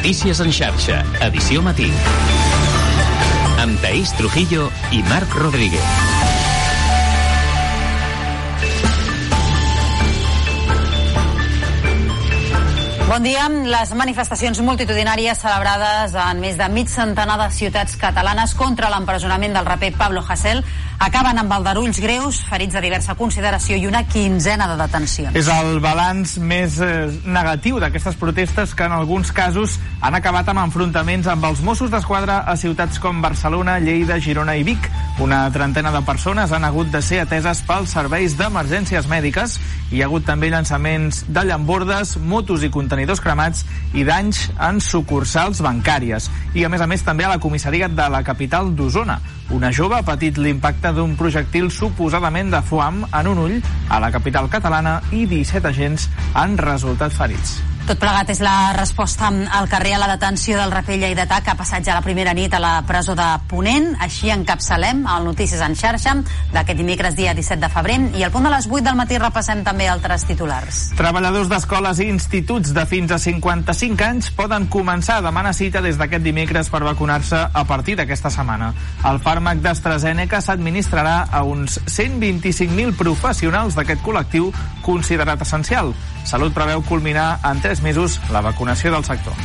Notícies en xarxa, edició matí. Amb Taís Trujillo i Marc Rodríguez. Bon dia. Les manifestacions multitudinàries celebrades en més de mig centenar de ciutats catalanes contra l'empresonament del raper Pablo Hasél acaben amb aldarulls greus, ferits de diversa consideració i una quinzena de detencions. És el balanç més negatiu d'aquestes protestes, que en alguns casos han acabat amb enfrontaments amb els Mossos d'Esquadra a ciutats com Barcelona, Lleida, Girona i Vic. Una trentena de persones han hagut de ser ateses pels serveis d'emergències mèdiques. Hi ha hagut també llançaments de llambordes, motos i contenidors cremats i danys en sucursals bancàries. I a més també a la comissaria de la capital d'Osona. Una jove ha patit l'impacte d'un projectil suposadament de foam en un ull a la capital catalana i 17 agents han resultat ferits. Tot plegat és la resposta al carrer a la detenció del raper lleidatà, que ha passat ja la primera nit a la presó de Ponent. Així encapçalem el Notícies en xarxa d'aquest dimecres, dia 17 de febrer. I al punt de les 8 del matí repassem també altres titulars. Treballadors d'escoles i instituts de fins a 55 anys poden començar a demanar cita des d'aquest dimecres per vacunar-se a partir d'aquesta setmana. El fàrmac d'AstraZeneca s'administrarà a uns 125.000 professionals d'aquest col·lectiu considerat essencial. Salut preveu culminar en 3 mesos la vacunació del sector.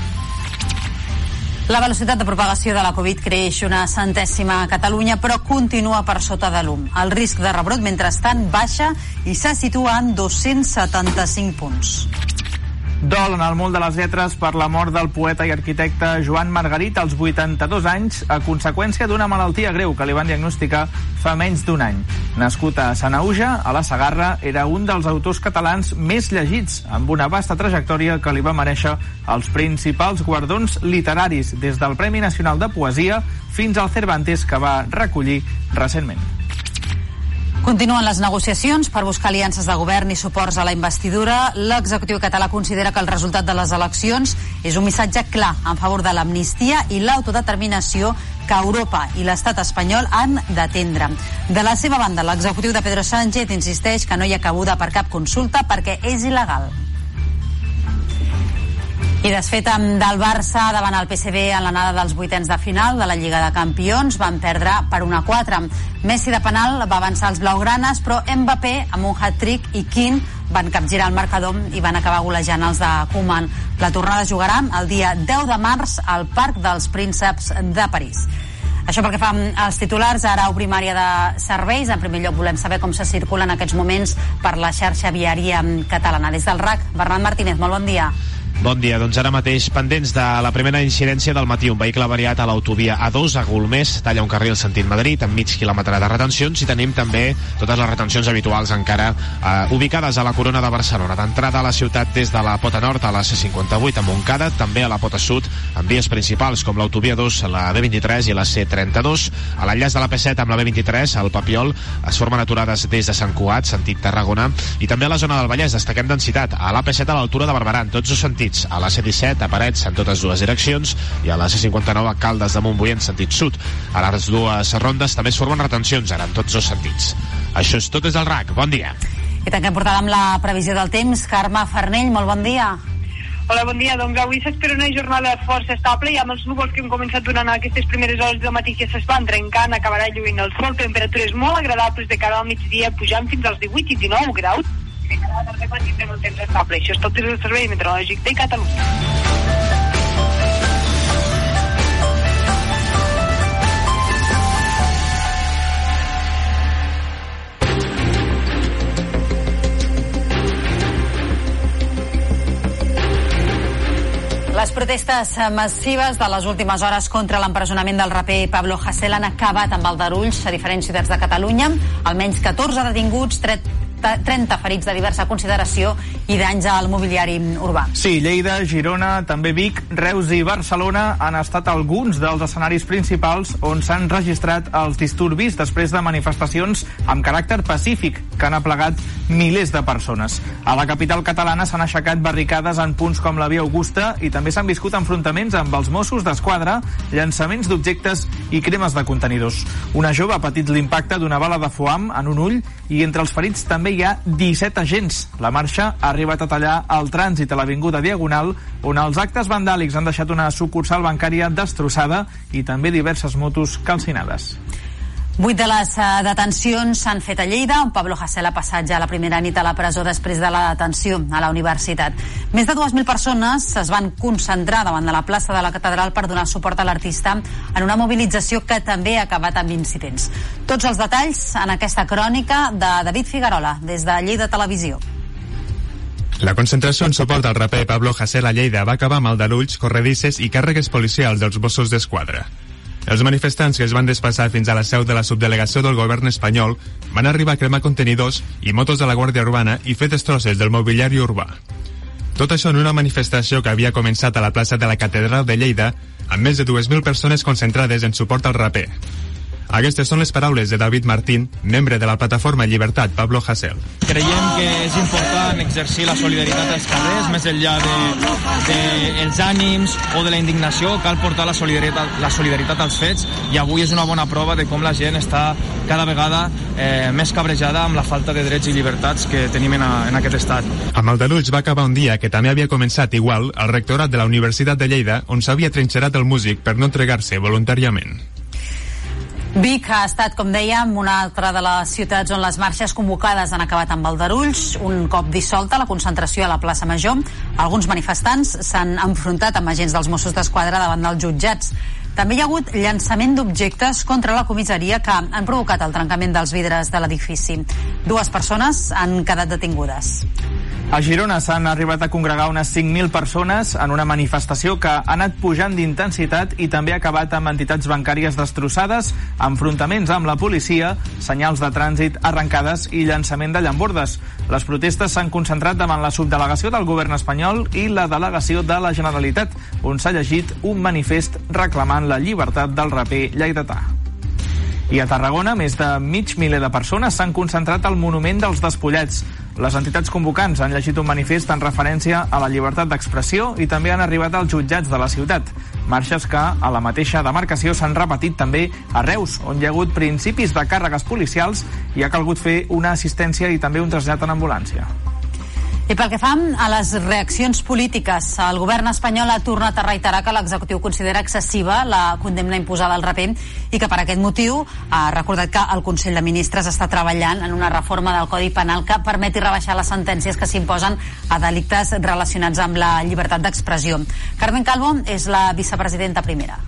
La velocitat de propagació de la Covid creix una centèsima a Catalunya, però continua per sota de l'1. El risc de rebrot, mentrestant, baixa i se situa en 275 punts. Dol en el món de les lletres per la mort del poeta i arquitecte Joan Margarit als 82 anys a conseqüència d'una malaltia greu que li van diagnosticar fa menys d'un any. Nascut a Sanaüja, a la Segarra, era un dels autors catalans més llegits, amb una vasta trajectòria que li va merèixer els principals guardons literaris, des del Premi Nacional de Poesia fins al Cervantes, que va recollir recentment. Continuen les negociacions per buscar aliances de govern i suports a la investidura. L'executiu català considera que el resultat de les eleccions és un missatge clar en favor de l'amnistia i l'autodeterminació que Europa i l'estat espanyol han d'atendre. De la seva banda, l'executiu de Pedro Sánchez insisteix que no hi ha cabuda per cap consulta perquè és il·legal. I desfeta del Barça davant el PSV en l'anada dels vuitens de final de la Lliga de Campions, van perdre per 1-4. Messi de penal va avançar els blaugranes, però Mbappé amb un hat-trick i Keane van capgirar el marcador i van acabar golejant els de Koeman. La tornada es jugarà el dia 10 de març al Parc dels Prínceps de París. Això pel que fa als titulars. Ara obrim àrea de serveis. En primer lloc volem saber com se circula en aquests moments per la xarxa viària catalana. Des del RAC, Bernat Martínez, molt bon dia. Bon dia, doncs ara mateix pendents de la primera incidència del matí. Un vehicle variat a l'autovia A2 a Golmés talla un carril sentit Madrid amb mig quilòmetre de retencions, i tenim també totes les retencions habituals encara ubicades a la Corona de Barcelona, d'entrada a la ciutat des de la pota nord a la C58 a Montcada, també a la pota sud en vies principals com l'autovia 2, la B23 i la C32. A l'enllaç de la P7 amb la B23 al Papiol es formen aturades des de Sant Cugat, sentit Tarragona, i també a la zona del Vallès destaquem densitat a la P7 a l'altura de Barberà en tots els sentits, a la C17 a Parets en totes dues direccions i a la C59 a Caldes de Montbui en sentit sud. A les dues rondes també es formen retencions ara en tots dos sentits. Això és tot des del RAC. Bon dia. I tanquem portada amb la previsió del temps. Carme Farnell, molt bon dia. Hola, bon dia. Doncs avui s'espera una jornada força estable i amb els núvols que hem començat durant aquestes primeres hores del matí que s'estan trencant, acabarà lluint el sol, temperatures molt agradables de cara al migdia, pujant fins als 18 i 19 graus. I de cara a la tarda quan tindrem un temps estable. Això és tot des del Servei Meteorològic de Catalunya. Les protestes massives de les últimes hores contra l'empresonament del raper Pablo Hasél han acabat amb aldarulls a diferents ciutats de Catalunya. Almenys 14 detinguts, 30 ferits de diversa consideració i danys al mobiliari urbà. Sí, Lleida, Girona, també Vic, Reus i Barcelona han estat alguns dels escenaris principals on s'han registrat els disturbis després de manifestacions amb caràcter pacífic que han aplegat milers de persones. A la capital catalana s'han aixecat barricades en punts com la Via Augusta i també s'han viscut enfrontaments amb els Mossos d'Esquadra, llançaments d'objectes i cremes de contenidors. Una jove ha patit l'impacte d'una bala de foam en un ull i entre els ferits també també hi ha 17 agents. La marxa ha arribat a tallar el trànsit a l'Avinguda Diagonal, on els actes vandàlics han deixat una sucursal bancària destrossada i també diverses motos calcinades. 8 de les detencions s'han fet a Lleida, on Pablo Hasél ha passat ja la primera nit a la presó després de la detenció a la universitat. Més de 2.000 persones es van concentrar davant de la plaça de la Catedral per donar suport a l'artista en una mobilització que també ha acabat amb incidents. Tots els detalls en aquesta crònica de David Figuerola, des de Lleida Televisió. La concentració en suport al raper Pablo Hasél a Lleida va acabar amb aldarulls, corredisses i càrregues policials dels Mossos d'Esquadra. Els manifestants que es van desplaçar fins a la seu de la subdelegació del govern espanyol van arribar a cremar contenidors i motos de la Guàrdia Urbana i fer destrosses del mobiliari urbà. Tot això en una manifestació que havia començat a la plaça de la Catedral de Lleida amb més de 2.000 persones concentrades en suport al raper. Aquestes són les paraules de David Martín, membre de la plataforma Llibertat Pablo Hasél. Creiem que és important exercir la solidaritat als carrers, més enllà dels ànims o de la indignació, cal portar la solidaritat als fets, i avui és una bona prova de com la gent està cada vegada més cabrejada amb la falta de drets i llibertats que tenim en aquest estat. Amb aldarulls va acabar un dia que també havia començat igual al rectorat de la Universitat de Lleida, on s'havia trinxerat el músic per no entregar-se voluntàriament. Vic ha estat, com dèiem, una altra de les ciutats on les marxes convocades han acabat amb aldarulls. Un cop dissolta la concentració a la plaça Major, alguns manifestants s'han enfrontat amb agents dels Mossos d'Esquadra davant dels jutjats. També hi ha hagut llançament d'objectes contra la comissaria que han provocat el trencament dels vidres de l'edifici. 2 persones han quedat detingudes. A Girona s'han arribat a congregar unes 5.000 persones en una manifestació que ha anat pujant d'intensitat i també ha acabat amb entitats bancàries destrossades, enfrontaments amb la policia, senyals de trànsit arrencades i llançament de llambordes. Les protestes s'han concentrat davant la subdelegació del govern espanyol i la delegació de la Generalitat, on s'ha llegit un manifest reclamant la llibertat del raper lleidatà. I a Tarragona, més de 500.000 de persones s'han concentrat al Monument dels Despullats. Les entitats convocants han llegit un manifest en referència a la llibertat d'expressió i també han arribat als jutjats de la ciutat. Marxes que a la mateixa demarcació s'han repetit també a Reus, on hi ha hagut principis de càrregues policials i ha calgut fer una assistència i també un trasllat en ambulància. I pel que fa a les reaccions polítiques, el govern espanyol ha tornat a reiterar que l'executiu considera excessiva la condemna imposada al raper i que per aquest motiu ha recordat que el Consell de Ministres està treballant en una reforma del Codi Penal que permeti rebaixar les sentències que s'imposen a delictes relacionats amb la llibertat d'expressió. Carmen Calvo és la vicepresidenta primera.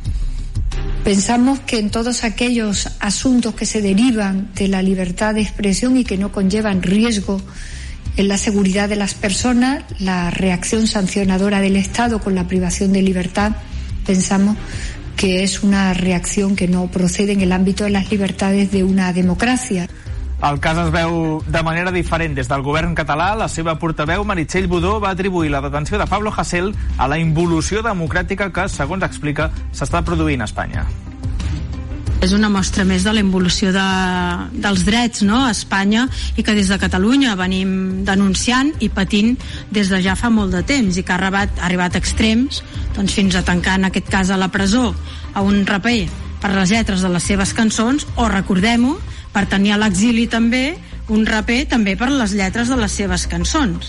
Pensamos que en todos aquellos asuntos que se derivan de la libertad de expresión y que no conllevan riesgo en la seguridad de las personas, la reacción sancionadora del Estado con la privación de libertad, pensamos que es una reacción que no procede en el ámbito de las libertades de una democracia. El cas es veu de manera diferent des del govern català. La seva portaveu, Meritxell Budó, va atribuir la detenció de Pablo Hasél a la involució democràtica que, segons explica, s'està produint a Espanya. És una mostra més de la involució dels drets, no?, a Espanya, i que des de Catalunya venim denunciant i patint des de ja fa molt de temps, i que ha arribat a extrems, doncs fins a tancar en aquest cas a la presó a un raper per les lletres de les seves cançons, o recordem-ho, per tenir a l'exili també un raper també per les lletres de les seves cançons.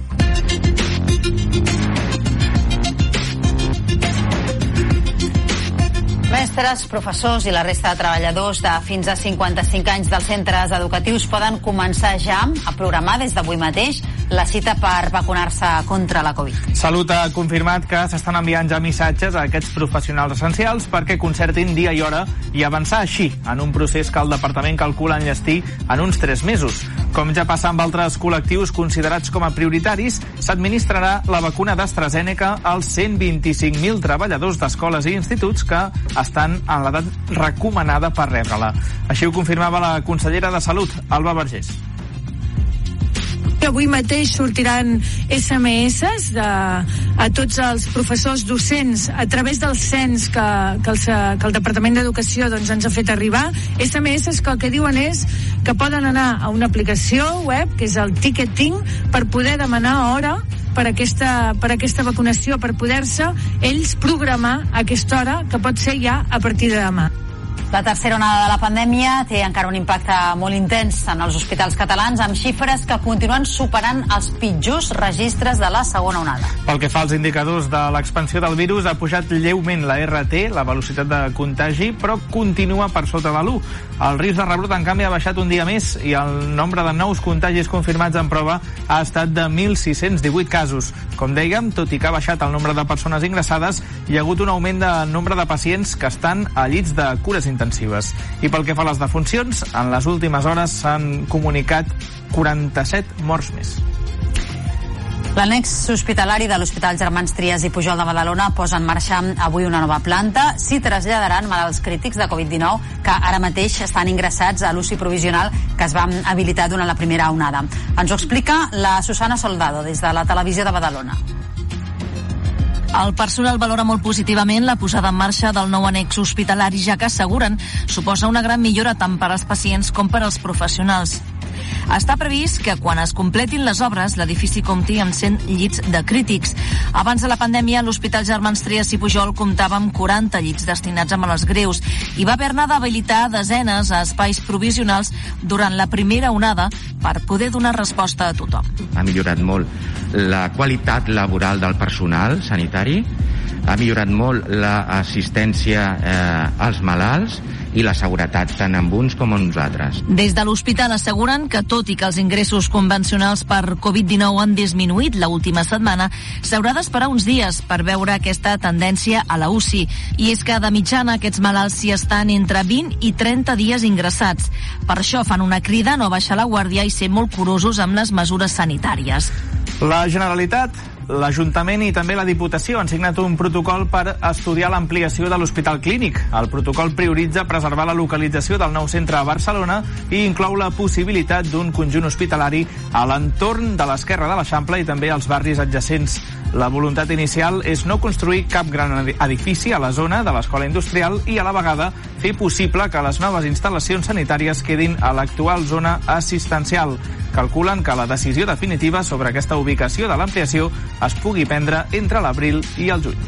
Mestres, professors i la resta de treballadors de fins a 55 anys dels centres educatius poden començar ja a programar des d'avui mateix la cita per vacunar-se contra la Covid. Salut ha confirmat que s'estan enviant ja missatges a aquests professionals essencials perquè concertin dia i hora i avançar així en un procés que el departament calcula enllestir en uns 3 mesos. Com ja passa amb altres col·lectius considerats com a prioritaris, s'administrarà la vacuna d'AstraZeneca als 125.000 treballadors d'escoles i instituts que estan en l'edat recomanada per rebre-la. Així ho confirmava la consellera de Salut, Alba Vergés. Avui mateix sortiran SMS a tots els professors docents a través del cens que el Departament d'Educació ens ha fet arribar. SMS que el que diuen és que poden anar a una aplicació web, que és el Ticketing, per poder demanar hora per aquesta vacunació, per poder-se ells programar a aquesta hora, que pot ser ja a partir de demà. La tercera onada de la pandèmia té encara un impacte molt intens en els hospitals catalans, amb xifres que continuen superant els pitjors registres de la segona onada. Pel que fa als indicadors de l'expansió del virus, ha pujat lleument la RT, la velocitat de contagi, però continua per sota de l'1. El risc de rebrot, en canvi, ha baixat un dia més i el nombre de nous contagis confirmats en prova ha estat de 1.618 casos. Com dèiem, tot i que ha baixat el nombre de persones ingressades, hi ha hagut un augment de nombre de pacients que estan a llits de cures intensives. I pel que fa a les defuncions, en les últimes hores s'han comunicat 47 morts més. L'annex hospitalari de l'Hospital Germans Trias i Pujol de Badalona posa en marxa avui una nova planta. S'hi traslladaran malalts crítics de Covid-19 que ara mateix estan ingressats a l'UCI provisional que es va habilitar durant la primera onada. Ens ho explica la Susana Soldado des de la televisió de Badalona. El personal valora molt positivament la posada en marxa del nou annex hospitalari, ja que asseguren suposa una gran millora tant per als pacients com per als professionals. Està previst que quan es completin les obres l'edifici compti amb 100 llits de crítics. Abans de la pandèmia, l'Hospital Germans Trias i Pujol comptava amb 40 llits destinats a malalts greus i va haver-ne d'habilitar desenes a espais provisionals durant la primera onada per poder donar resposta a tothom. Ha millorat molt la qualitat laboral del personal sanitari, ha millorat molt l'assistència als malalts i la seguretat tant amb uns com amb nosaltres. Des de l'hospital asseguren que tot i que els ingressos convencionals per Covid-19 han disminuït l'última setmana, s'haurà d'esperar uns dies per veure aquesta tendència a la UCI. I és que de mitjana aquests malalts hi estan entre 20 i 30 dies ingressats. Per això fan una crida a no baixar la guàrdia i ser molt curosos amb les mesures sanitàries. La Generalitat, l'Ajuntament i també la Diputació han signat un protocol per estudiar l'ampliació de l'Hospital Clínic. El protocol prioritza preservar la localització del nou centre a Barcelona i inclou la possibilitat d'un conjunt hospitalari a l'entorn de l'esquerra de l'Eixample i també als barris adjacents. La voluntat inicial és no construir cap gran edifici a la zona de l'escola industrial i a la vegada fer possible que les noves instal·lacions sanitàries quedin a l'actual zona assistencial. Calculen que la decisió definitiva sobre aquesta ubicació de l'ampliació es pugui prendre entre l'abril i el juny.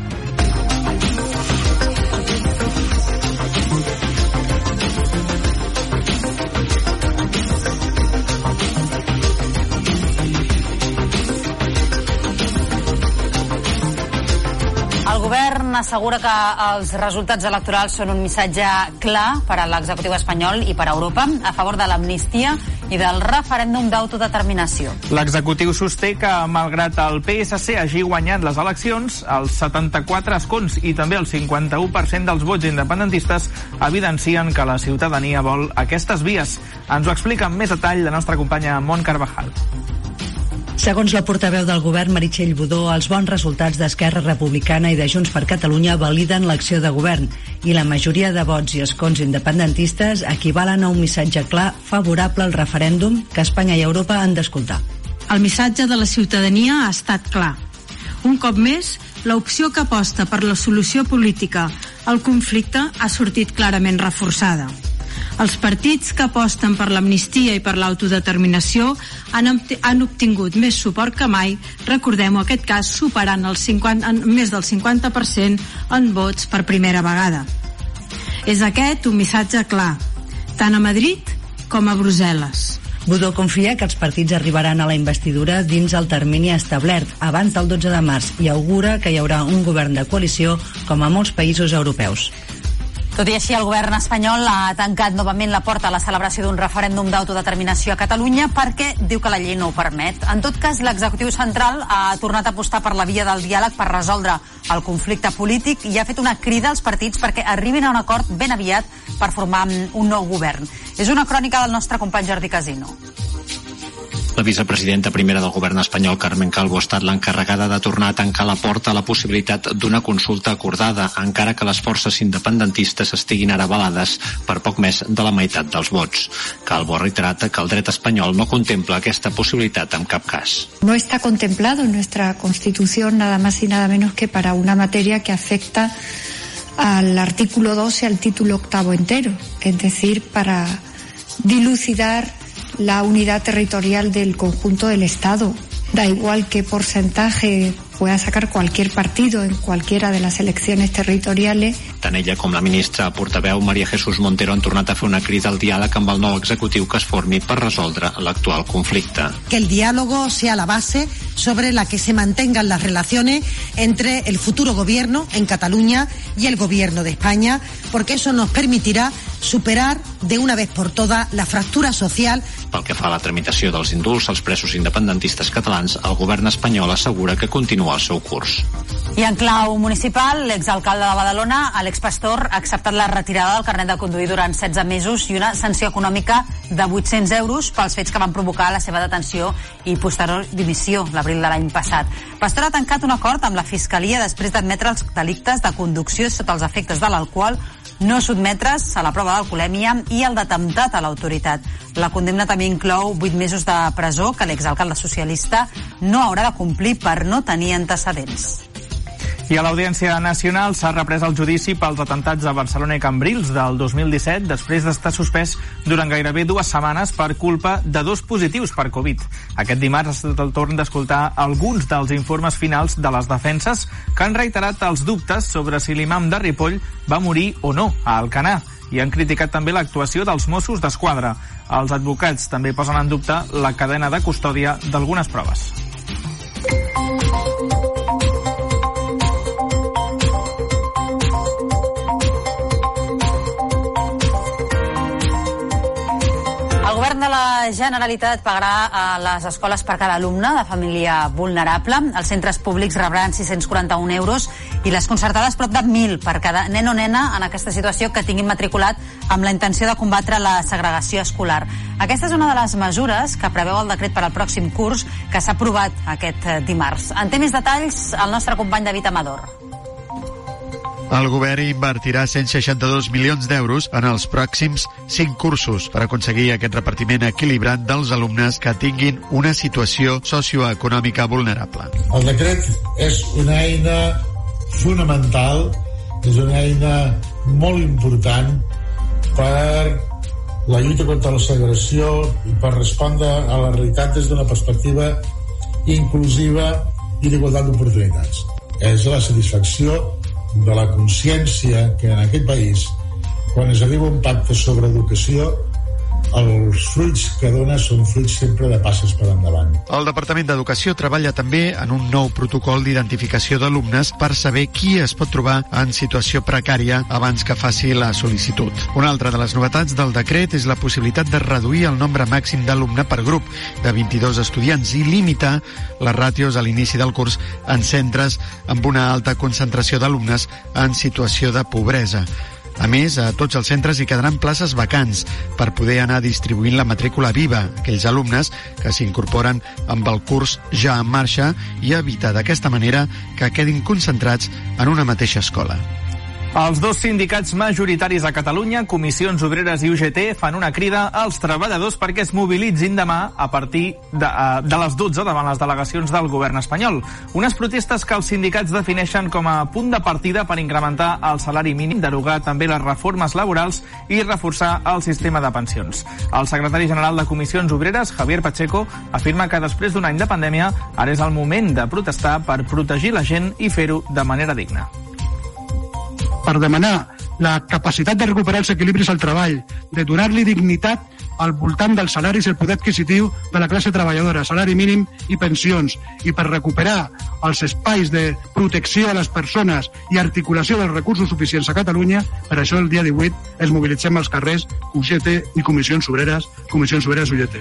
El govern assegura que els resultats electorals són un missatge clar per a l'executiu espanyol i per a Europa a favor de l'amnistia i del referèndum d'autodeterminació. L'executiu sosté que, malgrat el PSC hagi guanyat les eleccions, els 74 escons i també el 51% dels vots independentistes evidencien que la ciutadania vol aquestes vies. Ens ho explica amb més detall la nostra companya Mont Carvajal. Segons la portaveu del govern, Meritxell Budó, els bons resultats d'Esquerra Republicana i de Junts per Catalunya validen l'acció de govern i la majoria de vots i escons independentistes equivalen a un missatge clar favorable al referèndum que Espanya i Europa han d'escoltar. El missatge de la ciutadania ha estat clar. Un cop més, l'opció que aposta per la solució política al conflicte ha sortit clarament reforçada. Els partits que aposten per l'amnistia i per l'autodeterminació han obtingut més suport que mai, recordem-ho, aquest cas superant més del 50% en vots per primera vegada. És aquest un missatge clar, tant a Madrid com a Brussel·les. Budó confia que els partits arribaran a la investidura dins el termini establert, abans del 12 de març, i augura que hi haurà un govern de coalició com a molts països europeus. Tot i així, el govern espanyol ha tancat novament la porta a la celebració d'un referèndum d'autodeterminació a Catalunya perquè diu que la llei no ho permet. En tot cas, l'executiu central ha tornat a apostar per la via del diàleg per resoldre el conflicte polític i ha fet una crida als partits perquè arribin a un acord ben aviat per formar un nou govern. És una crònica del nostre company Jordi Casino. La vicepresidenta primera del govern espanyol, Carmen Calvo, ha estat l'encarregada de tornar a tancar la porta a la possibilitat d'una consulta acordada, encara que les forces independentistes estiguin ara avalades per poc més de la meitat dels vots. Calvo ha reiterat que el dret espanyol no contempla aquesta possibilitat en cap cas. No está contemplado en nuestra Constitución nada más y nada menos que para una materia que afecta al artículo 2 y al título 8 entero, es decir, para dilucidar la unidad territorial del conjunto del Estado. Da igual qué porcentaje pueda sacar cualquier partido en cualquiera de las elecciones territoriales. Tant ella com la ministra portaveu María Jesús Montero han tornat a fer una crida al diàleg amb el nou executiu que es formi per resoldre l'actual conflicte. Que el diálogo sea la base sobre la que se mantengan las relaciones entre el futuro gobierno en Cataluña y el gobierno de España, porque eso nos permitirá superar de una vez por todas la fractura social. Pel que fa a la tramitació dels indults als presos independentistes catalans, el govern espanyol assegura que continua el seu curs. I en clau municipal, l'exalcalde de Badalona, Àlex Pastor, ha acceptat la retirada del carnet de conduir durant 16 mesos i una sanció econòmica de 800 euros pels fets que van provocar la seva detenció i posterior dimissió l'abril de l'any passat. Pastor ha tancat un acord amb la Fiscalia després d'admetre els delictes de conducció sota els efectes de l'alcohol, no sotmetre's a la prova d'alcoholèmia i el d'atemptat a l'autoritat. La condemna també inclou 8 mesos de presó que l'exalcalde socialista no haurà de complir per no tenir antecedents. I a l'Audiència Nacional s'ha reprès el judici pels atemptats a Barcelona i Cambrils del 2017 després d'estar suspès durant gairebé 2 setmanes per culpa de 2 positius per Covid. Aquest dimarts ha estat el torn d'escoltar alguns dels informes finals de les defenses que han reiterat els dubtes sobre si l'imam de Ripoll va morir o no a Alcanar i han criticat també l'actuació dels Mossos d'Esquadra. Els advocats també posen en dubte la cadena de custòdia d'algunes proves. El govern de la Generalitat pagarà a les escoles per cada alumne de família vulnerable. Els centres públics rebran 641 euros i les concertades prop de 1.000 per cada nen o nena en aquesta situació que tinguin matriculat amb la intenció de combatre la segregació escolar. Aquesta és una de les mesures que preveu el decret per al pròxim curs que s'ha aprovat aquest dimarts. En té més detalls el nostre company David Amador. El govern invertirà 162 milions d'euros en els pròxims 5 cursos per aconseguir aquest repartiment equilibrat dels alumnes que tinguin una situació socioeconòmica vulnerable. El decret és una eina fonamental, és una eina molt important per la lluita contra la segregació i per respondre a la realitat des d'una perspectiva inclusiva i d'igualtat d'oportunitats. És la satisfacció de la consciència que en aquest país, quan es arriba a un pacte sobre educació, els fruits que dona són fruits sempre de passes per endavant. El Departament d'Educació treballa també en un nou protocol d'identificació d'alumnes per saber qui es pot trobar en situació precària abans que faci la sol·licitud. Una altra de les novetats del decret és la possibilitat de reduir el nombre màxim d'alumne per grup de 22 estudiants i limitar les ràtios a l'inici del curs en centres amb una alta concentració d'alumnes en situació de pobresa. A més, a tots els centres hi quedaran places vacants per poder anar distribuint la matrícula viva, aquells alumnes que s'incorporen amb el curs ja en marxa i evitar d'aquesta manera que quedin concentrats en una mateixa escola. Els 2 sindicats majoritaris a Catalunya, Comissions Obreres i UGT, fan una crida als treballadors perquè es mobilitzin demà a partir de les 12 davant les delegacions del govern espanyol. Unes protestes que els sindicats defineixen com a punt de partida per incrementar el salari mínim, derogar també les reformes laborals i reforçar el sistema de pensions. El secretari general de Comissions Obreres, Javier Pacheco, afirma que després d'un any de pandèmia ara és el moment de protestar per protegir la gent i fer-ho de manera digna. Per demanar la capacitat de recuperar els equilibris al treball, de donar-li dignitat al voltant dels salaris i el poder adquisitiu de la classe treballadora, salari mínim i pensions, i per recuperar els espais de protecció a les persones i articulació dels recursos suficients a Catalunya. Per això el dia 18 ens mobilitzem als carrers UGT i Comissions Obreres UGT.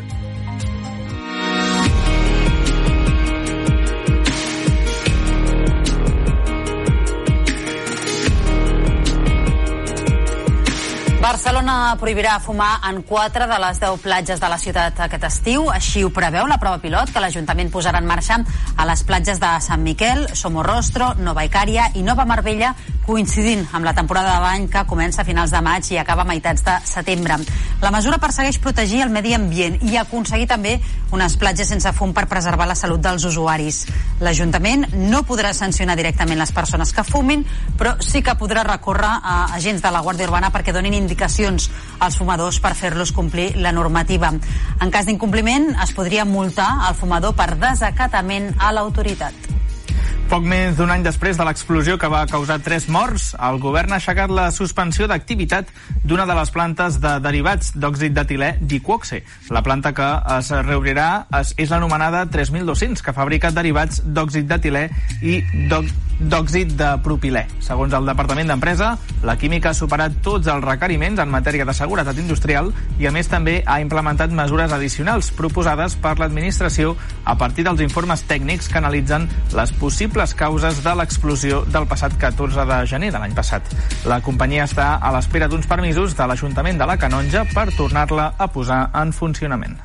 Barcelona prohibirà fumar en 4 de les 10 platges de la ciutat aquest estiu. Així ho preveu la prova pilot que l'Ajuntament posarà en marxa a les platges de Sant Miquel, Somorrostro, Nova Icària i Nova Marbella, coincidint amb la temporada de bany que comença a finals de maig i acaba a meitats de setembre. La mesura persegueix protegir el medi ambient i aconseguir també unes platges sense fum per preservar la salut dels usuaris. L'Ajuntament no podrà sancionar directament les persones que fumin, però sí que podrà recórrer a agents de la Guàrdia Urbana perquè donin indicacions als fumadors per fer-los complir la normativa. En cas d'incompliment, es podria multar el fumador per desacatament a l'autoritat. Poc més d'un any després de l'explosió que va causar 3 morts, el govern ha aixecat la suspensió d'activitat d'una de les plantes de derivats d'òxid d'etilè Diquoxe. La planta que es reobrirà és l'anomenada 3200, que fabrica derivats d'òxid d'etilè i d'òxid de propilè. Segons el Departament d'Empresa, la química ha superat tots els requeriments en matèria de seguretat industrial i, a més, també ha implementat mesures addicionals proposades per l'administració a partir dels informes tècnics que analitzen les possibles causes de l'explosió del passat 14 de gener de l'any passat. La companyia està a l'espera d'uns permisos de l'Ajuntament de la Canonja per tornar-la a posar en funcionament.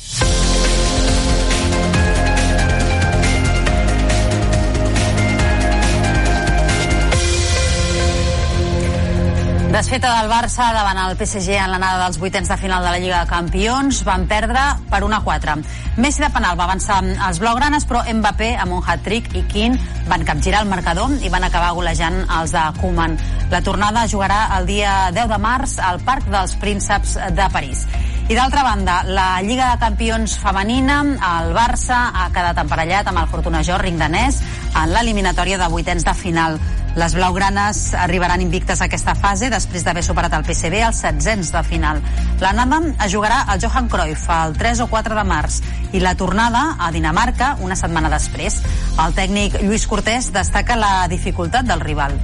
Desfeta del Barça davant el PSG en l'anada dels vuitens de final de la Lliga de Campions, van perdre per 1-4. Messi de penal va avançar els blaugranes, però Mbappé, amb un hat-trick, i Keane van capgirar el marcador i van acabar golejant els de Koeman. La tornada jugarà el dia 10 de març al Parc dels Prínceps de París. I d'altra banda, la Lliga de Campions femenina, el Barça ha quedat emparellat amb el Fortuna Jorring danès en l'eliminatòria de vuitens de final. Les blaugranes arribaran invictes a aquesta fase després d'haver superat el PSV als 16ens de final. L'anada es jugarà al Johan Cruyff el 3 o 4 de març i la tornada a Dinamarca una setmana després. El tècnic Lluís Cortés destaca la dificultat del rival.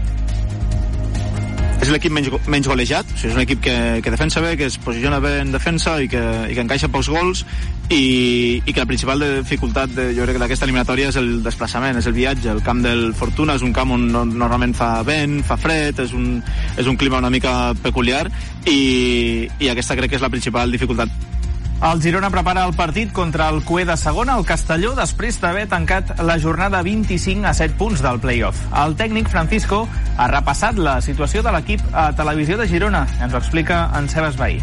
És l'equip menys golejat, o sigui, és un equip que defensa bé, que es posiciona bé en defensa i que encaixa pocs gols i que la principal dificultat jo crec que d'aquesta eliminatòria és el desplaçament, és el viatge. El camp del Fortuna és un camp on normalment fa vent, fa fred, és un clima una mica peculiar i aquesta crec que és la principal dificultat. El Girona prepara el partit contra el cué de segona, el Castelló, després d'haver tancat la jornada 25 a 7 punts del play-off. El tècnic Francisco ha repassat la situació de l'equip a Televisió de Girona. Ens ho explica en Sebas Bahí.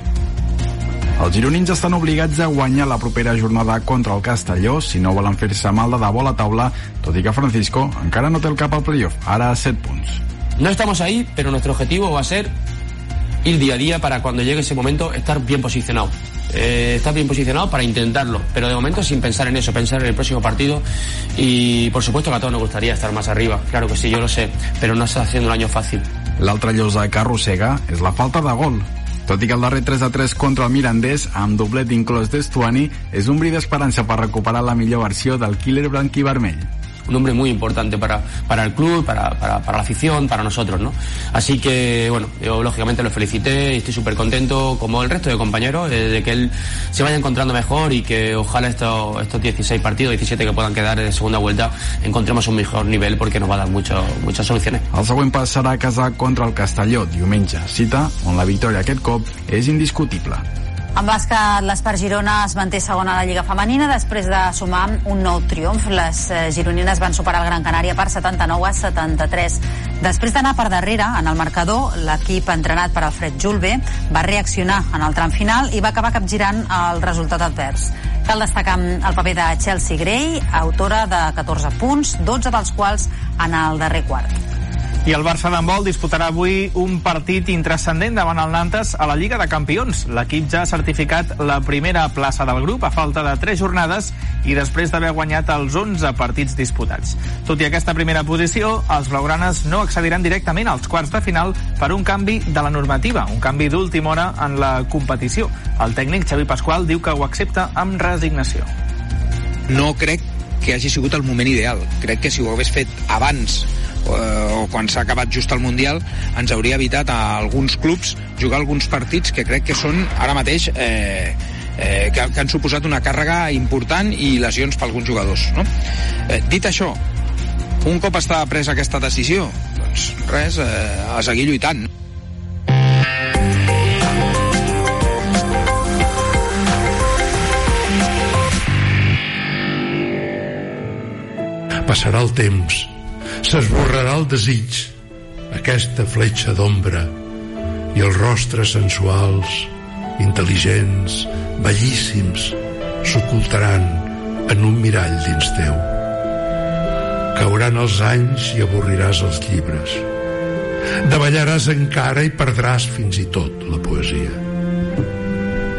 Els gironins estan obligats a guanyar la propera jornada contra el Castelló si no volen fer-se mal de debò a la taula, tot i que Francisco encara no té el cap al play-off, ara a 7 punts. No estamos ahí, pero nuestro objetivo va a ser ir día a día para cuando llegue ese momento estar bien posicionado. Estar bien posicionado para intentarlo, pero de momento sin pensar en eso, pensar en el próximo partido y por supuesto que a todos nos gustaría estar más arriba, claro que sí, yo lo sé, pero no està sent un año fácil. L'altra llosa que arrossega és la falta de gol. Tot i que el darrer 3-3 contra el Mirandés, amb doblet inclòs d'Estuani, és un bri d'esperança per recuperar la millor versió del killer blanquivermell. Un hombre muy importante para el club, para la afición, para nosotros, ¿no? Así que, bueno, yo lógicamente lo felicité y estoy súper contento, como el resto de compañeros, de que él se vaya encontrando mejor y que ojalá estos 16 partidos, 17 que puedan quedar de segunda vuelta, encontremos un mejor nivel porque nos va a dar muchas soluciones. El següent pas serà a casar contra el Castelló diumenge, cita on la victòria aquest cop és indiscutible. En bàsquet, l'Espart Girona es manté segona a la Lliga Femenina després de sumar un nou triomf. Les gironines van superar el Gran Canària per 79 a 73. Després d'anar per darrere en el marcador, l'equip entrenat per Alfred Julve va reaccionar en el tram final i va acabar capgirant el resultat advers. Cal destacar el paper de Chelsea Gray, autora de 14 punts, 12 dels quals en el darrer quart. I el Barça d'handbol disputarà avui un partit intranscendent davant el Nantes a la Lliga de Campions. L'equip ja ha certificat la primera plaça del grup a falta de 3 jornades i després d'haver guanyat els 11 partits disputats. Tot i aquesta primera posició, els blaugranes no accediran directament als quarts de final per un canvi de la normativa, un canvi d'última hora en la competició. El tècnic Xavi Pasqual diu que ho accepta amb resignació. No crec que hagi sigut el moment ideal. Crec que si ho hagués fet abans o quan s'ha acabat just el Mundial ens hauria evitat a alguns clubs jugar alguns partits que crec que són ara mateix que han suposat una càrrega important i lesions per alguns jugadors, no? Dit això, un cop està presa aquesta decisió, doncs res, a seguir lluitant. Passarà el temps, s'esborrarà el desig, aquesta fletxa d'ombra, i els rostres sensuals, intel·ligents, bellíssims, s'ocultaran en un mirall dins teu. Cauran els anys i avorriràs els llibres. Davallaràs encara i perdràs fins i tot la poesia.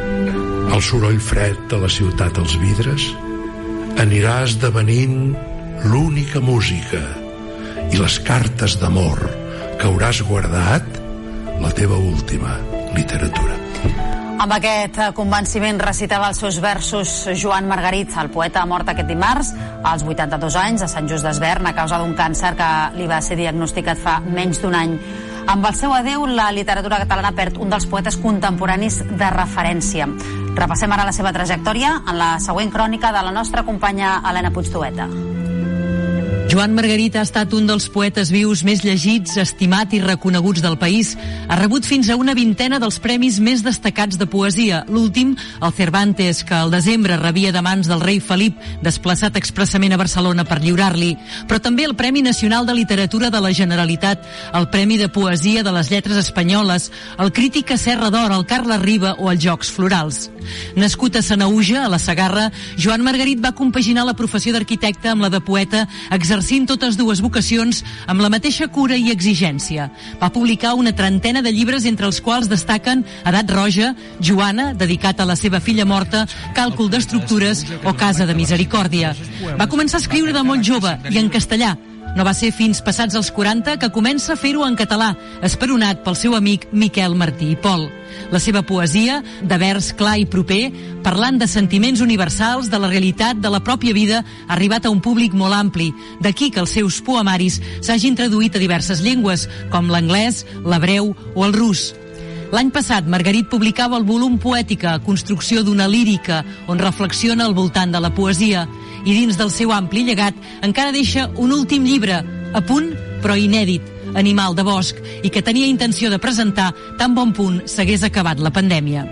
El soroll fred de la ciutat als vidres anirà esdevenint l'única música i les cartes d'amor que hauràs guardat, la teva última literatura. Amb aquest convenciment recitava els seus versos Joan Margarit, el poeta mort aquest dimarts als 82 anys a Sant Just d'Esvern a causa d'un càncer que li va ser diagnosticat fa menys d'un any. Amb el seu adeu, la literatura catalana perd un dels poetes contemporanis de referència. Repassem ara la seva trajectòria en la següent crònica de la nostra companya Helena Puigdueta. Joan Margarit ha estat un dels poetes vius més llegits, estimat i reconeguts del país. Ha rebut fins a una vintena dels premis més destacats de poesia. L'últim, el Cervantes, que al desembre rebia de mans del rei Felip, desplaçat expressament a Barcelona per lliurar-li. Però també el Premi Nacional de Literatura de la Generalitat, el Premi de Poesia de les Lletres Espanyoles, el Crític a Serra d'Or, el Carles Riba o els Jocs Florals. Nascut a Sanaüja, a la Segarra, Joan Margarit va compaginar la professió d'arquitecte amb la de poeta, exercint totes dues vocacions amb la mateixa cura i exigència. Va publicar una trentena de llibres, entre els quals destaquen Edat Roja, Joana, dedicat a la seva filla morta, Càlcul d'estructures o Casa de Misericòrdia. Va començar a escriure de molt jove i en castellà. No va ser fins passats els 40 que comença a fer-ho en català, esperonat pel seu amic Miquel Martí i Pol. La seva poesia, de vers clar i proper, parlant de sentiments universals, de la realitat, de la pròpia vida, ha arribat a un públic molt ampli. D'aquí que els seus poemaris s'hagin traduït a diverses llengües, com l'anglès, l'hebreu o el rus. L'any passat, Margarit publicava el volum Poètica, construcció d'una lírica, on reflexiona al voltant de la poesia. I dins del seu ampli llegat encara deixa un últim llibre, a punt però inèdit, Animal de bosc, i que tenia intenció de presentar tan bon punt s'hagués acabat la pandèmia.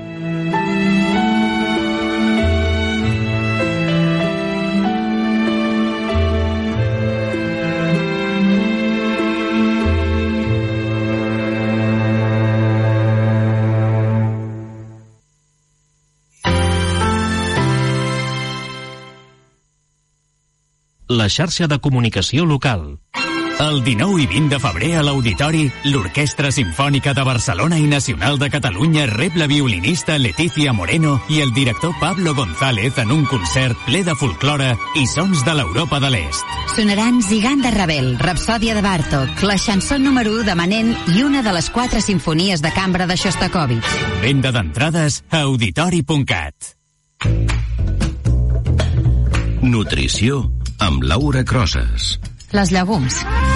La xarxa de comunicació local. El 19 i 20 de febrer a l'Auditori, l'Orquestra Simfònica de Barcelona i Nacional de Catalunya rep la violinista Leticia Moreno i el director Pablo González en un concert ple de folklore i sons de l'Europa de l'Est. Sonaran Zigant de Ravel, Rapsòdia de Bartók, la chanson número 1 de Manent i una de les 4 simfonies de cambra de Shostakovich. Venda d'entrades a auditori.cat. Nutrició amb Laura Crosas. Les llegums.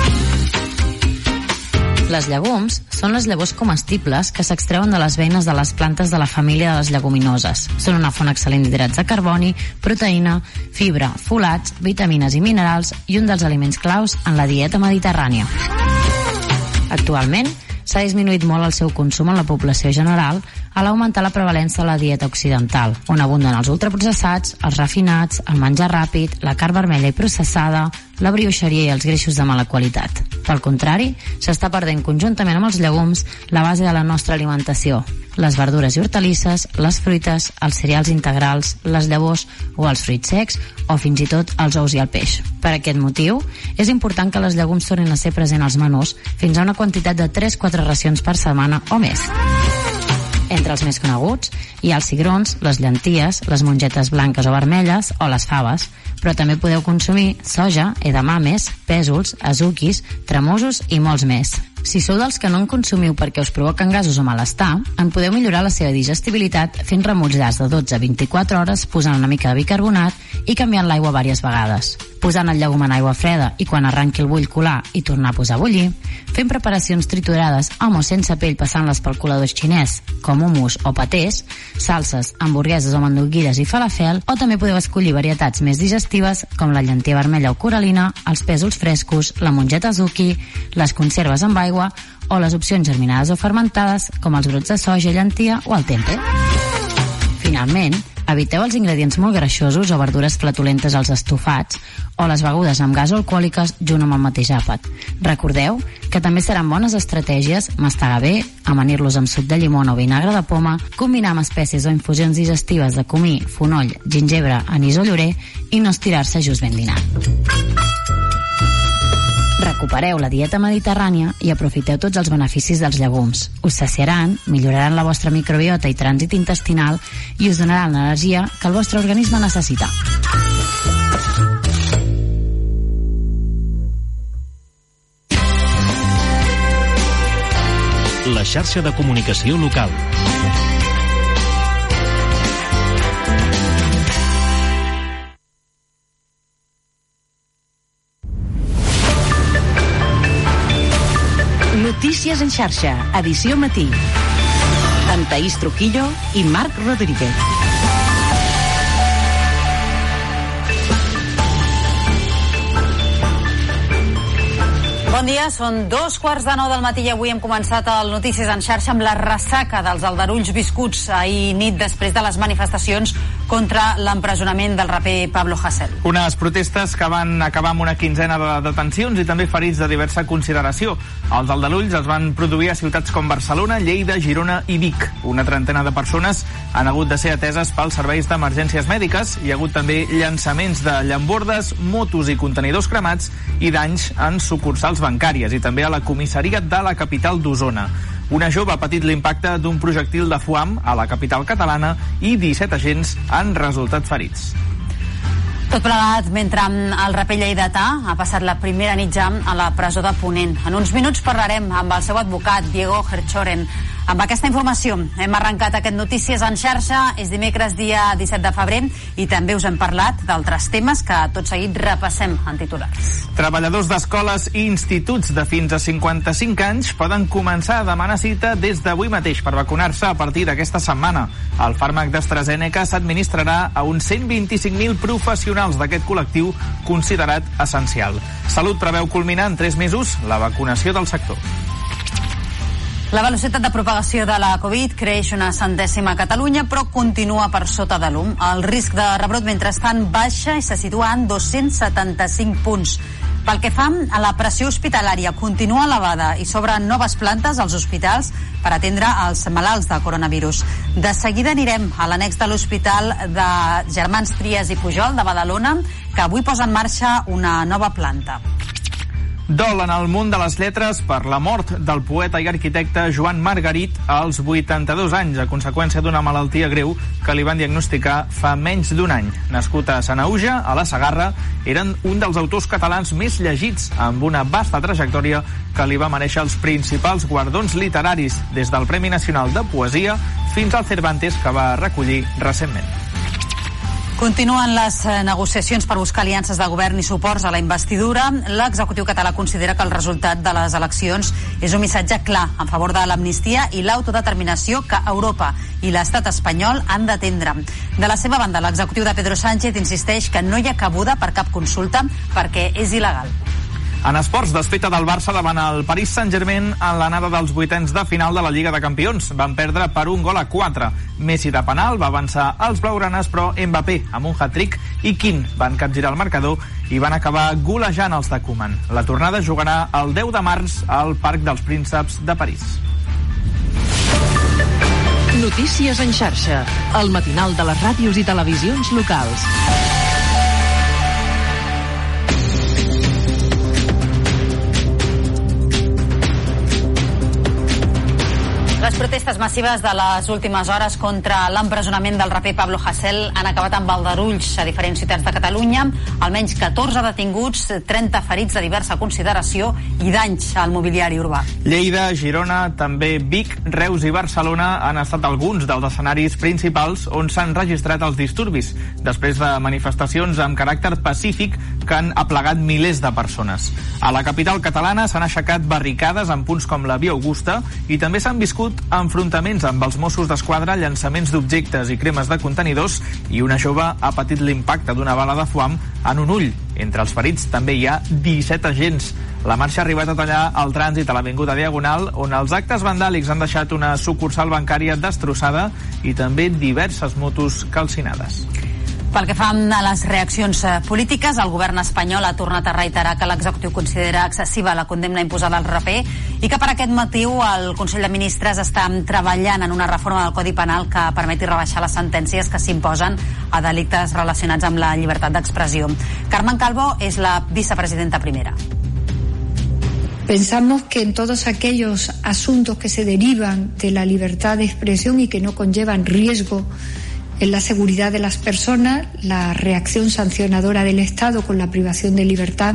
Les llegums són les llavors comestibles que s'extreuen de les beines de les plantes de la família de les lleguminoses. Són una font excel·lent d'hidrats de carboni, proteïna, fibra, folats, vitamines i minerals i un dels aliments claus en la dieta mediterrània. Actualment, s'ha disminuït molt el seu consum en la població general a l'augmentar la prevalència de la dieta occidental, on abunden els ultraprocessats, els refinats, el menjar ràpid, la carn vermella i processada, la brioixeria i els greixos de mala qualitat. Pel contrari, s'està perdent conjuntament amb els llegums la base de la nostra alimentació, les verdures i hortalisses, les fruites, els cereals integrals, les llavors o els fruits secs, o fins i tot els ous i el peix. Per aquest motiu, és important que les llegums tornin a ser presents als menús fins a una quantitat de 3-4 racions per setmana o més. Entre els més coneguts hi ha els cigrons, les llenties, les mongetes blanques o vermelles o les faves, però també podeu consumir soja, edamames, pèsols, azuquis, tremosos i molts més. Si sou dels que no en consumiu perquè us provoquen gasos o malestar, en podeu millorar la seva digestibilitat fent remuts llargs de 12 a 24 hores, posant una mica de bicarbonat i canviant l'aigua diverses vegades. Posant el llegum en aigua freda i quan arranqui el bull colar i tornar a posar a bullir, fent preparacions triturades amb o sense pell passant-les pel colador xinès, com hummus o patés, salses, hamburgueses o mandonguilles i falafel, o també podeu escollir varietats més digestives com la llentia vermella o coralina, els pèsols frescos, la mongeta azuki, les conserves amb aigua o les opcions germinades o fermentades com els brots de soja, llentia o el tempeh. Finalment, eviteu els ingredients molt greixosos o verdures flatulentes als estofats o les begudes amb gas o alcohòliques junt amb el mateix àpat. Recordeu que també seran bones estratègies mastegar bé, amanir-los amb suc de llimona o vinagre de poma, combinar amb espècies o infusions digestives de comí, fonoll, gingebre, anís o llorer i no estirar-se just ben dinant. Recupereu la dieta mediterrània i aprofiteu tots els beneficis dels llegums. Us saciaran, milloraran la vostra microbiota i trànsit intestinal i us donaran l'energia que el vostre organisme necessita. la xarxa de comunicació local. Notícies en xarxa, edició matí. Amb Taís Trujillo i Marc Rodríguez. Bon dia, són 2:15 del matí i avui hem començat el Notícies en xarxa amb la ressaca dels aldarulls viscuts ahir nit després de les manifestacions contra l'empresonament del raper Pablo Hasél. Unes protestes que van acabar amb una quinzena de detencions i també ferits de diversa consideració. Els aldarulls es van produir a ciutats com Barcelona, Lleida, Girona i Vic. Una trentena de persones han hagut de ser ateses pels serveis d'emergències mèdiques. Hi ha hagut també llançaments de llambordes, motos i contenidors cremats i danys en sucursals bancàries i també a la comissaria de la capital d'Osona. Una jove ha patit l'impacte d'un projectil de foam a la capital catalana i 17 agents han resultat ferits. Tot plegat mentre el raper lleidatà ha passat la primera nit ja a la presó de Ponent. En uns minuts parlarem amb el seu advocat, Diego Gerchoren. Amb aquesta informació hem arrencat aquest Notícies en xarxa. És dimecres, dia 17 de febrer, i també us hem parlat d'altres temes que tot seguit repassem en titulars. Treballadors d'escoles i instituts de fins a 55 anys poden començar a demanar cita des d'avui mateix per vacunar-se a partir d'aquesta setmana. El fàrmac d'AstraZeneca s'administrarà a uns 125.000 professionals d'aquest col·lectiu considerat essencial. Salut preveu culminar en 3 mesos la vacunació del sector. La velocitat de propagació de la Covid creix una centèsima a Catalunya, però continua per sota de l'1. El risc de rebrot, mentrestant, baixa i se situa en 275 punts. Pel que fa a la pressió hospitalària, continua elevada i s'obren noves plantes als hospitals per atendre els malalts de coronavirus. De seguida anirem a l'annex de l'Hospital de Germans Trias i Pujol de Badalona, que avui posa en marxa una nova planta. Dol en el món de les lletres per la mort del poeta i arquitecte Joan Margarit als 82 anys, a conseqüència d'una malaltia greu que li van diagnosticar fa menys d'un any. Nascut a Sanaüja, a la Segarra, eren un dels autors catalans més llegits, amb una vasta trajectòria que li va mereixer els principals guardons literaris, des del Premi Nacional de Poesia fins al Cervantes, que va recollir recentment. Continuen les negociacions per buscar aliances de govern i suports a la investidura. L'executiu català considera que el resultat de les eleccions és un missatge clar en favor de l'amnistia i l'autodeterminació que Europa i l'estat espanyol han d'atendre. De la seva banda, l'executiu de Pedro Sánchez insisteix que no hi ha cabuda per cap consulta perquè és il·legal. En esports, desfeta del Barça davant el Paris Saint-Germain en l'anada dels vuitens de final de la Lliga de Campions. Van perdre per 1-4. Messi de penal va avançar els blaugranes, però Mbappé amb un hat-trick i Keane van capgirar el marcador i van acabar golejant els de Koeman. La tornada jugarà el 10 de març al Parc dels Prínceps de París. Notícies en xarxa, el matinal de les ràdios i televisions locals. Les protestes massives de les últimes hores contra l'empresonament del raper Pablo Hasél han acabat amb aldarulls a diferents ciutats de Catalunya. Almenys 14 detinguts, 30 ferits de diversa consideració i danys al mobiliari urbà. Lleida, Girona, també Vic, Reus i Barcelona han estat alguns dels escenaris principals on s'han registrat els disturbis, després de manifestacions amb caràcter pacífic que han aplegat milers de persones. A la capital catalana s'han aixecat barricades en punts com la Via Augusta i també s'han viscut enfrontaments amb els Mossos d'Esquadra, llançaments d'objectes i cremes de contenidors, i una jove ha patit l'impacte d'una bala de foam en un ull. Entre els ferits també hi ha 17 agents. La marxa ha arribat a tallar el trànsit a l'Avinguda Diagonal, on els actes vandàlics han deixat una sucursal bancària destrossada i també diverses motos calcinades. Pel que fa a les reaccions polítiques, el govern espanyol ha tornat a reiterar que l'executiu considera excessiva la condemna imposada al raper i que per aquest motiu el Consell de Ministres està treballant en una reforma del Codi Penal que permeti rebaixar les sentències que s'imposen a delictes relacionats amb la llibertat d'expressió. Carmen Calvo és la vicepresidenta primera. Pensamos que en todos aquellos asuntos que se derivan de la libertad de expresión y que no conllevan riesgo en la seguridad de las personas, la reacción sancionadora del Estado con la privación de libertad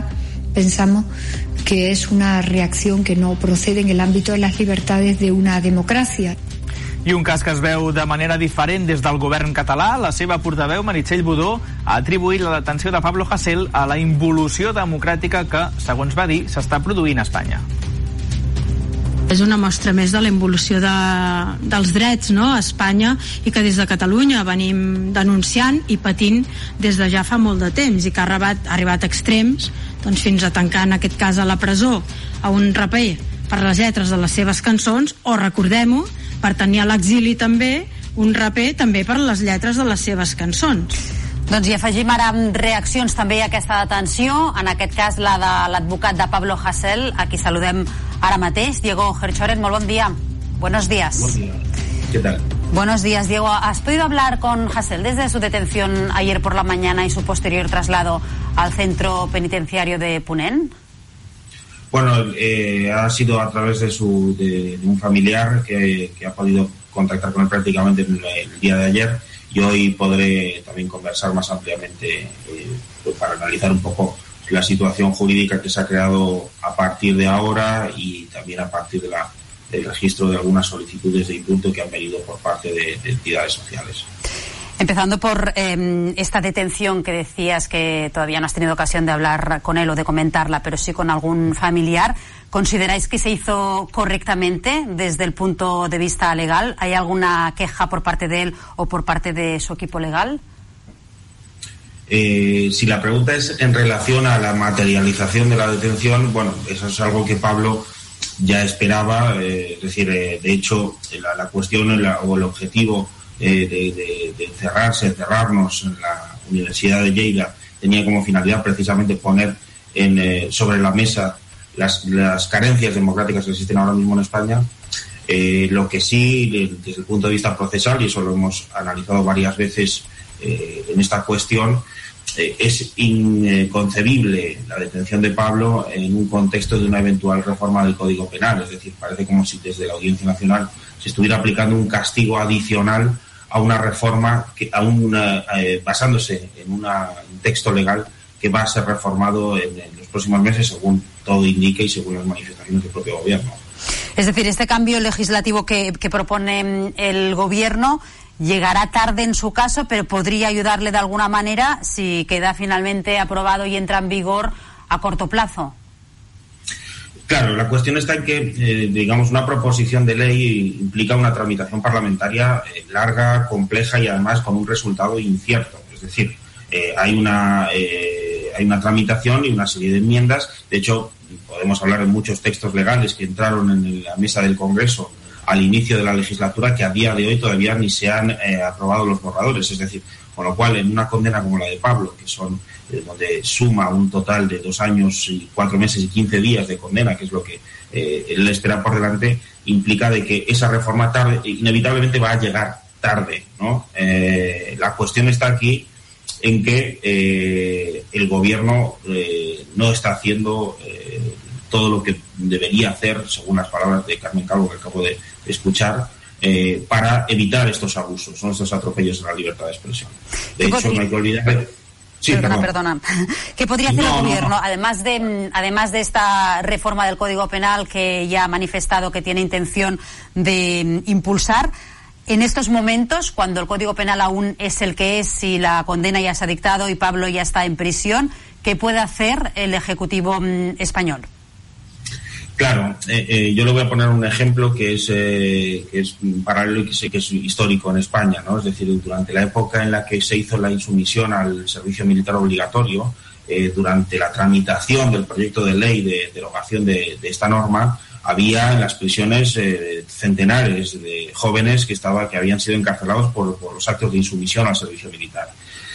pensamos que es una reacción que no procede en el ámbito de las libertades de una democracia. I un cas que es veu de manera diferent des del govern català. La seva portaveu, Meritxell Budó, ha atribuït la detenció de Pablo Hasél a la involució democràtica que, segons va dir, s'està produint a Espanya. És una mostra més de la involució dels drets, no?, a Espanya, i que des de Catalunya venim denunciant i patint des de ja fa molt de temps, i que ha arribat a extrems, doncs fins a tancar en aquest cas a la presó a un raper per les lletres de les seves cançons, o recordem-ho, per tenir a l'exili també un raper també per les lletres de les seves cançons. Doncs hi afegim ara reaccions també a aquesta detenció, en aquest cas la de l'advocat de Pablo Hasél, a qui saludem ara mateix. Diego Gerchoren, molt bon día. Buenos días. Buen día. ¿Qué tal? Buenos días, Diego. ¿Has podido hablar con Hasél desde su detención ayer por la mañana y su posterior traslado al centro penitenciario de Punén? Bueno, ha sido a través de un familiar que ha podido contactar con él prácticamente el día de ayer, y hoy podré también conversar más ampliamente para analizar un poco la situación jurídica que se ha creado a partir de ahora y también a partir del registro de algunas solicitudes de indulto que han venido por parte de entidades sociales. Empezando por esta detención que decías que todavía no has tenido ocasión de hablar con él o de comentarla, pero sí con algún familiar, ¿consideráis que se hizo correctamente desde el punto de vista legal? ¿Hay alguna queja por parte de él o por parte de su equipo legal? Si la pregunta es en relación a la materialización de la detención, bueno, eso es algo que Pablo ya esperaba, es decir, de hecho, la cuestión o el objetivo de encerrarnos en la Universidad de Lleida tenía como finalidad precisamente poner sobre la mesa las carencias democráticas que existen ahora mismo en España. Lo que sí, desde el punto de vista procesal, y eso lo hemos analizado varias veces en esta cuestión, es inconcebible la detención de Pablo en un contexto de una eventual reforma del Código Penal. Es decir, parece como si desde la Audiencia Nacional se estuviera aplicando un castigo adicional a una reforma que aún basándose en un texto legal que va a ser reformado en los próximos meses, según todo indica y según las manifestaciones del propio gobierno. Es decir, este cambio legislativo que propone el gobierno llegará tarde en su caso, pero podría ayudarle de alguna manera si queda finalmente aprobado y entra en vigor a corto plazo. Claro, la cuestión está en que, digamos, una proposición de ley implica una tramitación parlamentaria larga, compleja y además con un resultado incierto. Es decir, hay una tramitación y una serie de enmiendas. De hecho, podemos hablar de muchos textos legales que entraron en la mesa del Congreso al inicio de la legislatura que a día de hoy todavía ni se han aprobado los borradores. Es decir, con lo cual, en una condena como la de Pablo, que son donde suma un total de 2 años y 4 meses y 15 días de condena, que es lo que él espera por delante, implica de que esa reforma inevitablemente va a llegar tarde, ¿no? La cuestión está aquí en que el gobierno no está haciendo todo lo que debería hacer, según las palabras de Carmen Calvo que acabo de escuchar, para evitar estos abusos, ¿no?, estos atropellos a la libertad de expresión. De hecho, no hay que olvidar... Sí, perdona. ¿Qué podría hacer el gobierno, además de esta reforma del Código Penal que ya ha manifestado que tiene intención de impulsar, en estos momentos, cuando el Código Penal aún es el que es y la condena ya se ha dictado y Pablo ya está en prisión, ¿qué puede hacer el Ejecutivo español? Claro, yo le voy a poner un ejemplo que es paralelo y que sé que es histórico en España, ¿no? Es decir, durante la época en la que se hizo la insumisión al servicio militar obligatorio, durante la tramitación del proyecto de ley de derogación de esta norma, había en las prisiones centenares de jóvenes que habían sido encarcelados por los actos de insumisión al servicio militar.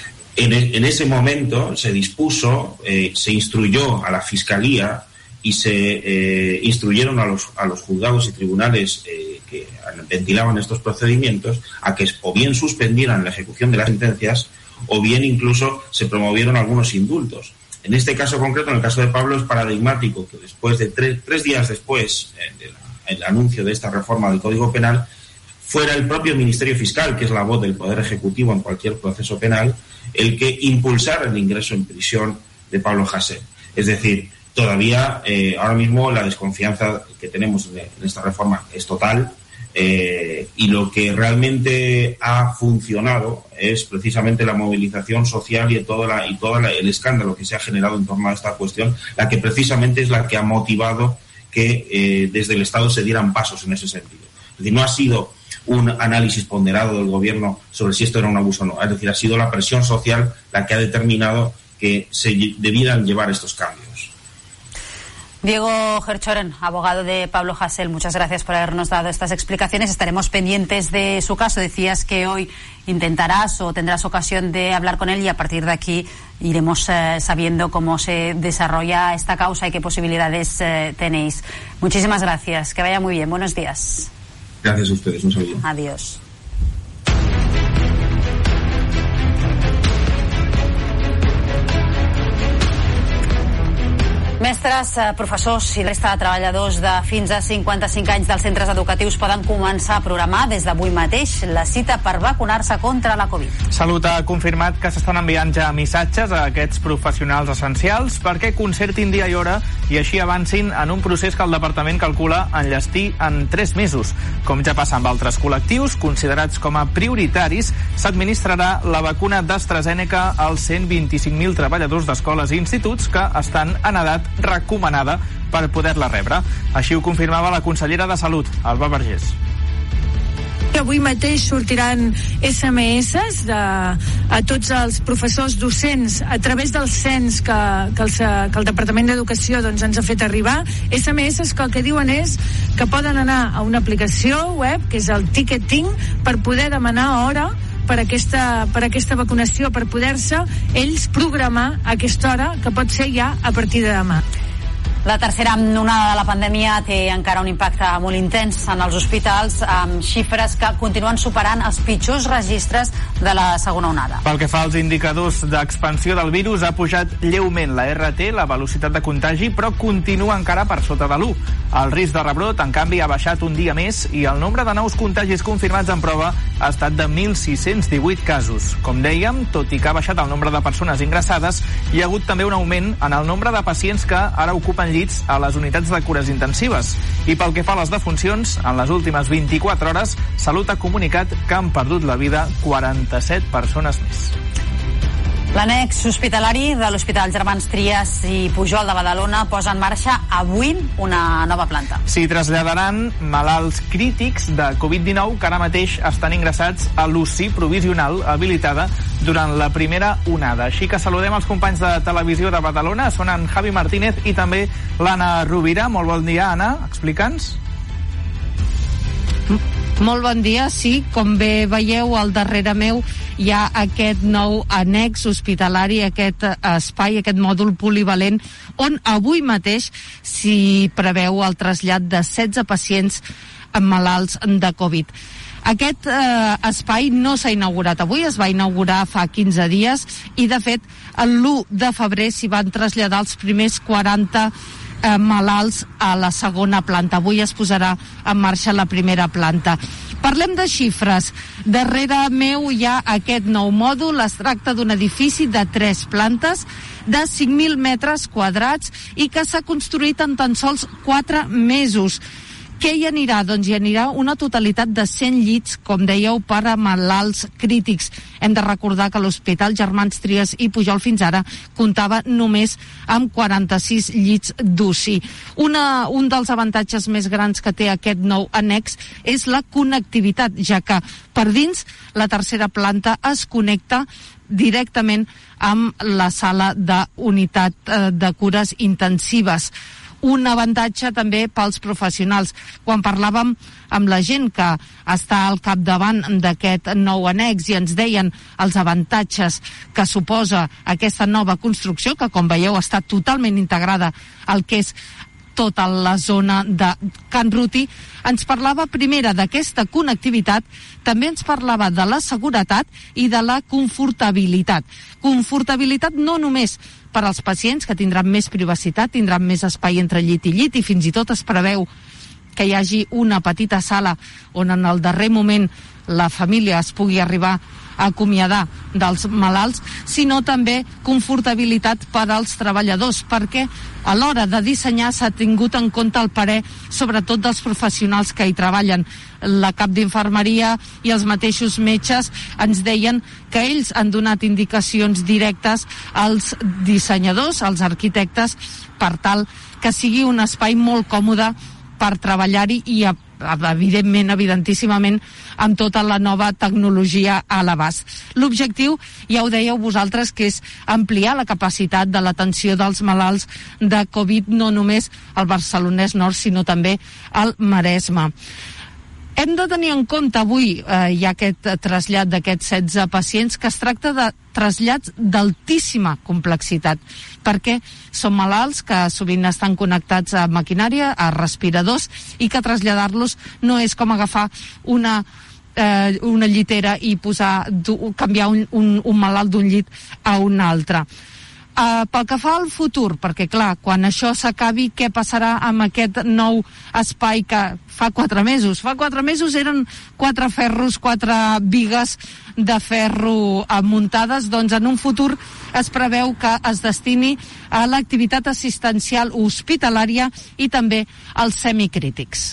En ese momento se dispuso, se instruyó a la Fiscalía y se instruyeron a los juzgados y tribunales que ventilaban estos procedimientos a que o bien suspendieran la ejecución de las sentencias o bien incluso se promovieron algunos indultos. En este caso concreto, en el caso de Pablo, es paradigmático que después de tres días después del anuncio de esta reforma del Código Penal, fuera el propio Ministerio Fiscal, que es la voz del Poder Ejecutivo en cualquier proceso penal, el que impulsara el ingreso en prisión de Pablo Hasél. Es decir, todavía ahora mismo la desconfianza que tenemos en esta reforma es total, y lo que realmente ha funcionado es precisamente la movilización social y todo el escándalo que se ha generado en torno a esta cuestión, la que precisamente es la que ha motivado que desde el Estado se dieran pasos en ese sentido. Es decir, no ha sido un análisis ponderado del gobierno sobre si esto era un abuso o no, es decir, ha sido la presión social la que ha determinado que se debieran llevar estos cambios. Diego Gerchoren, abogado de Pablo Hasél, muchas gracias por habernos dado estas explicaciones. Estaremos pendientes de su caso. Decías que hoy intentarás o tendrás ocasión de hablar con él y a partir de aquí iremos sabiendo cómo se desarrolla esta causa y qué posibilidades tenéis. Muchísimas gracias. Que vaya muy bien. Buenos días. Gracias a ustedes. Un saludo. Adiós. Mestres, professors i resta de treballadors de fins a 55 anys dels centres educatius poden començar a programar des d'avui mateix la cita per vacunar-se contra la Covid. Salut ha confirmat que s'estan enviant ja missatges a aquests professionals essencials perquè concertin dia i hora i així avancin en un procés que el departament calcula enllestir en 3 mesos. Com ja passa amb altres col·lectius considerats com a prioritaris, s'administrarà la vacuna d'AstraZeneca als 125.000 treballadors d'escoles i instituts que estan en edat recomanada per poder-la rebre. Així ho confirmava la consellera de Salut, Alba Vergés. Avui mateix sortiran SMS a tots els professors docents a través del cens que el Departament d'Educació ens ha fet arribar. SMS que el que diuen és que poden anar a una aplicació web, que és el Ticketing, per poder demanar hora per aquesta vacunació, per poder-se ells programar aquesta hora, que pot ser ja a partir de demà. La tercera onada de la pandèmia té encara un impacte molt intens en els hospitals, amb xifres que continuen superant els pitjors registres de la segona onada. Pel que fa als indicadors d'expansió del virus, ha pujat lleument la RT, la velocitat de contagi, però continua encara per sota de l'1. El risc de rebrot, en canvi, ha baixat un dia més i el nombre de nous contagis confirmats en prova ha estat de 1.618 casos. Com dèiem, tot i que ha baixat el nombre de persones ingressades, hi ha hagut també un augment en el nombre de pacients que ara ocupen llits a les unitats de cures intensives. I pel que fa a les defuncions, en les últimes 24 hores, Salut ha comunicat que han perdut la vida 47 persones més. L'annex hospitalari de l'Hospital Germans Trias i Pujol de Badalona posa en marxa avui una nova planta. S'hi traslladaran malalts crítics de Covid-19 que ara mateix estan ingressats a l'UCI provisional habilitada durant la primera onada. Així que saludem els companys de Televisió de Badalona, són en Javi Martínez i també l'Anna Rovira. Molt bon dia, Anna, explica'ns. Molt bon dia, sí, com bé veieu al darrere meu hi ha aquest nou annex hospitalari, aquest espai, aquest mòdul polivalent on avui mateix s'hi preveu el trasllat de 16 pacients malalts de Covid. Aquest espai no s'ha inaugurat avui, es va inaugurar fa 15 dies i de fet l'1 de febrer s'hi van traslladar els primers 40 malalts a la segona planta. Avui es posarà en marxa la primera planta. Parlem de xifres. Darrere meu hi ha aquest nou mòdul. Es tracta d'un edifici de 3 plantes de 5.000 metres quadrats i que s'ha construït en tan sols 4 mesos. Què hi anirà? Doncs hi anirà una totalitat de 100 llits, com dèieu, per a malalts crítics. Hem de recordar que l'Hospital Germans Trias i Pujol fins ara comptava només amb 46 llits d'UCI. Un dels avantatges més grans que té aquest nou annex és la connectivitat, ja que per dins la tercera planta es connecta directament amb la sala d'unitat de cures intensives. Un avantatge també pels professionals. Quan parlàvem amb la gent que està al capdavant d'aquest nou annex i ens deien els avantatges que suposa aquesta nova construcció, que com veieu està totalment integrada al que és tota la zona de Can Ruti, ens parlava primera d'aquesta connectivitat, també ens parlava de la seguretat i de la confortabilitat. Confortabilitat no només per als pacients, que tindran més privacitat, tindran més espai entre llit i llit, i fins i tot es preveu que hi hagi una petita sala on en el darrer moment la família es pugui arribar acomiadar dels malalts, sinó també confortabilitat per als treballadors, perquè a l'hora de dissenyar s'ha tingut en compte el parer sobretot dels professionals que hi treballen. La cap d'infermeria i els mateixos metges ens deien que ells han donat indicacions directes als dissenyadors, als arquitectes, per tal que sigui un espai molt còmode per treballar-hi i evidentment, evidentíssimament, amb tota la nova tecnologia a l'abast. L'objectiu, ja ho dèieu vosaltres, que és ampliar la capacitat de l'atenció dels malalts de Covid, no només al Barcelonès Nord, sinó també al Maresme. Hem de tenir en compte avui, hi ha aquest trasllat d'aquests 16 pacients, que es tracta de trasllats d'altíssima complexitat, perquè són malalts que sovint estan connectats a maquinària, a respiradors, i que traslladar-los no és com agafar una llitera i canviar un malalt d'un llit a un altre. Pel que fa al futur, perquè clar, quan això s'acabi, què passarà amb aquest nou espai que fa 4 mesos? Fa 4 mesos eren 4 ferros, 4 bigues de ferro muntades, doncs en un futur es preveu que es destini a l'activitat assistencial hospitalària i també als semicrítics.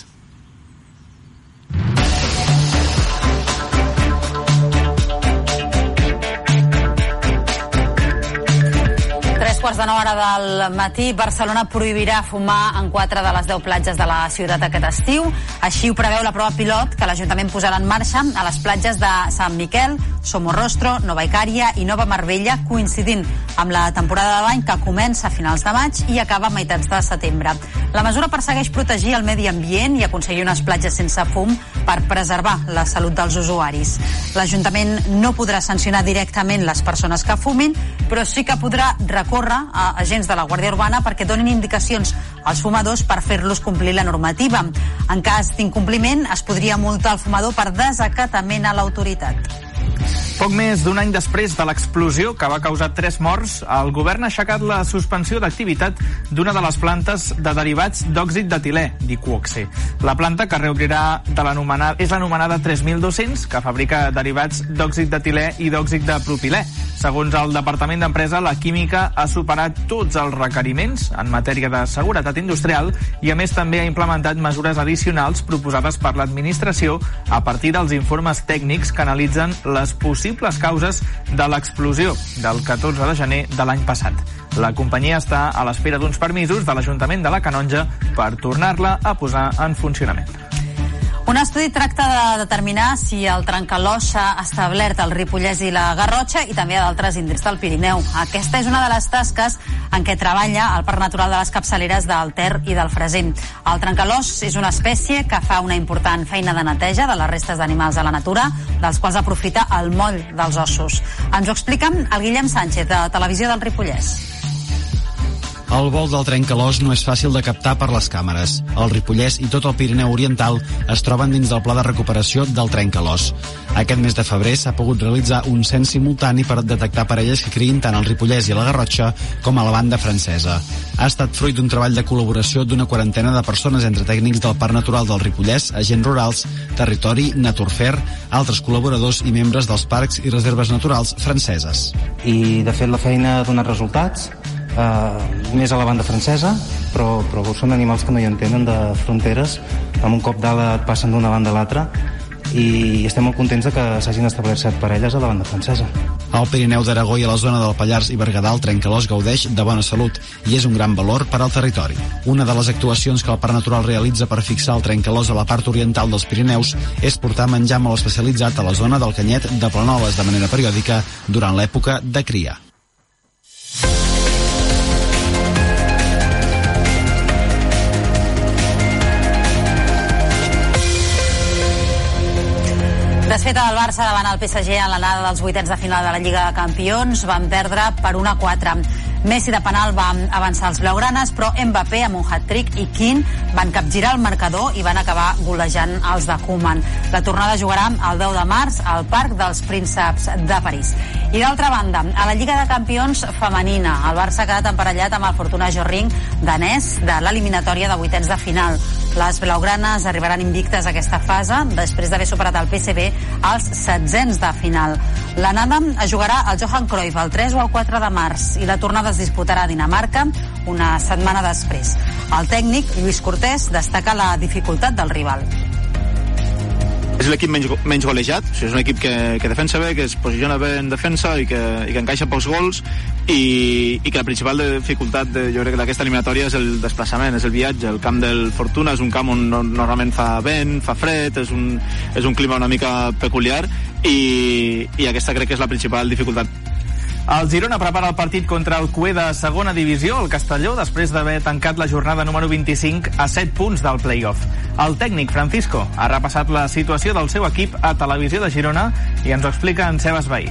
8:45 del matí, Barcelona prohibirà fumar en 4 de les 10 platges de la ciutat aquest estiu. Així ho preveu la prova pilot que l'Ajuntament posarà en marxa a les platges de Sant Miquel, Somorrostro, Nova Icària i Nova Marbella, coincidint amb la temporada de l'any que comença a finals de maig i acaba a meitats de setembre. La mesura persegueix protegir el medi ambient i aconseguir unes platges sense fum per preservar la salut dels usuaris. L'Ajuntament no podrà sancionar directament les persones que fumin, però sí que podrà recórrer a agents de la Guàrdia Urbana perquè donin indicacions als fumadors per fer-los complir la normativa. En cas d'incompliment, es podria multar el fumador per desacatament a l'autoritat. Poc més d'un any després de l'explosió que va causar 3 morts, el govern ha aixecat la suspensió d'activitat d'una de les plantes de derivats d'òxid d'etilè, Dicuoxe. La planta que reobrirà és l'anomenada 3200, que fabrica derivats d'òxid d'etilè i d'òxid de propilè. Segons el Departament d'Empresa, la química ha superat tots els requeriments en matèria de seguretat industrial i, a més, també ha implementat mesures addicionals proposades per l'administració a partir dels informes tècnics que analitzen les possibles causes de l'explosió del 14 de gener de l'any passat. La companyia està a l'espera d'uns permisos de l'Ajuntament de la Canonja per tornar-la a posar en funcionament. Un estudi tracta de determinar si el trencalòs s'ha establert al Ripollès i la Garrotxa i també a d'altres indrets del Pirineu. Aquesta és una de les tasques en què treballa el Parc Natural de les Capçaleres del Ter i del Freser. El trencalòs és una espècie que fa una important feina de neteja de les restes d'animals a la natura, dels quals aprofita el moll dels ossos. Ens ho explica el Guillem Sánchez, de Televisió del Ripollès. El vol del trencalòs no és fàcil de captar per les càmeres. El Ripollès i tot el Pirineu Oriental es troben dins del pla de recuperació del trencalòs. Aquest mes de febrer s'ha pogut realitzar un cens simultani per detectar parelles que crien tant al Ripollès i a la Garrotxa com a la banda francesa. Ha estat fruit d'un treball de col·laboració d'una quarantena de persones entre tècnics del Parc Natural del Ripollès, agents rurals, Territori, Naturfer, altres col·laboradors i membres dels parcs i reserves naturals franceses. I, de fet, la feina ha donat resultats, més a la banda francesa, però són animals que no hi entenen de fronteres. Amb un cop d'ala et passen d'una banda a l'altra i estem molt contents de que s'hagin establert 7 parelles a la banda francesa. Al Pirineu d'Aragó i a la zona del Pallars i Berguedà el trencalòs gaudeix de bona salut i és un gran valor per al territori. Una de les actuacions que el Parc Natural realitza per fixar el trencalòs a la part oriental dels Pirineus és portar menjar molt especialitzat a la zona del Canyet de Planoles de manera periòdica durant l'època de cria. Desfeta del Barça davant el PSG en l'anada dels vuitens de final de la Lliga de Campions, van perdre per 1-4. Messi de penal va avançar els blaugranes, però Mbappé amb un hat-trick i Keane van capgirar el marcador i van acabar golejant els de Koeman. La tornada jugarà el 10 de març al Parc dels Prínceps de París. I d'altra banda, a la Lliga de Campions femenina, el Barça ha quedat emparellat amb el Fortuna Hjørring danès de l'eliminatòria de vuitens de final. Les blaugranes arribaran invictes a aquesta fase després d'haver superat el PSV als 16ens de final. L'anada es jugarà al Johan Cruyff el 3 o el 4 de març i la tornada es disputarà a Dinamarca una setmana després. El tècnic, Lluís Cortés, destaca la dificultat del rival. És l'equip menys golejat, o sigui, és un equip que defensa bé, que es posiciona bé en defensa i que encaixa pocs gols i que la principal dificultat jo crec que d'aquesta eliminatòria és el desplaçament, és el viatge. El camp del Fortuna és un camp on normalment fa vent, fa fred, és un clima una mica peculiar i aquesta crec que és la principal dificultat. El Girona prepara el partit contra el Cué de segona divisió, el Castelló, després d'haver tancat la jornada número 25 a 7 punts del play-off. El tècnic Francisco ha repassat la situació del seu equip a Televisió de Girona i ens ho explica en Sebas Bahí.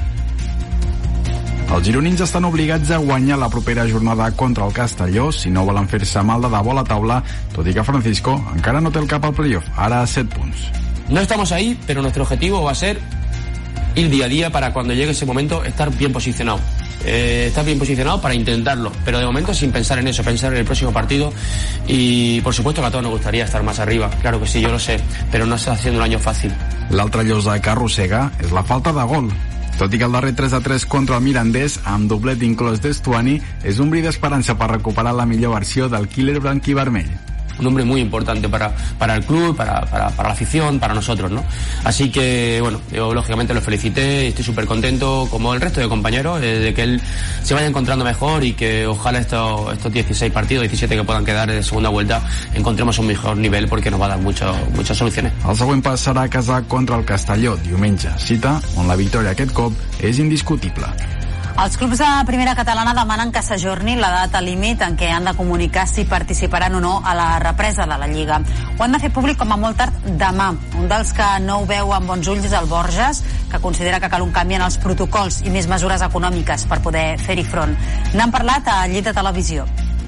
Els gironins estan obligats a guanyar la propera jornada contra el Castelló si no volen fer-se mal de debò a la taula, tot i que Francisco encara no té el cap al play-off, ara a 7 punts. No estamos ahí, pero nuestro objetivo va a ser ir día a día para cuando llegue ese momento estar bien posicionado. Estar bien posicionado para intentarlo, pero de momento sin pensar en eso, pensar en el próximo partido y por supuesto que a todos nos gustaría estar más arriba, claro que sí, yo lo sé, pero no está siendo un año fácil. L'altra llosa que arrossega és la falta de gol. Tot i que el darrer 3-3 contra el Mirandés, amb doblet inclòs d'Estuani, és un bri d'esperança per recuperar la millor versió del killer blanquivermell. Un hombre muy importante para el club, para la afición, para nosotros, ¿no? Así que, bueno, yo lógicamente lo felicité y estoy súper contento, como el resto de compañeros, de que él se vaya encontrando mejor y que ojalá estos 16 partidos, 17 que puedan quedar de segunda vuelta, encontremos un mejor nivel porque nos va a dar muchas soluciones. El següent pas serà a casa contra el Castelló diumenge, cita on la victòria aquest cop és indiscutible. Els clubs de primera catalana demanen que s'ajorni la data límit en què han de comunicar si participaran o no a la represa de la Lliga. Ho han de fer públic com a molt tard demà. Un dels que no ho veu amb bons ulls és el Borges, que considera que cal un canvi en els protocols i més mesures econòmiques per poder fer-hi front. N'han parlat a Llit de Televisió.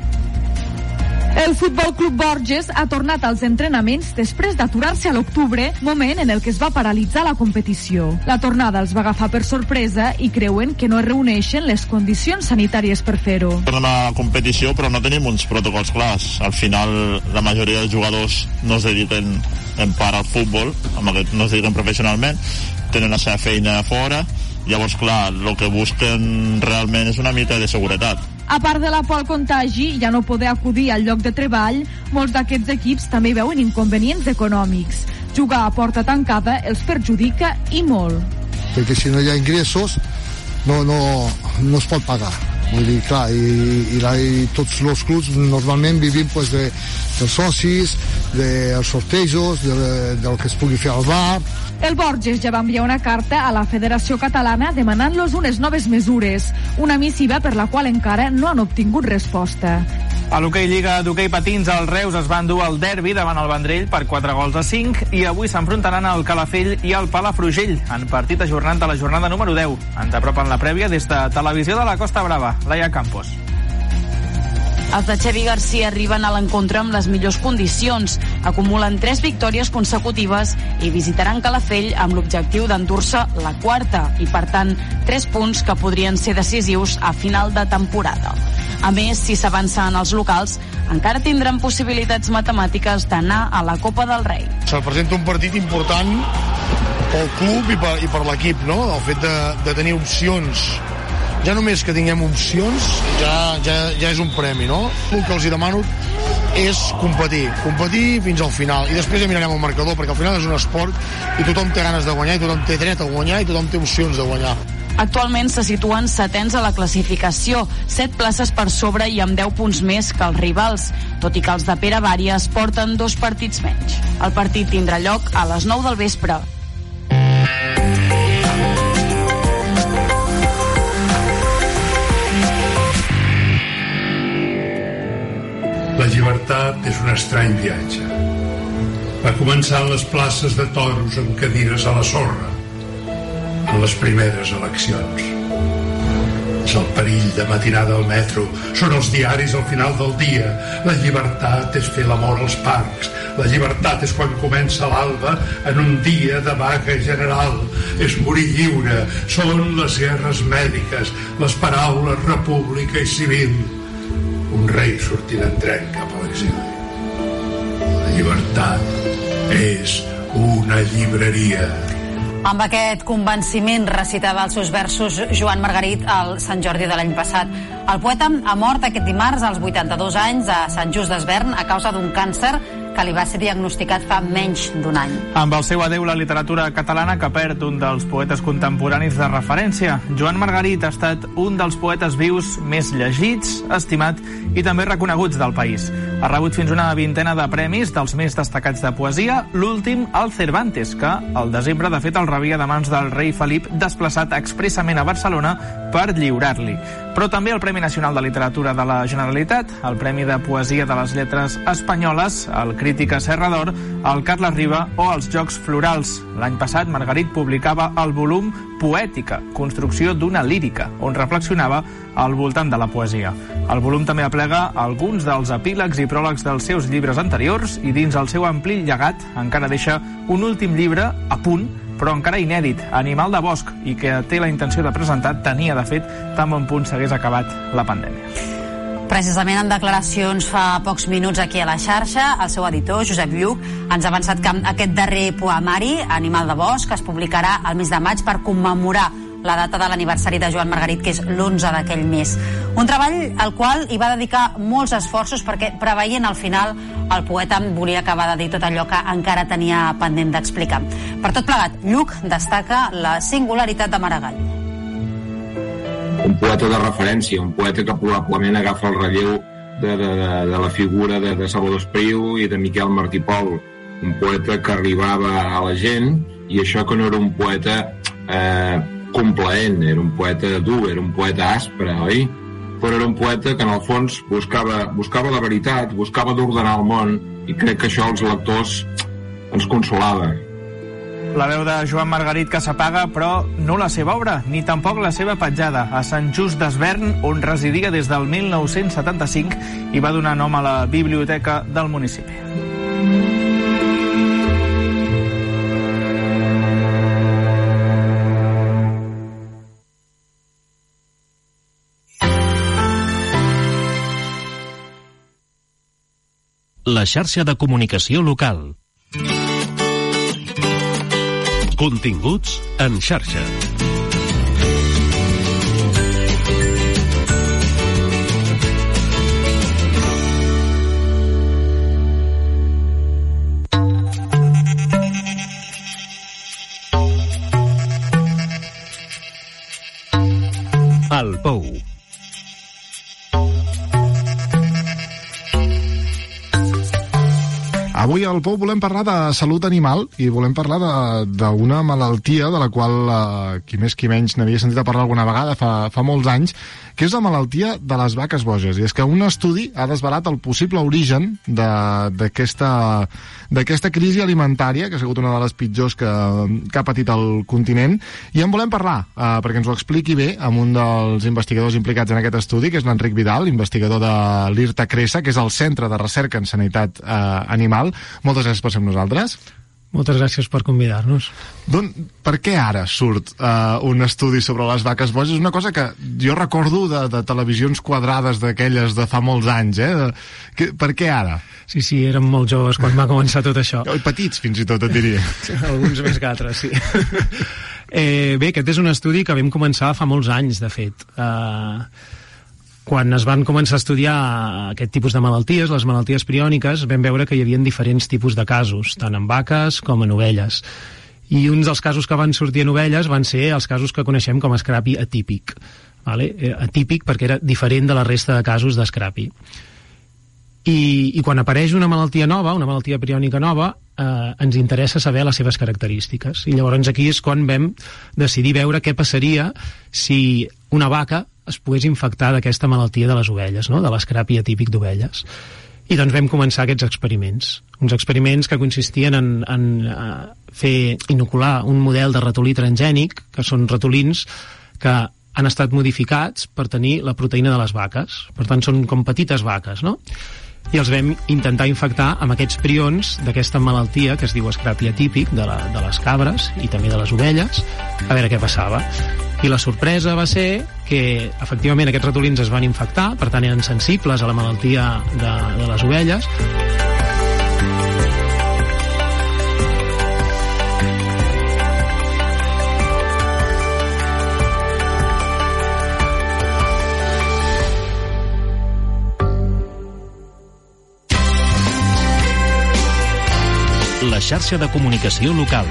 El Futbol Club Borges ha tornat als entrenaments després d'aturar-se a l'octubre, moment en el que es va paralitzar la competició. La tornada els va agafar per sorpresa i creuen que no es reuneixen les condicions sanitàries per fer-ho. Tornem a la competició, però no tenim uns protocols clars. Al final, la majoria dels jugadors no es dediquen en part al futbol, no es dediquen professionalment, tenen la seva feina fora. Llavors, clar, el que busquen realment és una mica de seguretat. A part de la por al contagi i a no poder acudir al lloc de treball, molts d'aquests equips també veuen inconvenients econòmics. Jugar a porta tancada els perjudica i molt. Perquè si no hi ha ingressos no es pot pagar. Vull dir, clar, i tots els clubs normalment vivim pues, dels socis, dels sortejos, del que es pugui fer al bar. El Borges ja va enviar una carta a la Federació Catalana demanant-los unes noves mesures, una missiva per la qual encara no han obtingut resposta. A l'hoquei Lliga d'hoquei patins, els Reus es van dur el derbi davant el Vendrell per 4-5 i avui s'enfrontaran al Calafell i al Palafrugell en partit ajornat de la jornada número 10. Ens apropen la prèvia des de Televisió de la Costa Brava. Laia Campos. Els de Xavi Garcia arriben a l'encontre amb les millors condicions. Acumulen 3 victòries consecutives i visitaran Calafell amb l'objectiu d'endur-se la quarta i, per tant, 3 punts que podrien ser decisius a final de temporada. A més, si s'avança en els locals, encara tindran possibilitats matemàtiques d'anar a la Copa del Rei. Se presenta un partit important pel club i per l'equip, no? El fet de tenir opcions. Ja només que tinguem opcions ja és un premi, no? El que els demano és competir fins al final i després ja mirarem el marcador, perquè al final és un esport i tothom té ganes de guanyar i tothom té dret a guanyar i tothom té opcions de guanyar. Actualment se situen 7ens a la classificació, 7 places per sobre i amb 10 punts més que els rivals, tot i que els de Pere Vàries porten 2 partits menys. El partit tindrà lloc a les 9 del vespre. La llibertat és un estrany viatge. Va començar en les places de toros amb cadires a la sorra, en les primeres eleccions. És el perill de matinada al metro, són els diaris al final del dia. La llibertat és fer l'amor als parcs, la llibertat és quan comença l'alba en un dia de vaga general, és morir lliure, són les guerres mèdiques, les paraules república i civil. Un rei sortint en tren cap a l'exili. La llibertat és una llibreria. Amb aquest convenciment recitava els seus versos Joan Margarit al Sant Jordi de l'any passat. El poeta ha mort aquest dimarts als 82 anys a Sant Just d'Esvern a causa d'un càncer que li va ser diagnosticat fa menys d'un any. Amb el seu adeu la literatura catalana que perd un dels poetes contemporanis de referència. Joan Margarit ha estat un dels poetes vius més llegits, estimat i també reconeguts del país. Ha rebut fins una vintena de premis dels més destacats de poesia, l'últim el Cervantes, que al desembre de fet el rebia de mans del rei Felip, desplaçat expressament a Barcelona per lliurar-li. Però també el Premi Nacional de Literatura de la Generalitat, el Premi de Poesia de les Lletres Espanyoles, el Crítica Serra d'Or, el Carles Riba o els Jocs Florals. L'any passat Margarit publicava el volum Poètica, construcció d'una lírica, on reflexionava al voltant de la poesia. El volum també aplega alguns dels epílegs i pròlegs dels seus llibres anteriors i dins el seu ampli llegat encara deixa un últim llibre a punt, però encara inèdit, Animal de bosc, i que té la intenció de presentar, tenia de fet tan bon punt s'hagués acabat la pandèmia. Precisament en declaracions fa pocs minuts aquí a la xarxa, el seu editor, Josep Lluc, ens ha avançat que aquest darrer poemari, Animal de bosc, es publicarà al mes de maig per commemorar la data de l'aniversari de Joan Margarit, que és l'11 d'aquell mes. Un treball al qual hi va dedicar molts esforços perquè, preveient al final, el poeta volia acabar de dir tot allò que encara tenia pendent d'explicar. Per tot plegat, Lluc destaca la singularitat de Maragall. Un poeta de referència, un poeta que probablement agafa el relleu de la figura de Salvador Espriu i de Miquel Martí Pol, un poeta que arribava a la gent, i això que no era un poeta complaent, era un poeta dur, era un poeta aspre, oi? Però era un poeta que en el fons buscava la veritat, buscava d'ordenar el món, i crec que això als lectors ens consolava. La veu de Joan Margarit que s'apaga, però no la seva obra, ni tampoc la seva petjada, a Sant Just d'Esvern, on residia des del 1975 i va donar nom a la biblioteca del municipi. La xarxa de comunicació local. Continguts en xarxa. El Pou. Avui al Pou volem parlar de salut animal i volem parlar d'una malaltia de la qual qui més qui menys n'havia sentit a parlar alguna vegada fa molts anys, que és la malaltia de les vaques boges. I és que un estudi ha desvelat el possible origen d'aquesta crisi alimentària, que ha sigut una de les pitjors que ha patit el continent, i en volem parlar, perquè ens ho expliqui bé amb un dels investigadors implicats en aquest estudi, que és l'Enric Vidal, investigador de l'IRTA Cresa, que és el Centre de Recerca en Sanitat Animal. Moltes gràcies per ser amb nosaltres. Moltes gràcies per convidar-nos. Per què ara surt un estudi sobre les vaques boges? És una cosa que jo recordo de televisions quadrades d'aquelles de fa molts anys, Per què ara? Sí, érem molt joves quan va començar tot això. Petits, fins i tot, et diria. Alguns més que altres, sí. Bé, aquest és un estudi que vam començar fa molts anys, de fet. Quan es van començar a estudiar aquest tipus de malalties, les malalties priòniques, vam veure que hi havia diferents tipus de casos, tant en vaques com en ovelles. I uns dels casos que van sortir en ovelles van ser els casos que coneixem com a escrapi atípic. Atípic perquè era diferent de la resta de casos d'escrapi. I quan apareix una malaltia nova, una malaltia priònica nova, ens interessa saber les seves característiques. I llavors aquí és quan vam decidir veure què passaria si una vaca es pogués infectar d'aquesta malaltia de les ovelles, no? De l'escrapi atípic d'ovelles. I doncs vam començar aquests experiments. Uns experiments que consistien en fer inocular un model de ratolí transgènic, que són ratolins que han estat modificats per tenir la proteïna de les vaques. Per tant, són com petites vaques, no? I els vam intentar infectar amb aquests prions d'aquesta malaltia que es diu escrapi atípic de les cabres i també de les ovelles, a veure què passava. I la sorpresa va ser que efectivament aquests ratolins es van infectar, per tant eren sensibles a la malaltia de les ovelles. La xarxa de comunicació local.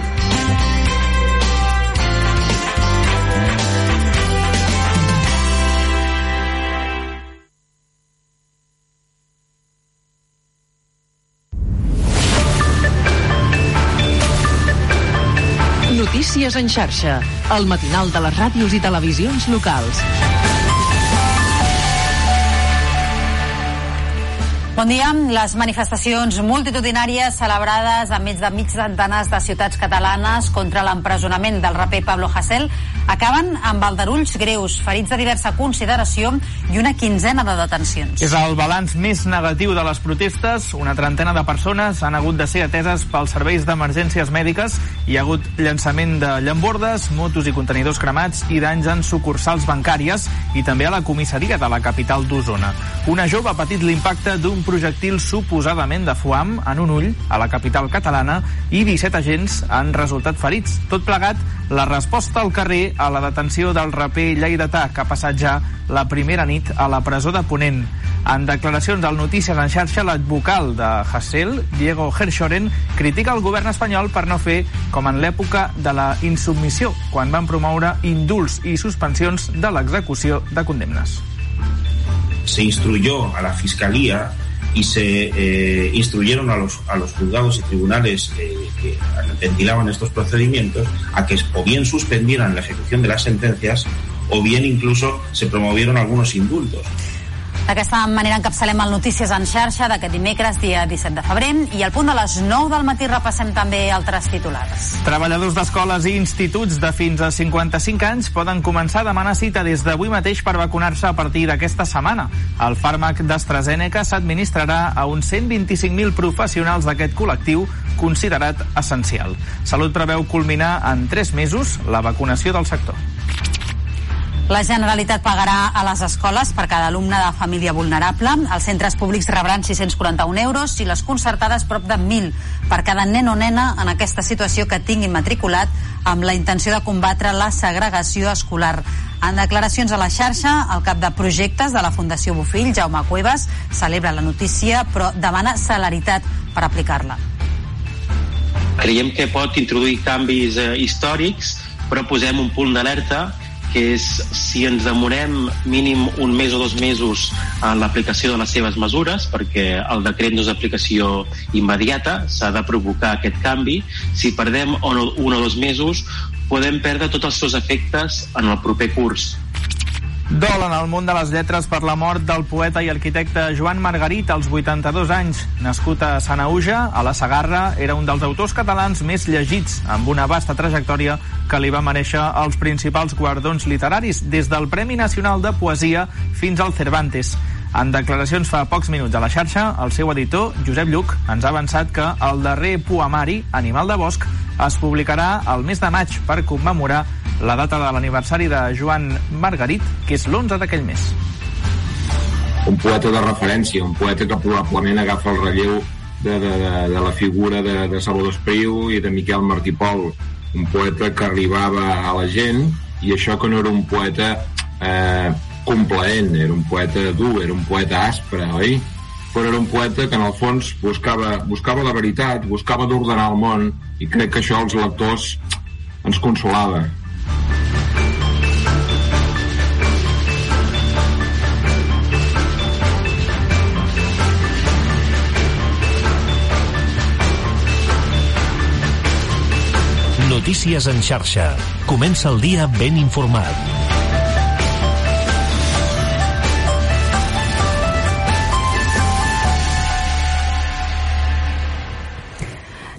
Notícies en xarxa, el matinal de les ràdios i televisions locals. Bon dia. Les manifestacions multitudinàries celebrades enmig de mig centenars de ciutats catalanes contra l'empresonament del raper Pablo Hasél acaben amb aldarulls greus, ferits de diversa consideració i una quinzena de detencions. És el balanç més negatiu de les protestes. Una trentena de persones han hagut de ser ateses pels serveis d'emergències mèdiques. Hi ha hagut llançament de llambordes, motos i contenidors cremats i danys en sucursals bancàries i també a la comissaria de la capital d'Osona. Una jove ha patit l'impacte d'un projectil suposadament de foam en un ull a la capital catalana i 17 agents han resultat ferits. Tot plegat, la resposta al carrer a la detenció del raper lleidatà que ha passat ja la primera nit a la presó de Ponent. En declaracions al Notícies en xarxa, l'advocal de Hasél, Diego Hershoren, critica el govern espanyol per no fer com en l'època de la insubmissió, quan van promoure indults i suspensions de l'execució de condemnes. Se instruyó a la Fiscalía y se instruyeron a los juzgados y tribunales que ventilaban estos procedimientos a que o bien suspendieran la ejecución de las sentencias o bien incluso se promovieron algunos indultos. D'aquesta manera encapçalem el Notícies en xarxa d'aquest dimecres, dia 17 de febrer, i al punt de les 9 del matí repassem també altres titulars. Treballadors d'escoles i instituts de fins a 55 anys poden començar a demanar cita des d'avui mateix per vacunar-se a partir d'aquesta setmana. El fàrmac d'AstraZeneca s'administrarà a uns 125.000 professionals d'aquest col·lectiu considerat essencial. Salut preveu culminar en 3 mesos la vacunació del sector. La Generalitat pagarà a les escoles per cada alumne de família vulnerable. Els centres públics rebran 641 euros i les concertades prop de 1.000 per cada nen o nena en aquesta situació que tinguin matriculat amb la intenció de combatre la segregació escolar. En declaracions a la xarxa, el cap de projectes de la Fundació Bofill, Jaume Cuevas, celebra la notícia però demana celeritat per aplicar-la. Creiem que pot introduir canvis històrics, però posem un punt d'alerta que és si ens demorem mínim un mes o 2 mesos en l'aplicació de les seves mesures, perquè el decret no és d'aplicació immediata, s'ha de provocar aquest canvi. Si perdem 1 o 2 mesos, podem perdre tots els seus efectes en el proper curs. Dol en el món de les lletres per la mort del poeta i arquitecte Joan Margarit als 82 anys. Nascut a Sanaüja, a la Segarra, era un dels autors catalans més llegits, amb una vasta trajectòria que li va merèixer els principals guardons literaris, des del Premi Nacional de Poesia fins al Cervantes. En declaracions fa pocs minuts a la xarxa, el seu editor, Josep Lluc, ens ha avançat que el darrer poemari, Animal de bosc, es publicarà el mes de maig per commemorar la data de l'aniversari de Joan Margarit, que és l'11 d'aquell mes. Un poeta de referència, un poeta que probablement agafa el relleu de la figura de Salvador Espriu i de Miquel Martí Pol, un poeta que arribava a la gent, i això que no era un poeta complaent, era un poeta dur, era un poeta aspre, oi? Però era un poeta que en el fons buscava la veritat, buscava d'ordenar el món, i crec que això als lectors ens consolava. Notícies en xarxa. Comença el dia ben informat.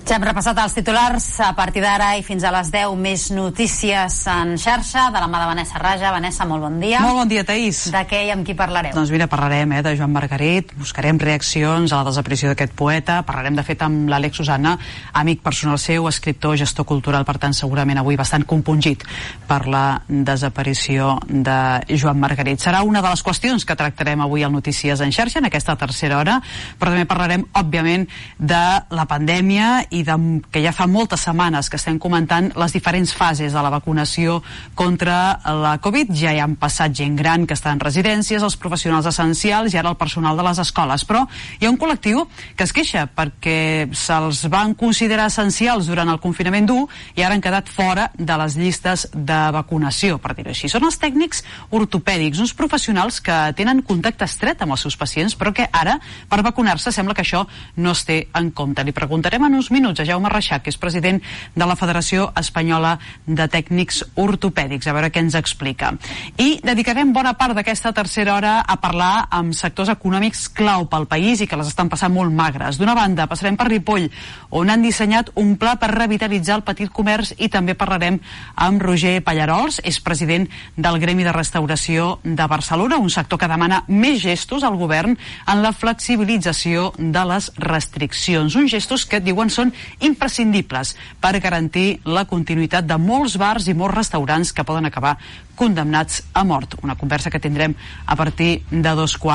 Ja hem repassat els titulars. A partir d'ara i fins a les 10, més notícies en xarxa, de la mà de Vanessa Raja. Vanessa, molt bon dia. Molt bon dia, Taís. De què i amb qui parlareu? Doncs mira, parlarem de Joan Margarit, buscarem reaccions a la desaparició d'aquest poeta, parlarem de fet amb l'Àlex Susana, amic personal seu, escriptor, gestor cultural, per tant segurament avui bastant compungit per la desaparició de Joan Margarit. Serà una de les qüestions que tractarem avui al Notícies en xarxa, en aquesta tercera hora, però també parlarem, òbviament, de la pandèmia i que ja fa moltes setmanes que estem comentant les diferents fases de la vacunació contra la Covid. Ja hi han passat gent gran que està en residències, els professionals essencials i ara el personal de les escoles. Però hi ha un col·lectiu que es queixa perquè se'ls van considerar essencials durant el confinament dur i ara han quedat fora de les llistes de vacunació, per dir-ho així. Són els tècnics ortopèdics, uns professionals que tenen contacte estret amb els seus pacients, però que ara, per vacunar-se, sembla que això no es té en compte. Li preguntarem en uns minuts a Jaume Reixac, que és president de la Federació Espanyola de Tècnics Ortopèdics, a veure què ens explica. I dedicarem bona part d'aquesta tercera hora a parlar amb sectors econòmics clau pel país i que les estan passant molt magres. D'una banda, passarem per Ripoll, on han dissenyat un pla per revitalitzar el petit comerç, i també parlarem amb Roger Pallarols, és president del Gremi de Restauració de Barcelona, un sector que demana més gestos al govern en la flexibilització de les restriccions. Uns gestos que diuen són imprescindibles per garantir la continuïtat de molts bars i molts restaurants que poden acabar condemnats a mort. Una conversa que tindrem a partir de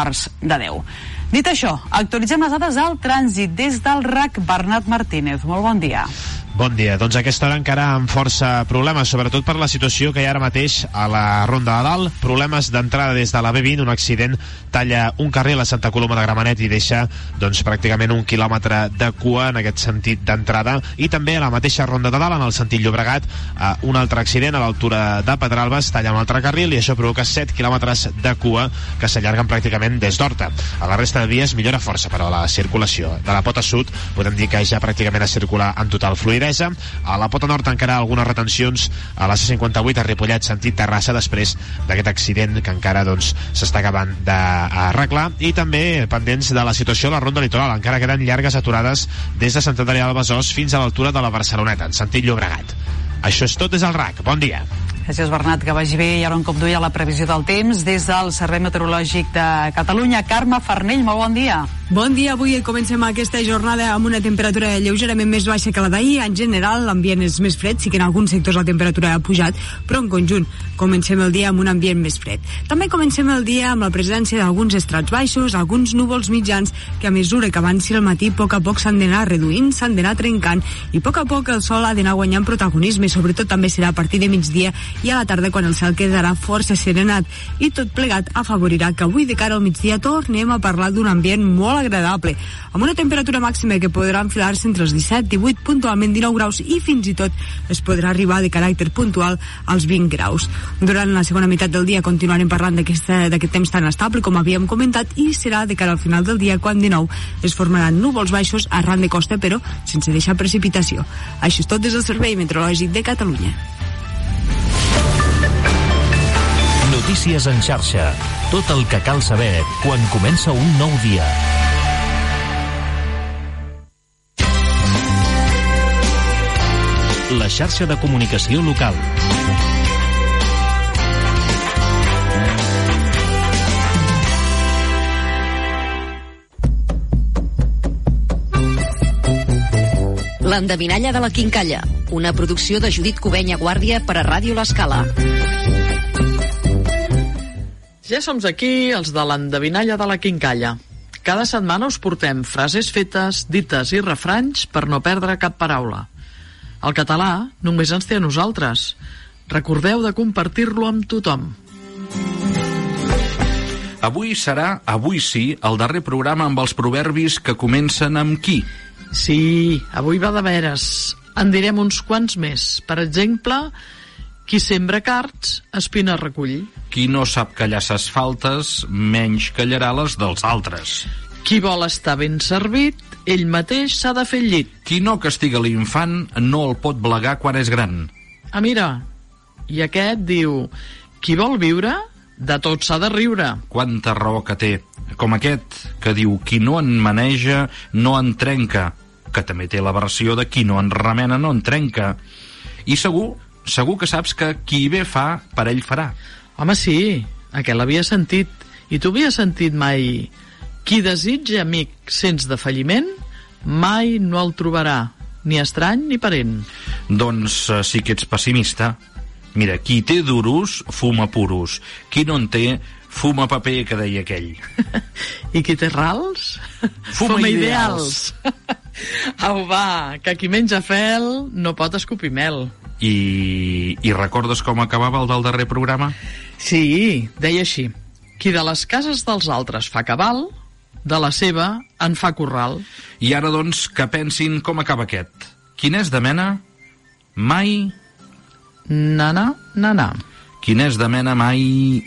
2:45. Dit això, actualitzem les dades del trànsit des del RAC. Bernat Martínez, molt bon dia. Bon dia. Doncs a aquesta hora encara amb força problemes, sobretot per la situació que hi ha ara mateix a la Ronda de Dalt. Problemes d'entrada des de la B20, un accident talla un carril a Santa Coloma de Gramenet i deixa doncs pràcticament 1 quilòmetre de cua en aquest sentit d'entrada, i també a la mateixa Ronda de Dalt, en el sentit Llobregat, un altre accident a l'altura de Pedralbes, talla un altre carril i això provoca 7 quilòmetres de cua que s'allarguen pràcticament des d'Horta. A la resta de vies millora força, però la circulació de la pota sud podem dir que ja pràcticament es circula en total fluidesa. A la pota nord encara algunes retencions a la C58 a Ripollet sentit Terrassa després d'aquest accident que encara doncs s'està acabant d'arreglar, i també pendents de la situació a la Ronda Litoral. Encara queden llargues aturades des de Sant Andreu del Besòs fins a l'altura de la Barceloneta en sentit Llobregat. Això és tot des del RAC. Bon dia. Gràcies, Bernat, que vagi bé. I ara un cop d'ull a la previsió del temps des del Servei Meteorològic de Catalunya. Carme Farnell, molt bon dia. Bon dia, avui comencem aquesta jornada amb una temperatura lleugerament més baixa que la d'ahir. En general, l'ambient és més fred, sí que en alguns sectors la temperatura ha pujat, però en conjunt comencem el dia amb un ambient més fred. També comencem el dia amb la presència d'alguns estrats baixos, alguns núvols mitjans, que a mesura que avanci el matí, a poc s'han d'anar reduint, s'han d'anar trencant, i a poc el sol ha d'anar guanyant protagonisme, sobretot també serà a partir de migdia i a la tarda, quan el cel quedarà força serenat, i tot plegat afavorirà que avui de cara al migdia tornem a parlar d'un ambient molt agradable, amb una temperatura màxima que podrà enfilar-se entre els 17, 18, puntualment 19 graus, i fins i tot es podrà arribar de caràcter puntual als 20 graus. Durant la segona meitat del dia continuarem parlant d'aquest temps tan estable com havíem comentat, i serà de cara al final del dia quan de nou es formaran núvols baixos arran de costa, però sense deixar precipitació. Això és tot des del Servei Meteorològic de Catalunya. Notícies en xarxa. Tot el que cal saber quan comença un nou dia. La xarxa de comunicació local. L'endevinalla de la Quincalla, una producció de Judit Covenya Guàrdia per a Ràdio L'Escala. Ja som aquí, els de l'endevinalla de la Quincalla. Cada setmana us portem frases fetes, dites i refranys per no perdre cap paraula. El català només ens té a nosaltres. Recordeu de compartir-lo amb tothom. Avui serà, avui sí, el darrer programa amb els proverbis que comencen amb qui. Sí, avui va de veres. En direm uns quants més. Per exemple, qui sembra cards, espina recull. Qui no sap callar ses faltes, menys callarà les dels altres. Qui vol estar ben servit, ell mateix s'ha de fer el llit. Qui no castiga l'infant no el pot blegar quan és gran. Ah, mira, i aquest diu, qui vol viure, de tot s'ha de riure. Quanta raó que té. Com aquest, que diu, qui no en maneja, no en trenca. que també té la versió de qui no en remena no en trenca. I segur que saps que qui bé fa, per ell farà. Home, sí, aquest l'havia sentit. I tu havies sentit mai: qui desitja amic sens defalliment, mai no el trobarà, ni estrany ni parent. Doncs sí que ets pessimista. Mira, qui té duros, fuma puros. Qui no en té, fuma paper, que deia aquell. I qui té rals? Fuma ideals. Au, va, que qui menja fel no pot escopir mel. I recordes com acabava el del darrer programa? Sí, deia així: qui de les cases dels altres fa cabal, de la seva en fa corral. I ara, doncs, que pensin com acaba aquest. Qui n'és de mena, mai... Nana. Qui n'és de mena, mai...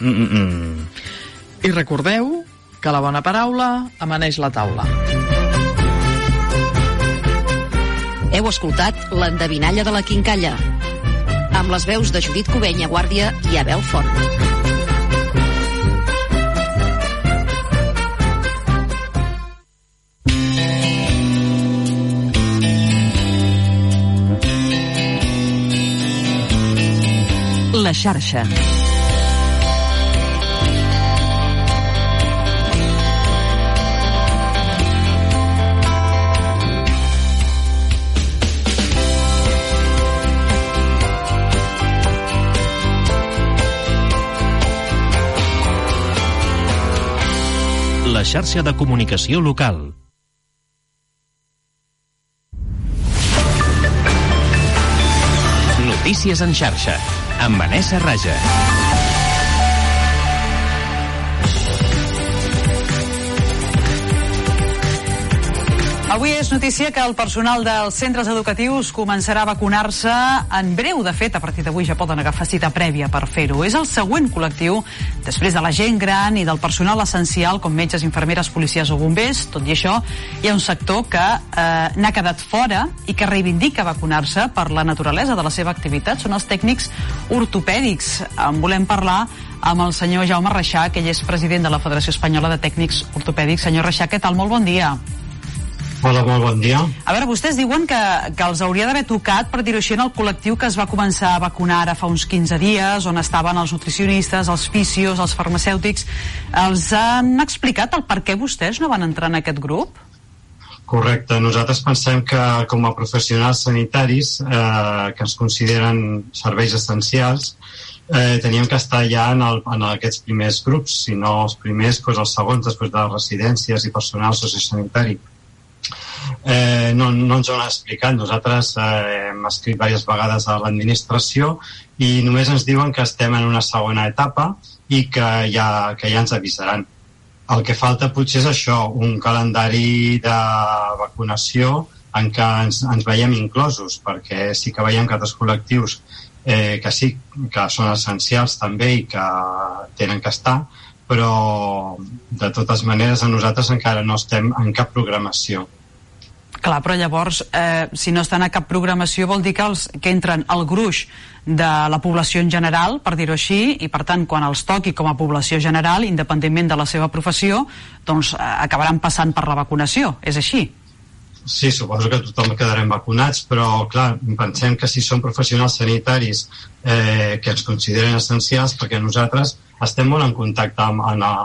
I recordeu que la bona paraula amaneix la taula. Heu escoltat l'endevinalla de la quincalla, amb les veus de Judit Cubenya Guàrdia i Abel Font. La xarxa. La xarxa de comunicació local. Notícies en xarxa, amb Vanessa Raja. Avui és notícia que el personal dels centres educatius començarà a vacunar-se en breu. De fet, a partir d'avui ja poden agafar cita prèvia per fer-ho. És el següent col·lectiu, després de la gent gran i del personal essencial, com metges, infermeres, policies o bombers. Tot i això, hi ha un sector que n'ha quedat fora i que reivindica vacunar-se per la naturalesa de la seva activitat. Són els tècnics ortopèdics. En volem parlar amb el senyor Jaume Reixach, que ell és president de la Federació Espanyola de Tècnics Ortopèdics. Senyor Reixach, què tal? Molt bon dia. Hola, molt bon dia. A veure, vostès diuen que els hauria d'haver tocat, per dir-ho així, en el col·lectiu que es va començar a vacunar ara fa uns 15 dies, on estaven els nutricionistes, els fisios, els farmacèutics. Els han explicat el per què vostès no van entrar en aquest grup? Correcte. Nosaltres pensem que com a professionals sanitaris que ens consideren serveis essencials, teníem que estar ja en aquests primers grups, si no els primers, doncs els segons, després de les residències i personal sociosanitari. No ens ho han explicat. Nosaltres hem escrit diverses vegades a l'administració i només ens diuen que estem en una segona etapa i que ja ens avisaran. El que falta potser és això, un calendari de vacunació en què ens veiem inclosos, perquè sí que veiem que altres col·lectius que sí, que són essencials també i que tenen que estar, però de totes maneres a nosaltres encara no estem en cap programació. Clar, però llavors, si no estan a cap programació, vol dir que que entren al gruix de la població en general, per dir-ho així, i per tant, quan els toqui com a població general, independentment de la seva professió, doncs acabaran passant per la vacunació. És així? Sí, suposo que tothom quedarem vacunats, però clar, pensem que si són professionals sanitaris que ens consideren essencials, perquè nosaltres estem molt en contacte amb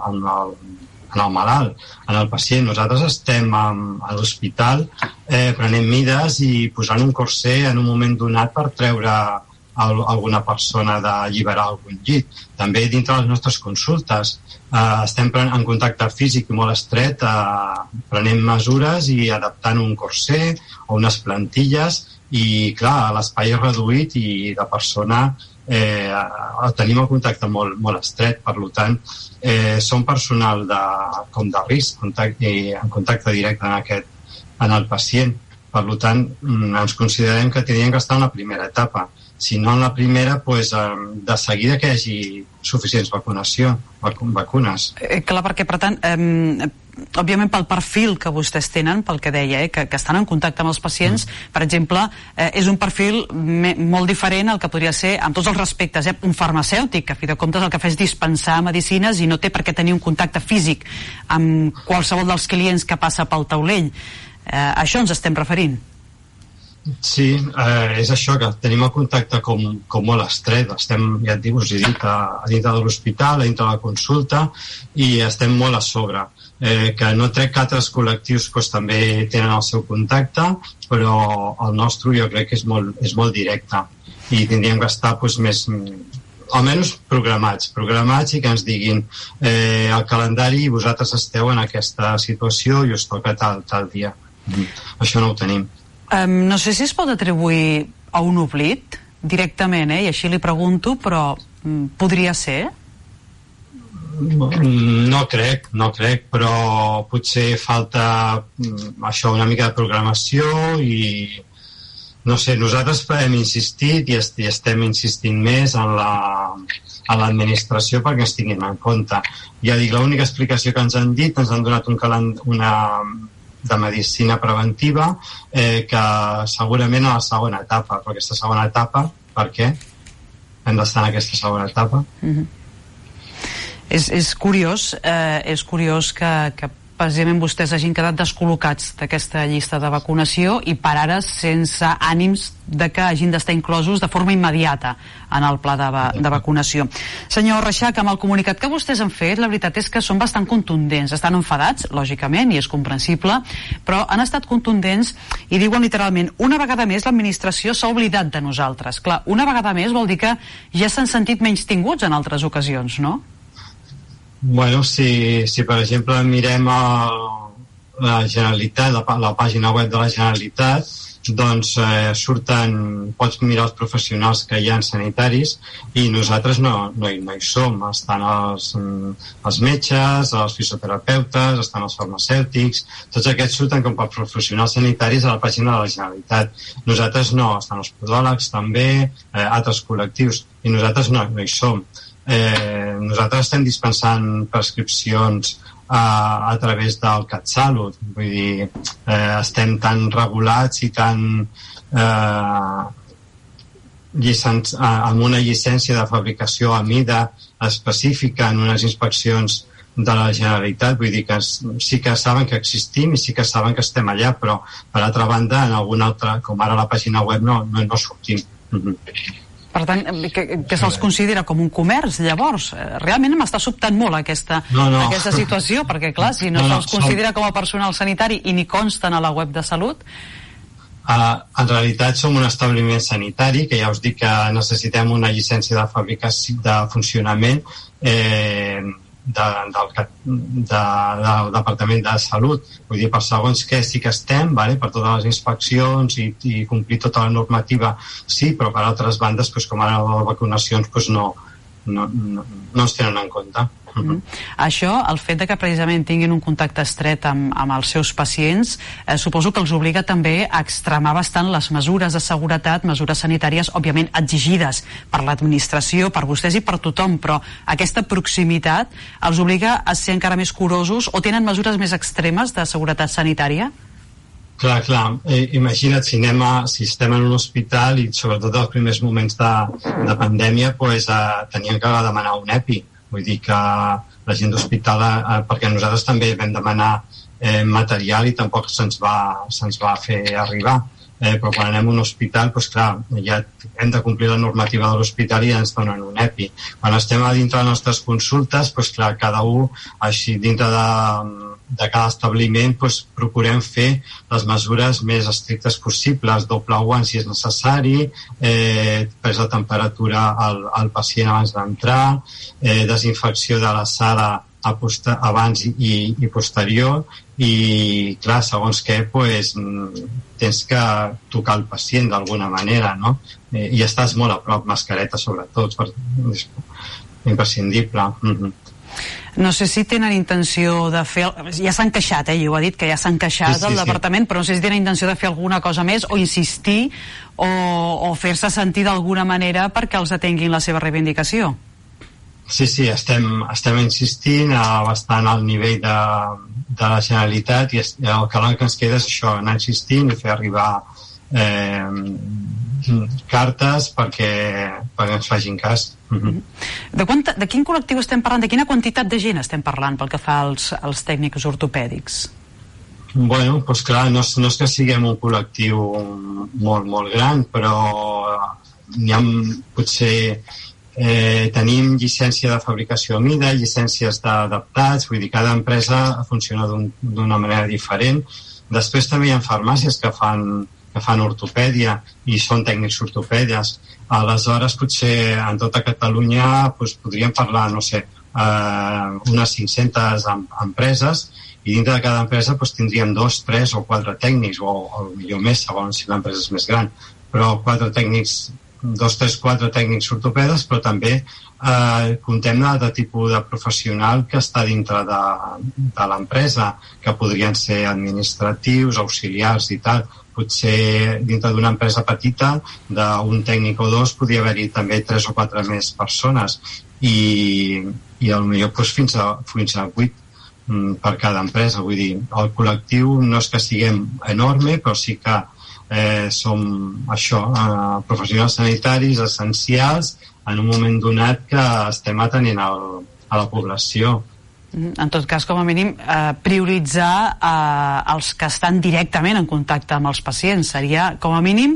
el malalt, en el pacient. Nosaltres estem a l'hospital prenent mides i posant un corset en un moment donat per treure alguna persona d'alliberar algun llit. També dintre les nostres consultes estem en contacte físic i molt estret, prenent mesures i adaptant un corset o unes plantilles, i clar, l'espai és reduït i la persona tenim el contacte molt estret. Per tant, som personal com de risc, en contacte directe en el pacient. Per tant, ens considerem que tindríem que estar en la primera etapa. Si no en la primera, de seguida que hi hagi suficients vacunes. Clar, perquè, per tant, òbviament pel perfil que vostès tenen, pel que deia, que estan en contacte amb els pacients, per exemple, és un perfil molt diferent al que podria ser, amb tots els respectes, un farmacèutic, que a fi de comptes el que fa és dispensar medicines i no té per què tenir un contacte físic amb qualsevol dels clients que passa pel taulell. això ens estem referint. Sí, és això, que tenim el contacte com molt estret. Estem, ja et dic, us he dit, a dintre de l'hospital, a dintre de la consulta, i estem molt a sobre. Que no trec que altres col·lectius també tenen el seu contacte, però el nostre jo crec que és molt directe, i tindríem que estar més, almenys programats, i que ens diguin el calendari, i vosaltres esteu en aquesta situació i us toca tal dia. Això no ho tenim. No sé si es pot atribuir a un oblit directament, i així li pregunto, però podria ser? No crec, però potser falta això, una mica de programació, i no sé, nosaltres hem insistit i estem insistint més en l'administració perquè ens tinguin en compte. Ja dic, l'única explicació que ens han dit, ens han donat una de medicina preventiva, que segurament a la segona etapa, però aquesta segona etapa, per què? Hem d'estar en aquesta segona etapa. És curiós que precisament vostès hagin quedat descol·locats d'aquesta llista de vacunació i per ara sense ànims de que hagin d'estar inclosos de forma immediata en el pla de vacunació. Senyor Reixac, amb el comunicat que vostès han fet, la veritat és que són bastant contundents. Estan enfadats, lògicament, i és comprensible, però han estat contundents i diuen literalment: una vegada més l'administració s'ha oblidat de nosaltres. Clar, una vegada més vol dir que ja s'han sentit menys tinguts en altres ocasions, no? Bueno, si per exemple mirem la Generalitat, la pàgina web de la Generalitat, doncs pots mirar els professionals que hi ha sanitaris, i nosaltres no hi som. Estan els metges, els fisioterapeutes, estan els farmacèutics, tots aquests surten com per professionals sanitaris a la pàgina de la Generalitat. Nosaltres no, estan els podòlegs també, altres col·lectius, i nosaltres no hi som. Nosaltres estem dispensant prescripcions a través del CatSalut, vull dir, estem tan regulats i tan amb una llicència de fabricació a mida específica en unes inspeccions de la Generalitat, vull dir que sí que saben que existim i sí que saben que estem allà, però per altra banda en alguna altra, com ara la pàgina web, no sortim. Per tant, que se'ls considera com un comerç, llavors? Realment m'està sobtant molt aquesta situació, perquè clar, si no se'ls considera com a personal sanitari i ni consten a la web de Salut... En realitat som un establiment sanitari, que ja us dic que necessitem una llicència de fabricació, de funcionament del Departament de Salut. Vull dir, per segons què sí que estem, per totes les inspeccions i complir tota la normativa, sí, però per altres bandes, com ara les vacunacions, no ens tenen en compte. Això, el fet de que precisament tinguin un contacte estret amb els seus pacients, suposo que els obliga també a extremar bastant les mesures de seguretat, mesures sanitàries, òbviament exigides per l'administració, per vostès i per tothom, però aquesta proximitat els obliga a ser encara més curosos, o tenen mesures més extremes de seguretat sanitària? Clar. Imagina't, si estem en un hospital i sobretot als primers moments de pandèmia, teníem que demanar un EPI. Vull dir que la gent d'hospital, perquè nosaltres també vam demanar material i tampoc se'ns va fer arribar. Però quan anem a un hospital, clar, ja hem de complir la normativa de l'hospital i ja ens donen un EPI. Quan estem a dintre de les nostres consultes, clar, cada un, així dintre de cada establiment, procurem fer les mesures més estrictes possibles, doble guant si és necessari, pres de temperatura al pacient abans d'entrar, desinfecció de la sala abans i posterior, i clar, segons què tens que tocar el pacient d'alguna manera, no? I estàs molt a prop, mascareta sobretot, és imprescindible. No sé si tenen intenció de fer... Ja s'han queixat, ja ho ha dit, que ja s'han queixat del departament, però no sé si tenen intenció de fer alguna cosa més, o insistir, o fer-se sentir d'alguna manera perquè els atenguin la seva reivindicació. Sí, estem insistint bastant al nivell de la Generalitat, i el que ens queda és això, anar insistint i fer arribar cartes perquè ens facin cas. De quin col·lectiu estem parlant? De quina quantitat de gent estem parlant pel que fa als tècnics ortopèdics? Bueno, doncs clar, no és que siguem un col·lectiu molt gran, però n'hi ha potser tenim llicència de fabricació a mida, llicències d'adaptats, vull dir, cada empresa funciona d'una manera diferent. Després també hi ha farmàcies que fan ortopèdia i són tècnics ortopèdies. Aleshores, potser en tota Catalunya podríem parlar, no sé, unes 500 empreses, i dintre de cada empresa tindríem 2, 3 o 4 tècnics, o millor més, segons si l'empresa és més gran, però 4 tècnics, 2, 3, 4 tècnics ortopedes, però també comptem de tipus de professional que està dintre de l'empresa, que podrien ser administratius, auxiliars i tal. Potser dintre d'una empresa petita, d'un tècnic o dos, podria haver-hi també 3 o 4 més persones, i potser fins a 8 per cada empresa. Vull dir, el col·lectiu no és que siguem enorme, però sí que som això, professionals sanitaris essencials en un moment donat que estem atenent a la població. En tot cas, com a mínim, prioritzar els que estan directament en contacte amb els pacients seria, com a mínim,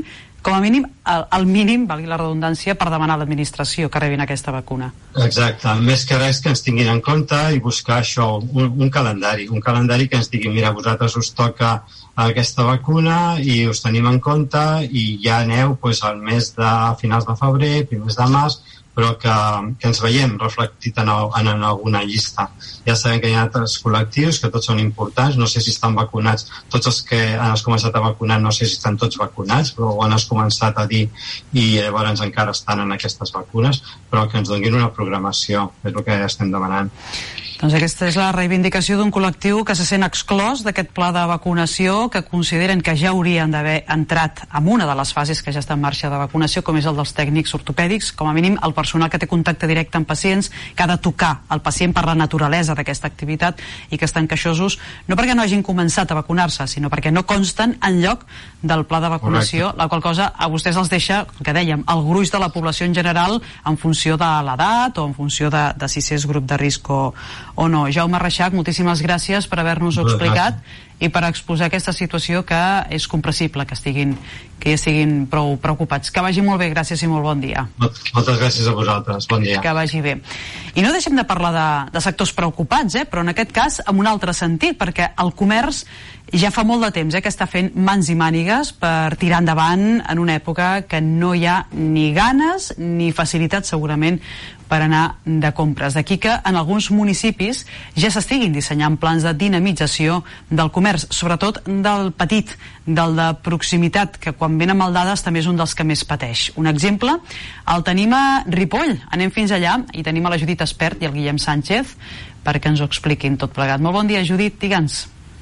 el mínim, valgui la redundància, per demanar a l'administració que rebin aquesta vacuna. Exacte, més que res que ens tinguin en compte i buscar això, un calendari que ens digui, mira, vosaltres us toca aquesta vacuna i us tenim en compte i ja aneu al mes de finals de febrer, primers de març, però que ens veiem reflectit en alguna llista. Ja sabem que hi ha altres col·lectius que tots són importants, no sé si estan vacunats, tots els que han començat a vacunar no sé si estan tots vacunats, però ho han començat a dir i llavors encara estan en aquestes vacunes, però que ens donin una programació, és el que estem demanant. Doncs aquesta és la reivindicació d'un col·lectiu que se sent exclòs d'aquest pla de vacunació, que consideren que ja haurien d'haver entrat en una de les fases que ja està en marxa de vacunació, com és el dels tècnics ortopèdics, com a mínim el personal que té contacte directe amb pacients, que ha de tocar el pacient per la naturalesa d'aquesta activitat i que estan queixosos, no perquè no hagin començat a vacunar-se, sinó perquè no consten en lloc del pla de vacunació. Correcte. La qual cosa a vostès els deixa, el que dèiem, el gruix de la població en general en funció de l'edat o en funció de si és grup de risc o no. Jaume Reixac, moltíssimes gràcies per haver-nos-ho explicat i per exposar aquesta situació que és comprensible que ja estiguin prou preocupats. Que vagi molt bé, gràcies i molt bon dia. Moltes gràcies a vosaltres, bon dia. Que vagi bé. I no deixem de parlar de sectors preocupats, però en aquest cas en un altre sentit, perquè el comerç ja fa molt de temps que està fent mans i mànigues per tirar endavant en una època que no hi ha ni ganes ni facilitat segurament per anar de compres. D'aquí que en alguns municipis ja s'estiguin dissenyant plans de dinamització del comerç, sobretot del petit, del de proximitat, que quan venen maldades també és un dels que més pateix. Un exemple el tenim a Ripoll. Anem fins allà i tenim a la Judit Espert i el Guillem Sánchez perquè ens ho expliquin tot plegat. Molt bon dia, Judit, digue'ns.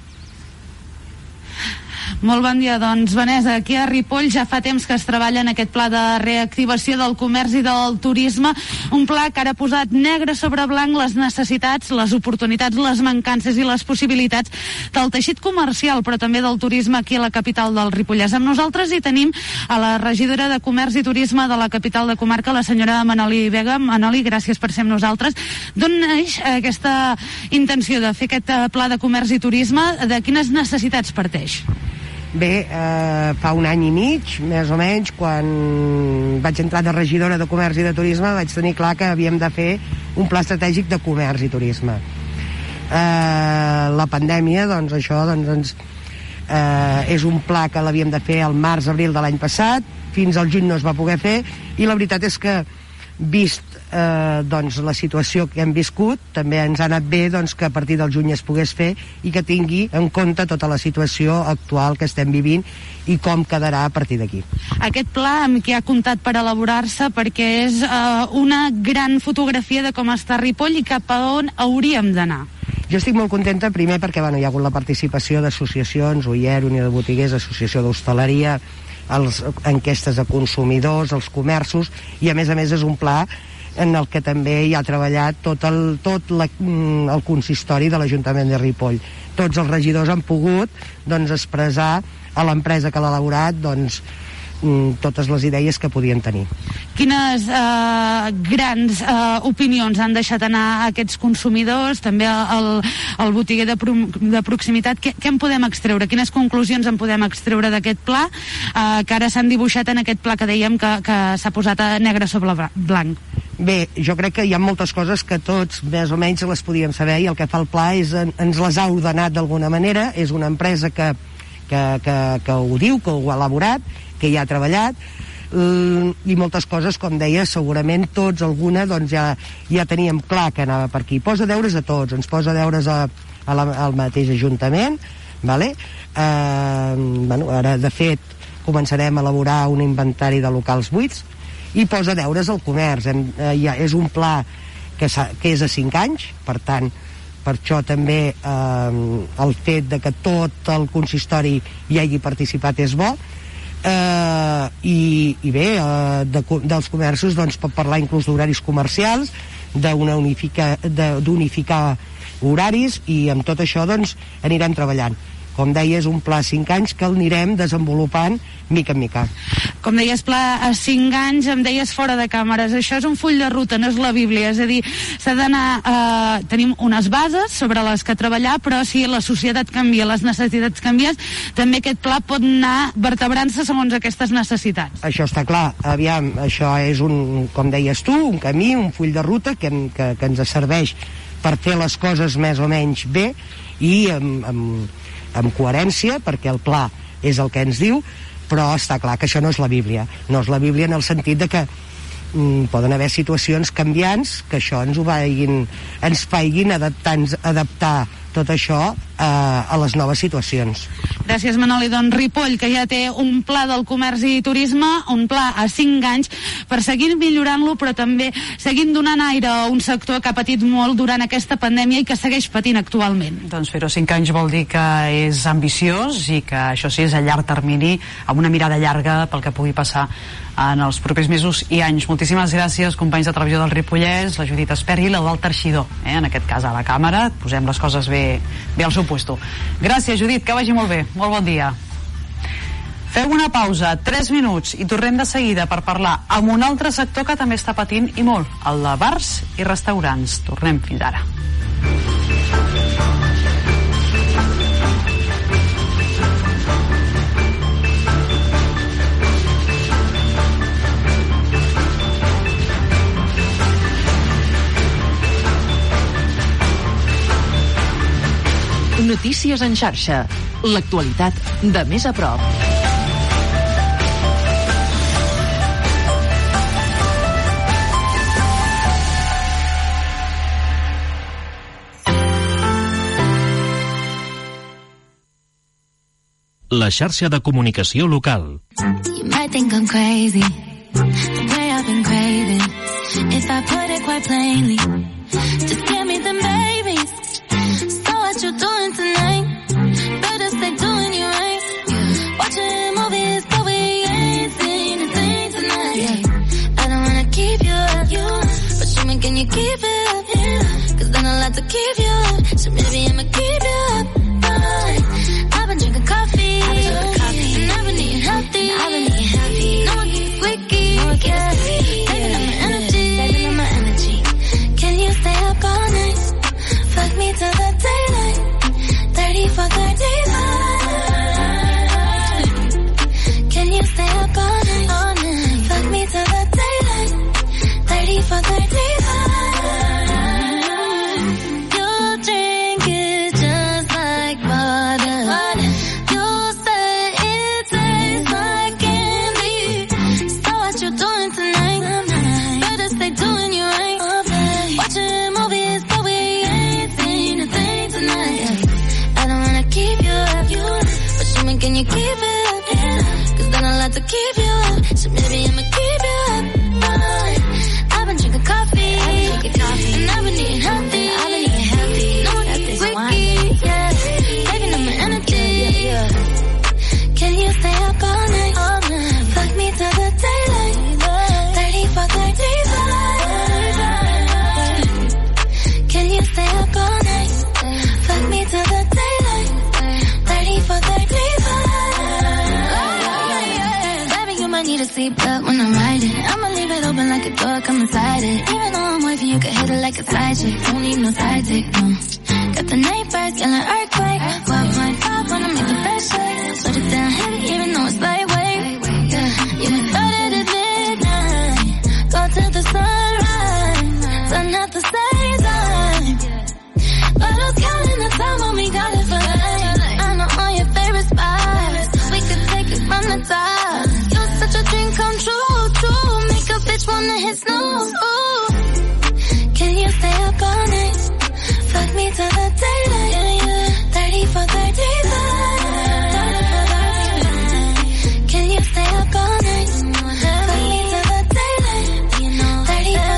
Molt bon dia, doncs Vanessa, aquí a Ripoll ja fa temps que es treballa en aquest pla de reactivació del comerç i del turisme, un pla que ara ha posat negre sobre blanc les necessitats, les oportunitats, les mancances i les possibilitats del teixit comercial, però també del turisme aquí a la capital del Ripollès. Amb nosaltres hi tenim a la regidora de Comerç i Turisme de la capital de comarca, la senyora Manoli Vega. Manoli, gràcies per ser amb nosaltres. D'on neix aquesta intenció de fer aquest pla de comerç i turisme? De quines necessitats parteix? Bé, fa un any i mig, més o menys, quan vaig entrar de regidora de Comerç i de Turisme, vaig tenir clar que havíem de fer un pla estratègic de comerç i turisme. La pandèmia, doncs això, és un pla que l'havíem de fer al març-abril de l'any passat, fins al juny no es va poder fer, i la veritat és que, vist la situació que hem viscut, també ens ha anat bé que a partir del juny es pogués fer i que tingui en compte tota la situació actual que estem vivint i com quedarà a partir d'aquí. Aquest pla amb què ha comptat per elaborar-se, perquè és una gran fotografia de com està Ripoll i cap a on hauríem d'anar. Jo estic molt contenta, primer perquè hi ha hagut la participació d'associacions, UIER, Unió de Botiguers, Associació d'Hostaleria, les enquestes de consumidors, els comerços, i a més és un pla en el que també hi ha treballat tot el consistori de l'Ajuntament de Ripoll. Tots els regidors han pogut expressar a l'empresa que l'ha elaborat totes les idees que podien tenir. Quines grans opinions han deixat anar aquests consumidors, també el botiguer de proximitat? Què en podem extreure? Quines conclusions en podem extreure d'aquest pla que ara s'han dibuixat en aquest pla que dèiem que s'ha posat a negre sobre blanc? Bé, jo crec que hi ha moltes coses que tots més o menys les podíem saber, i el que fa el pla és ens les ha ordenat d'alguna manera. És una empresa que ho diu, que ho ha elaborat, que hi ha treballat, i moltes coses, com deia, segurament tots, alguna, doncs ja teníem clar que anava per aquí. Posa deures a tots, ens posa deures al mateix Ajuntament, vale? Ara, de fet, començarem a elaborar un inventari de locals buits, i posa deures al comerç. És un pla que és a 5 anys, per tant, per això també el fet de que tot el consistori hi hagi participat és bo. I bé, dels comerços doncs pot parlar inclús d'horaris comercials, d'unificar horaris, i amb tot això doncs anirem treballant. Com deia, és un pla a 5 anys que el anirem desenvolupant mica en mica. Com deies, pla a 5 anys, em deies fora de càmeres, això és un full de ruta, no és la Bíblia, és a dir, s'ha d'anar, tenim unes bases sobre les que treballar, però si la societat canvia, les necessitats canvien, també aquest pla pot anar vertebrant-se segons aquestes necessitats. Això està clar, aviam, això és com deies tu, un camí, un full de ruta que ens serveix per fer les coses més o menys bé i amb coherència, perquè el pla és el que ens diu, però està clar que això no és la Bíblia. No és la Bíblia en el sentit de que poden haver situacions canviants que això ens faiguin adaptar tot això a les noves situacions. Gràcies, Manoli. Doncs Ripoll, que ja té un pla del comerç i turisme, un pla a 5 anys per seguir millorant-lo, però també seguint donant aire a un sector que ha patit molt durant aquesta pandèmia i que segueix patint actualment. Doncs fer-ho 5 anys vol dir que és ambiciós i que això sí és a llarg termini, amb una mirada llarga pel que pugui passar en els propers mesos i anys. Moltíssimes gràcies, companys de Televisió del Ripollès, la Judit Esperri i l'Eudald Teixidor, en aquest cas a la càmera. Posem les coses bé al seu puesto. Gràcies, Judit, que vagi molt bé. Molt bon dia. Feu una pausa, 3 minuts, i tornem de seguida per parlar amb un altre sector que també està patint i molt, el de bars i restaurants. Tornem fins ara. Notícies en xarxa. L'actualitat de més a prop. La xarxa de comunicació local. You might think I'm crazy, the way I've been craving. If I put it quite plainly, just give me them babies. So what you doing tonight? Better stay doing you right. Watching movies, but we ain't seen a thing tonight. Yeah. I don't wanna keep you up, but show me, can you keep it up? Yeah. Cause then I'll have to keep you up, so maybe I'ma keep you up. I've been drinking coffee, and I've been eating healthy. No one keeps squeaky, yeah. Saving up my energy. Can you stay up all night? Fuck me till the daylight. 30 for 35. Can you stay up all night? Fuck me till the daylight. 30 for 35. You drink it just like water. You say it tastes like candy. So what you doing tonight? Better stay doing you right. Watching movies, but we ain't seen a thing tonight. I don't wanna keep you up, but show me, can you keep it up? Yeah. Cause then I'll have to keep you up, so maybe I'ma keep you up. I've been drinking coffee, and I've been eating healthy. No one keeps squeaky, yeah. Saving up my energy. Can you stay up all night? Fuck me till the daylight. 30 for 35. Can you stay up all night? Fuck me till the daylight. 30 for 35. Baby, you're to see blood when I'm riding. I'ma leave it open like a door, come inside it. Even though I'm wavy, you can hit it like a side chick. Don't need no side dick, no. Got the neighbors yelling earthquake. 12.5 wanna make the best shake. Slow it down, hit it even though it's lightweight. Yeah, we started at midnight. Go till the sunrise. Sun at the same time. But who's counting the time when we got it for life? I know all your favorite spots. We could take it from the top. You're such a dream come true, true. Make a bitch wanna hit snooze. Ooh. Can you stay up all night? Fuck me till the daylight. Yeah, yeah. 30 for 35. Can you stay up all night? Fuck me till the daylight. 30 for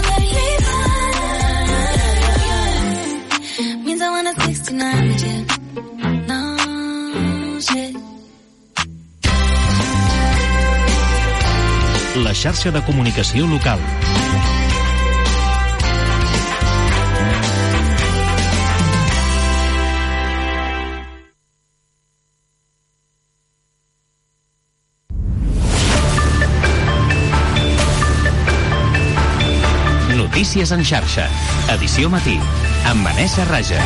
35. Means I want a 69 with you. No shit. La xarxa de comunicació local. Notícies en xarxa. Edició matí. Amb Vanessa Raja.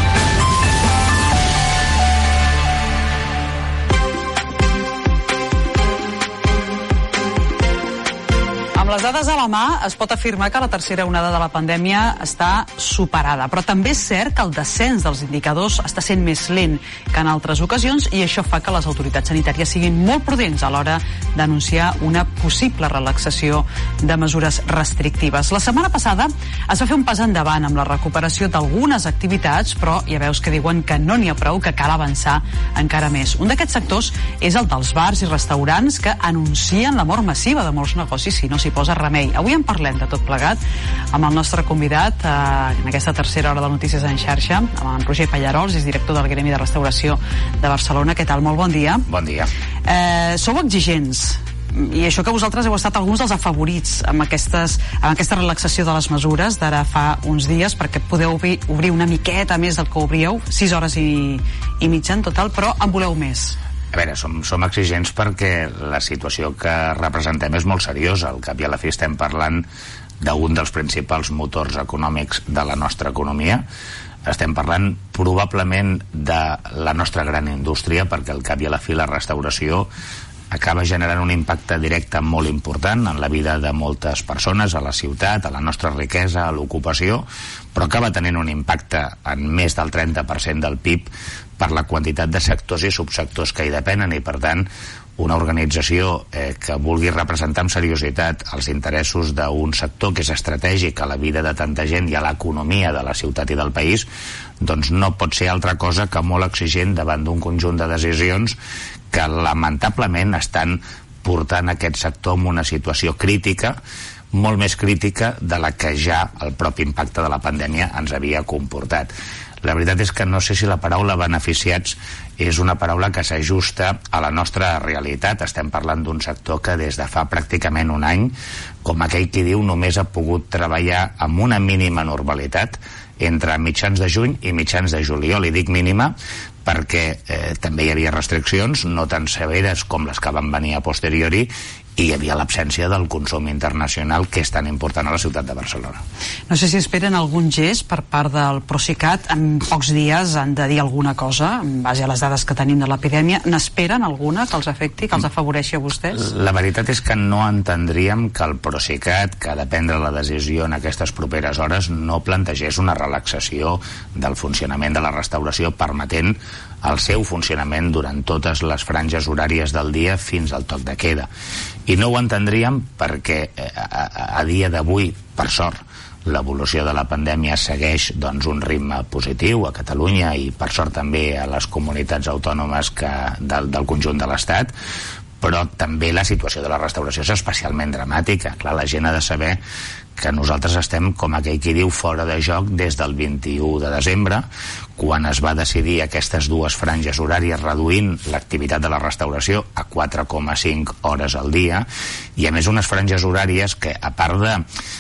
Amb les dades a la mà es pot afirmar que la tercera onada de la pandèmia està superada, però també és cert que el descens dels indicadors està sent més lent que en altres ocasions i això fa que les autoritats sanitàries siguin molt prudents a l'hora d'anunciar una possible relaxació de mesures restrictives. La setmana passada es va fer un pas endavant amb la recuperació d'algunes activitats, però ja veus que diuen que no n'hi ha prou, que cal avançar encara més. Un d'aquests sectors és el dels bars i restaurants que anuncien la mort massiva de molts negocis si no s'hi posa remei. Avui en parlem de tot plegat amb el nostre convidat en aquesta tercera hora de Notícies en xarxa, amb en Roger Pallarols, és director del Gremi de Restauració de Barcelona. Què tal? Molt bon dia. Bon dia. Sou exigents i això que vosaltres heu estat alguns dels afavorits amb aquesta relaxació de les mesures d'ara fa uns dies, perquè podeu obrir una miqueta més del que obríeu, 6 hores i mitja en total, però en voleu més. A veure, som exigents perquè la situació que representem és molt seriosa. Al cap i a la fi estem parlant d'un dels principals motors econòmics de la nostra economia. Estem parlant probablement de la nostra gran indústria, perquè al cap i a la fi la restauració acaba generant un impacte directe molt important en la vida de moltes persones, a la ciutat, a la nostra riquesa, a l'ocupació, però acaba tenint un impacte en més del 30% del PIB per la quantitat de sectors i subsectors que hi depenen, i per tant una organització que vulgui representar amb seriositat els interessos d'un sector que és estratègic a la vida de tanta gent i a l'economia de la ciutat i del país, doncs no pot ser altra cosa que molt exigent davant d'un conjunt de decisions que lamentablement estan portant aquest sector en una situació crítica, molt més crítica de la que ja el propi impacte de la pandèmia ens havia comportat. La veritat és que no sé si la paraula beneficiats és una paraula que s'ajusta a la nostra realitat. Estem parlant d'un sector que des de fa pràcticament un any, com aquell qui diu, només ha pogut treballar amb una mínima normalitat entre mitjans de juny i mitjans de juliol. I dic mínima perquè també hi havia restriccions no tan severes com les que van venir a posteriori, i hi havia l'absència del consum internacional, que és tan important a la ciutat de Barcelona. No sé si esperen algun gest per part del Procicat. En pocs dies han de dir alguna cosa en base a les dades que tenim de l'epidèmia. N'esperen alguna que els afecti, que els afavoreixi a vostès? La veritat és que no entendríem que el Procicat, que ha de prendre la decisió en aquestes properes hores, no plantegés una relaxació del funcionament de la restauració, permetent el seu funcionament durant totes les franges horàries del dia fins al toc de queda. I no ho entendríem perquè a dia d'avui, per sort, l'evolució de la pandèmia segueix un ritme positiu a Catalunya i per sort també a les comunitats autònomes del conjunt de l'Estat, però també la situació de la restauració és especialment dramàtica. Clar, la gent ha de saber que nosaltres estem, com aquell qui diu, fora de joc des del 21 de desembre, quan es va decidir aquestes dues franges horàries reduint l'activitat de la restauració a 4,5 hores al dia, i a més unes franges horàries que, a part de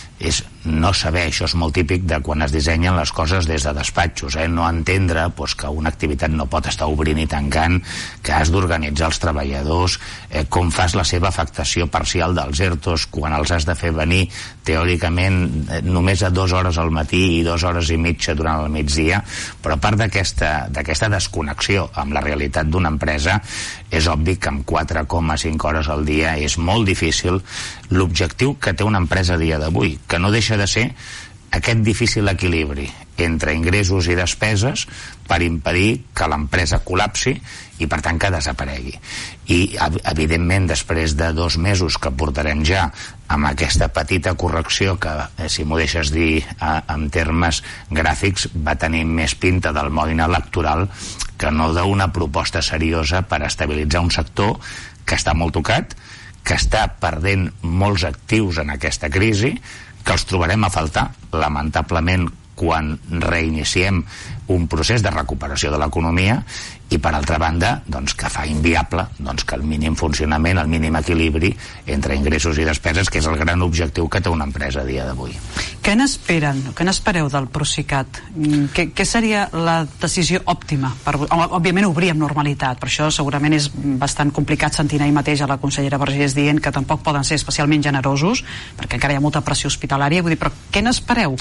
no saber, això és molt típic de quan es dissenyen les coses des de despatxos, no entendre que una activitat no pot estar obrint i tancant, que has d'organitzar els treballadors, com fas la seva afectació parcial dels ERTOs quan els has de fer venir teòricament només a 2 hores al matí i 2 hores i mitja durant el migdia. Però a part d'aquesta desconnexió amb la realitat d'una empresa, és obvi que amb 4,5 hores al dia és molt difícil l'objectiu que té una empresa a dia d'avui, que no deixa de ser aquest difícil equilibri entre ingressos i despeses per impedir que l'empresa col·lapsi i per tant que desaparegui. I evidentment després de 2 mesos que portarem ja amb aquesta petita correcció que, si m'ho deixes dir en termes gràfics, va tenir més pinta del mòdin electoral que no d'una proposta seriosa per estabilitzar un sector que està molt tocat, que està perdent molts actius en aquesta crisi, que els trobarem a faltar, lamentablement, quan reiniciem un procés de recuperació de l'economia, i per altra banda que fa inviable que el mínim funcionament, el mínim equilibri entre ingressos i despeses, que és el gran objectiu que té una empresa a dia d'avui. Què n'espereu del Procicat? Què seria la decisió òptima? Òbviament obrir amb normalitat, per això segurament és bastant complicat sentir ahir mateix a la consellera Vergés dient que tampoc poden ser especialment generosos, perquè encara hi ha molta pressió hospitalària. Vull dir, però què n'espereu?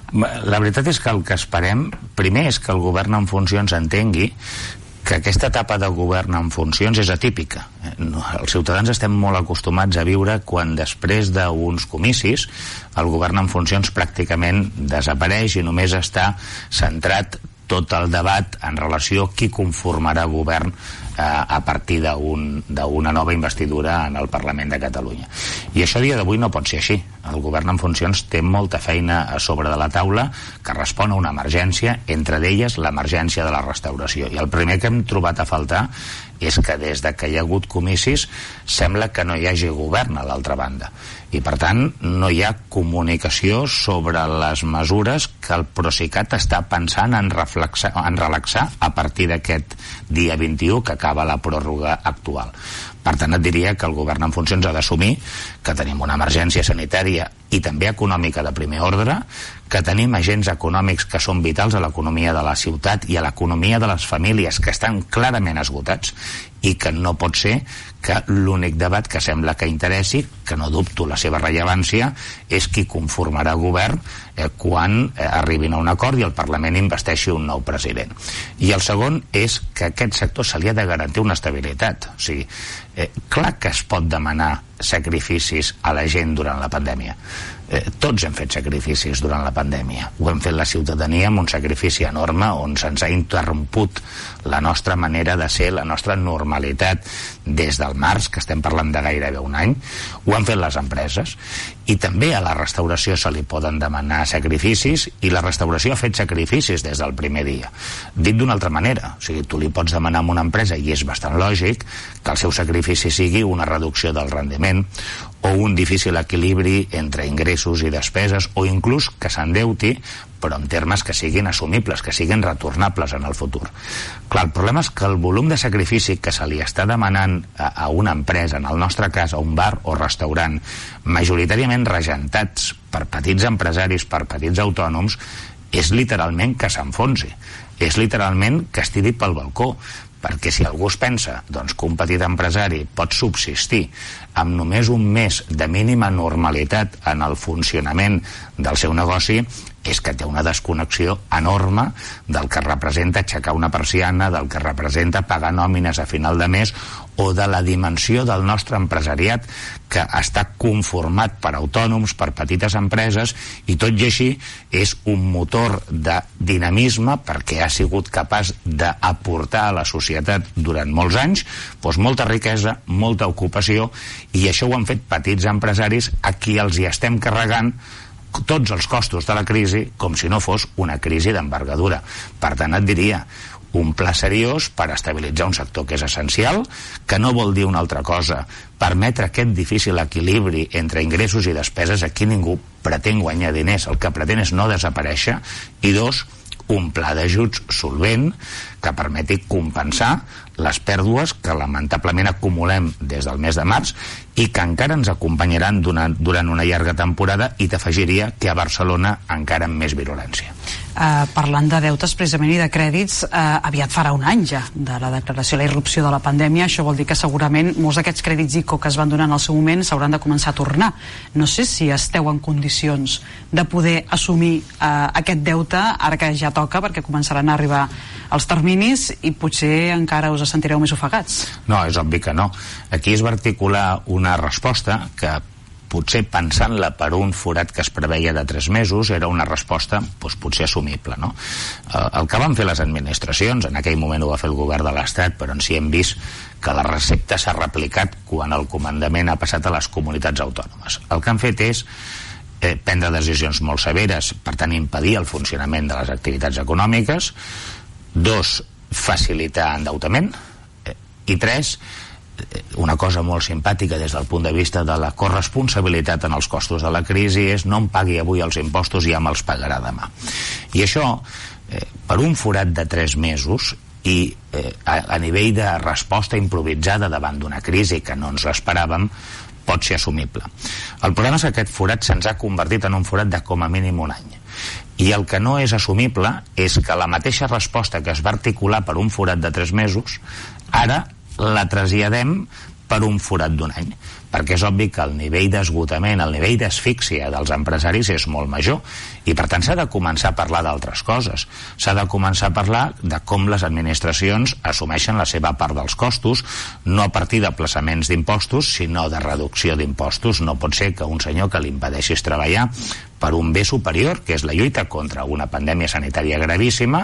La veritat és que el que esperem primer és que el govern en funcions entengui que aquesta etapa de govern en funcions és atípica. Els ciutadans estem molt acostumats a viure quan després d'uns comicis el govern en funcions pràcticament desapareix i només està centrat tot el debat en relació a qui conformarà govern a partir d'una nova investidura en el Parlament de Catalunya. I això a dia d'avui no pot ser així. El govern en funcions té molta feina a sobre de la taula que respon a una emergència, entre d'elles l'emergència de la restauració. I el primer que hem trobat a faltar és que des de que hi ha hagut comicis sembla que no hi hagi govern a l'altra banda. I per tant no hi ha comunicació sobre les mesures que el Procicat està pensant en relaxar a partir d'aquest dia 21 que acaba la pròrroga actual. Per tant, et diria que el govern en funcions ha d'assumir que tenim una emergència sanitària i també econòmica de primer ordre, que tenim agents econòmics que són vitals a l'economia de la ciutat i a l'economia de les famílies que estan clarament esgotats, i que no pot ser que l'únic debat que sembla que interessi, que no dubto la seva rellevància, és qui conformarà govern quan arribin a un acord i el Parlament investeixi un nou president. I el segon és que a aquest sector se li ha de garantir una estabilitat. O sigui, clar que es pot demanar sacrificis a la gent durant la pandèmia. Tots hem fet sacrificis durant la pandèmia. Ho hem fet la ciutadania amb un sacrifici enorme on se'ns ha interromput la nostra manera de ser, la nostra normalitat des del març, que estem parlant de gairebé un any. Ho han fet les empreses. I també a la restauració se li poden demanar sacrificis, i la restauració ha fet sacrificis des del primer dia. Dit d'una altra manera, o sigui, tu li pots demanar a una empresa, i és bastant lògic, que el seu sacrifici sigui una reducció del rendiment o un difícil equilibri entre ingressos i despeses, o inclús que s'endeuti, però en termes que siguin assumibles, que siguin retornables en el futur. Clar, el problema és que el volum de sacrifici que se li està demanant a una empresa, en el nostre cas a un bar o restaurant, majoritàriament regentats per petits empresaris, per petits autònoms, és literalment que s'enfonsi, és literalment que es tiri pel balcó, perquè si algú es pensa que un petit empresari pot subsistir amb només un mes de mínima normalitat en el funcionament del seu negoci, és que té una desconnexió enorme del que representa aixecar una persiana, del que representa pagar nòmines a final de mes, o de la dimensió del nostre empresariat, que està conformat per autònoms, per petites empreses, i tot i així és un motor de dinamisme perquè ha sigut capaç d'aportar a la societat durant molts anys molta riquesa, molta ocupació, i això ho han fet petits empresaris a qui els hi estem carregant tots els costos de la crisi com si no fos una crisi d'envergadura. Per tant, et diria, un pla seriós per estabilitzar un sector que és essencial, que no vol dir una altra cosa, permetre aquest difícil equilibri entre ingressos i despeses. Aquí ningú pretén guanyar diners, el que pretén és no desaparèixer, i dos, un pla d'ajuts solvent que permeti compensar les pèrdues que lamentablement acumulem des del mes de març i que encara ens acompanyaran durant una llarga temporada, i t'afegiria que a Barcelona encara amb més virulència. Parlant de deutes precisament i de crèdits, aviat farà un any ja de la declaració de la irrupció de la pandèmia. Això vol dir que segurament molts d'aquests crèdits ICO que es van donar en el seu moment s'hauran de començar a tornar. No sé si esteu en condicions de poder assumir aquest deute ara que ja toca, perquè començaran a arribar els terminis i potser encara us sentireu més ofegats. No, és obvi que no. Aquí es va articular una resposta que potser pensant-la per un forat que es preveia de 3 mesos era una resposta potser assumible, no? El que van fer les administracions, en aquell moment ho va fer el govern de l'Estat, però en si hem vist que la recepta s'ha replicat quan el comandament ha passat a les comunitats autònomes. El que han fet és prendre decisions molt severes, per tant impedir el funcionament de les activitats econòmiques. 2, facilitar endeutament. I 3, una cosa molt simpàtica des del punt de vista de la corresponsabilitat en els costos de la crisi és: no em pagui avui els impostos i ja me'ls pagarà demà. I això, per un forat de 3 mesos i a nivell de resposta improvisada davant d'una crisi que no ens l'esperàvem, pot ser assumible. El problema és que aquest forat se'ns ha convertit en un forat de com a mínim un any. I el que no és assumible és que la mateixa resposta que es va articular per un forat de 3 mesos, ara la traslladem per un forat d'un any, perquè és obvi que el nivell d'esgotament, el nivell d'asfíxia dels empresaris és molt major, i per tant s'ha de començar a parlar d'altres coses. S'ha de començar a parlar de com les administracions assumeixen la seva part dels costos, no a partir d'aplaçaments d'impostos, sinó de reducció d'impostos. No pot ser que un senyor que li impedeixis treballar per un bé superior, que és la lluita contra una pandèmia sanitària gravíssima,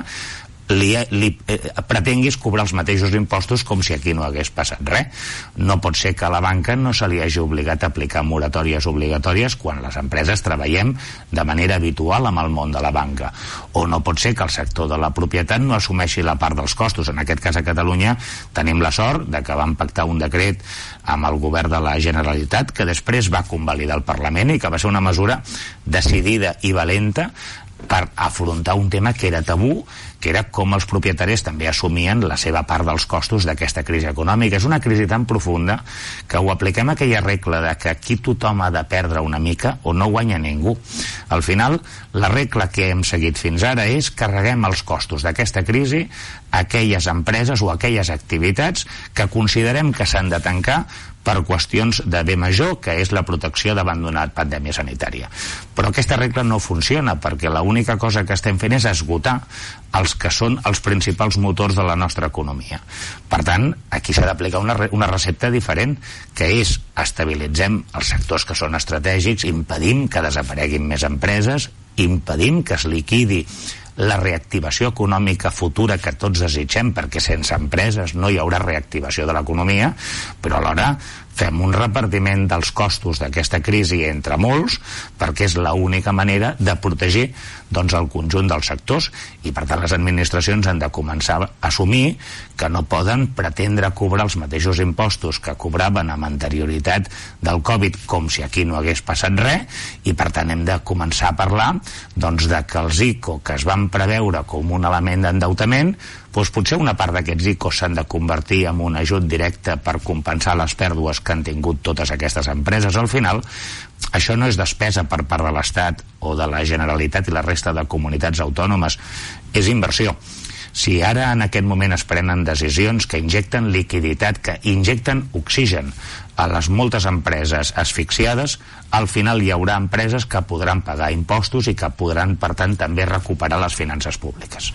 pretenguis cobrar els mateixos impostos com si aquí no hagués passat res. No pot ser que a la banca no se li hagi obligat a aplicar moratòries obligatòries quan les empreses treballem de manera habitual amb el món de la banca. O no pot ser que el sector de la propietat no assumeixi la part dels costos. En aquest cas a Catalunya tenim la sort de que vam pactar un decret amb el govern de la Generalitat que després va convalidar el Parlament i que va ser una mesura decidida i valenta per afrontar un tema que era tabú, que era com els propietaris també assumien la seva part dels costos d'aquesta crisi econòmica. És una crisi tan profunda que ho apliquem a aquella regla de que aquí tothom ha de perdre una mica o no guanya ningú. Al final, la regla que hem seguit fins ara és carreguem els costos d'aquesta crisi a aquelles empreses o a aquelles activitats que considerem que s'han de tancar per qüestions de bé major, que és la protecció davant d'una pandèmia sanitària. Però aquesta regla no funciona, perquè l'única cosa que estem fent és esgotar els que són els principals motors de la nostra economia. Per tant, aquí s'ha d'aplicar una recepta diferent, que és estabilitzem els sectors que són estratègics, impedim que desapareguin més empreses, impedim que es liquidi la reactivació econòmica futura que tots desitgem, perquè sense empreses no hi haurà reactivació de l'economia, però alhora fem un repartiment dels costos d'aquesta crisi entre molts, perquè és l'única manera de protegir el conjunt dels sectors, i per tant les administracions han de començar a assumir que no poden pretendre cobrar els mateixos impostos que cobraven amb anterioritat del Covid com si aquí no hagués passat res, i per tant hem de començar a parlar de que els ICO que es van preveure com un element d'endeutament, potser una part d'aquests ICOs s'han de convertir en un ajut directe per compensar les pèrdues que han tingut totes aquestes empreses. Al final, això no és despesa per part de l'Estat o de la Generalitat i la resta de comunitats autònomes, és inversió. Si ara en aquest moment es prenen decisions que injecten liquiditat, que injecten oxigen a les moltes empreses asfixiades, al final hi haurà empreses que podran pagar impostos i que podran, per tant, també recuperar les finances públiques.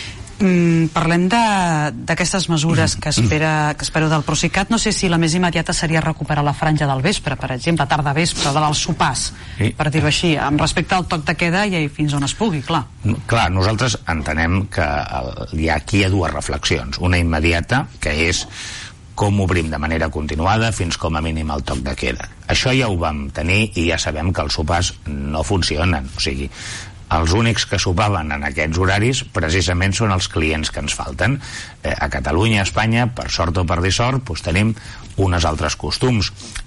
Parlem d'aquestes mesures que espero del Procicat. No sé si la més immediata seria recuperar la franja del vespre, per exemple, tarda vespre, dels sopars, per dir-ho així, amb respecte al toc de queda i fins on es pugui, clar. Clar, nosaltres entenem que aquí hi ha dues reflexions. Una immediata, que és com obrim de manera continuada fins com a mínim el toc de queda. Això ja ho vam tenir i ja sabem que els sopars no funcionen, o sigui, els únics que sopaven en aquests horaris precisament són els clients que ens falten. A Catalunya, a Espanya, per sort o per dissort, tenim uns altres costums.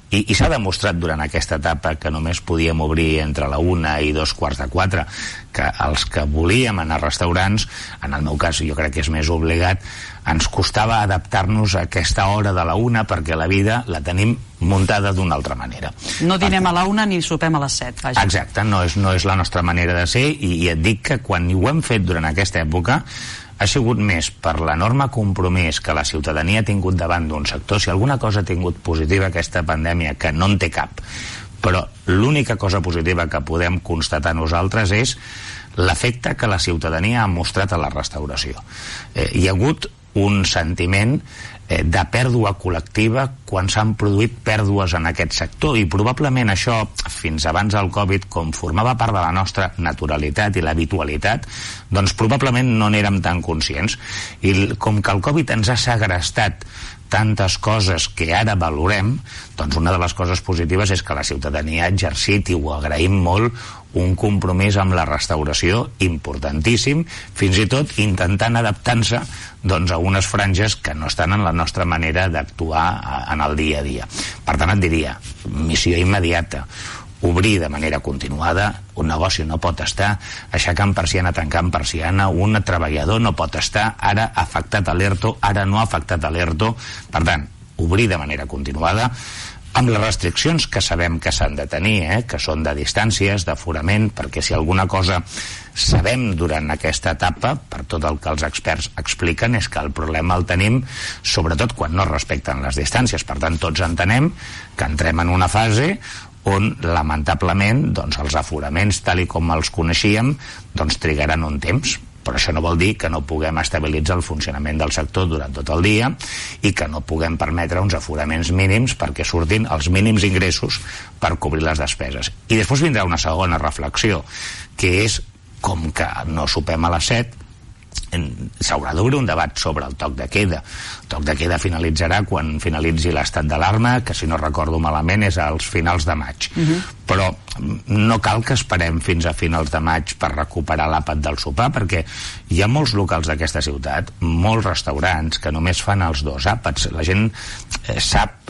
i s'ha demostrat durant aquesta etapa que només podíem obrir entre la 1 i 2:45, que els que volíem anar a restaurants, en el meu cas jo crec que és més obligat, ens costava adaptar-nos a aquesta hora de la 1 perquè la vida la tenim muntada d'una altra manera. No dinem a la 1 ni sopem a les 7, vaja. Exacte, no és la nostra manera de ser, i et dic que quan ho hem fet durant aquesta època ha sigut més per l'enorme compromís que la ciutadania ha tingut davant d'un sector. Si alguna cosa ha tingut positiva aquesta pandèmia, que no en té cap, però l'única cosa positiva que podem constatar nosaltres és l'efecte que la ciutadania ha mostrat a la restauració. Hi ha hagut un sentiment de pèrdua col·lectiva quan s'han produït pèrdues en aquest sector, i probablement això, fins abans del Covid, com formava part de la nostra naturalitat i l'habitualitat, doncs probablement no n'érem tan conscients, i com que el Covid ens ha segrestat tantes coses que ara valorem, doncs una de les coses positives és que la ciutadania ha exercit, i ho agraïm molt, un compromís amb la restauració importantíssim, fins i tot intentant adaptar-se doncs, a unes franges que no estan en la nostra manera d'actuar en el dia a dia. Per tant, et diria, missió immediata, obrir de manera continuada. Un negoci no pot estar aixecant persiana, tancant persiana, un treballador no pot estar ara afectat a l'ERTO, ara no afectat a l'ERTO. Per tant, obrir de manera continuada, amb les restriccions que sabem que s'han de tenir, que són de distàncies, d'aforament, perquè si alguna cosa sabem durant aquesta etapa, per tot el que els experts expliquen, és que el problema el tenim sobretot quan no respecten les distàncies. Per tant, tots entenem que entrem en una fase on, lamentablement, doncs, els aforaments, tal i com els coneixíem, doncs, trigaran un temps. Però això no vol dir que no puguem estabilitzar el funcionament del sector durant tot el dia i que no puguem permetre uns aforaments mínims perquè surtin els mínims ingressos per cobrir les despeses. I després vindrà una segona reflexió, que és, com que no sopem a les 7, s'haurà d'obrir un debat sobre el toc de queda. El toc de queda finalitzarà quan finalitzi l'estat d'alarma, que si no recordo malament és als finals de maig. Però no cal que esperem fins a finals de maig per recuperar l'àpat del sopar, perquè hi ha molts locals d'aquesta ciutat, molts restaurants que només fan els 2 àpats. La gent sap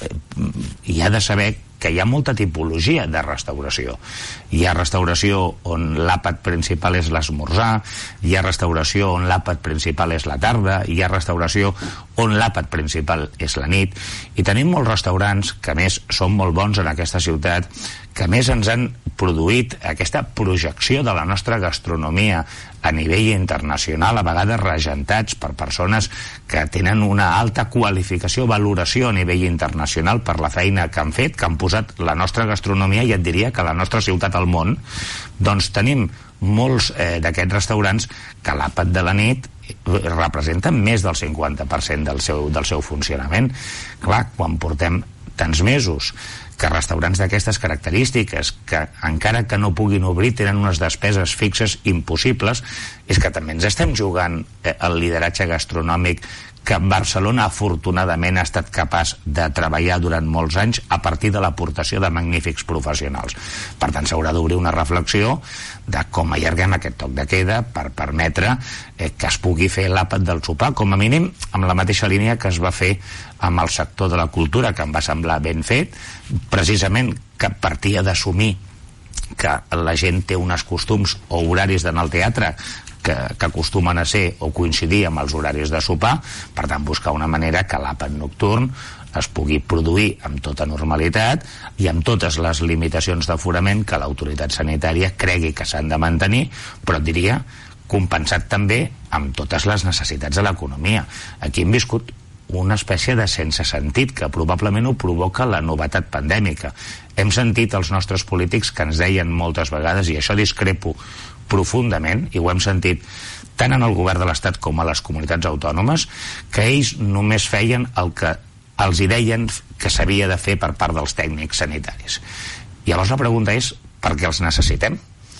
i ha de saber que hi ha molta tipologia de restauració. Hi ha restauració on l'àpat principal és l'esmorzar, hi ha restauració on l'àpat principal és la tarda, hi ha restauració on l'àpat principal és la nit, i tenim molts restaurants que a més són molt bons en aquesta ciutat, que a més ens han produït aquesta projecció de la nostra gastronomia a nivell internacional, a vegades regentats per persones que tenen una alta qualificació, valoració a nivell internacional per la feina que han fet, que han posat la nostra gastronomia, i et diria que la nostra ciutat al món. Doncs tenim molts d'aquests restaurants que l'àpat de la nit representen més del 50% del seu funcionament. Clar, quan portem tants mesos que restaurants d'aquestes característiques, que encara que no puguin obrir tenen unes despeses fixes impossibles, és que també ens estem jugant el lideratge gastronòmic que Barcelona afortunadament ha estat capaç de treballar durant molts anys a partir de l'aportació de magnífics professionals. Per tant, s'haurà d'obrir una reflexió de com allarguem aquest toc de queda per permetre que es pugui fer l'àpat del sopar, com a mínim amb la mateixa línia que es va fer amb el sector de la cultura, que em va semblar ben fet, precisament que partia d'assumir que la gent té uns costums o horaris d'anar al teatre que acostumen a ser o coincidir amb els horaris de sopar. Per tant, buscar una manera que l'àpat nocturn es pugui produir amb tota normalitat i amb totes les limitacions d'aforament que l'autoritat sanitària cregui que s'han de mantenir, però et diria compensat també amb totes les necessitats de l'economia. Aquí hem viscut una espècie de sense sentit que probablement ho provoca la novetat pandèmica. Hem sentit els nostres polítics que ens deien moltes vegades, i això discrepo profundament, i ho hem sentit tant en el govern de l'Estat com a les comunitats autònomes, que ells només feien el que els hi deien que s'havia de fer per part dels tècnics sanitaris. Llavors la pregunta és, per què els necessitem?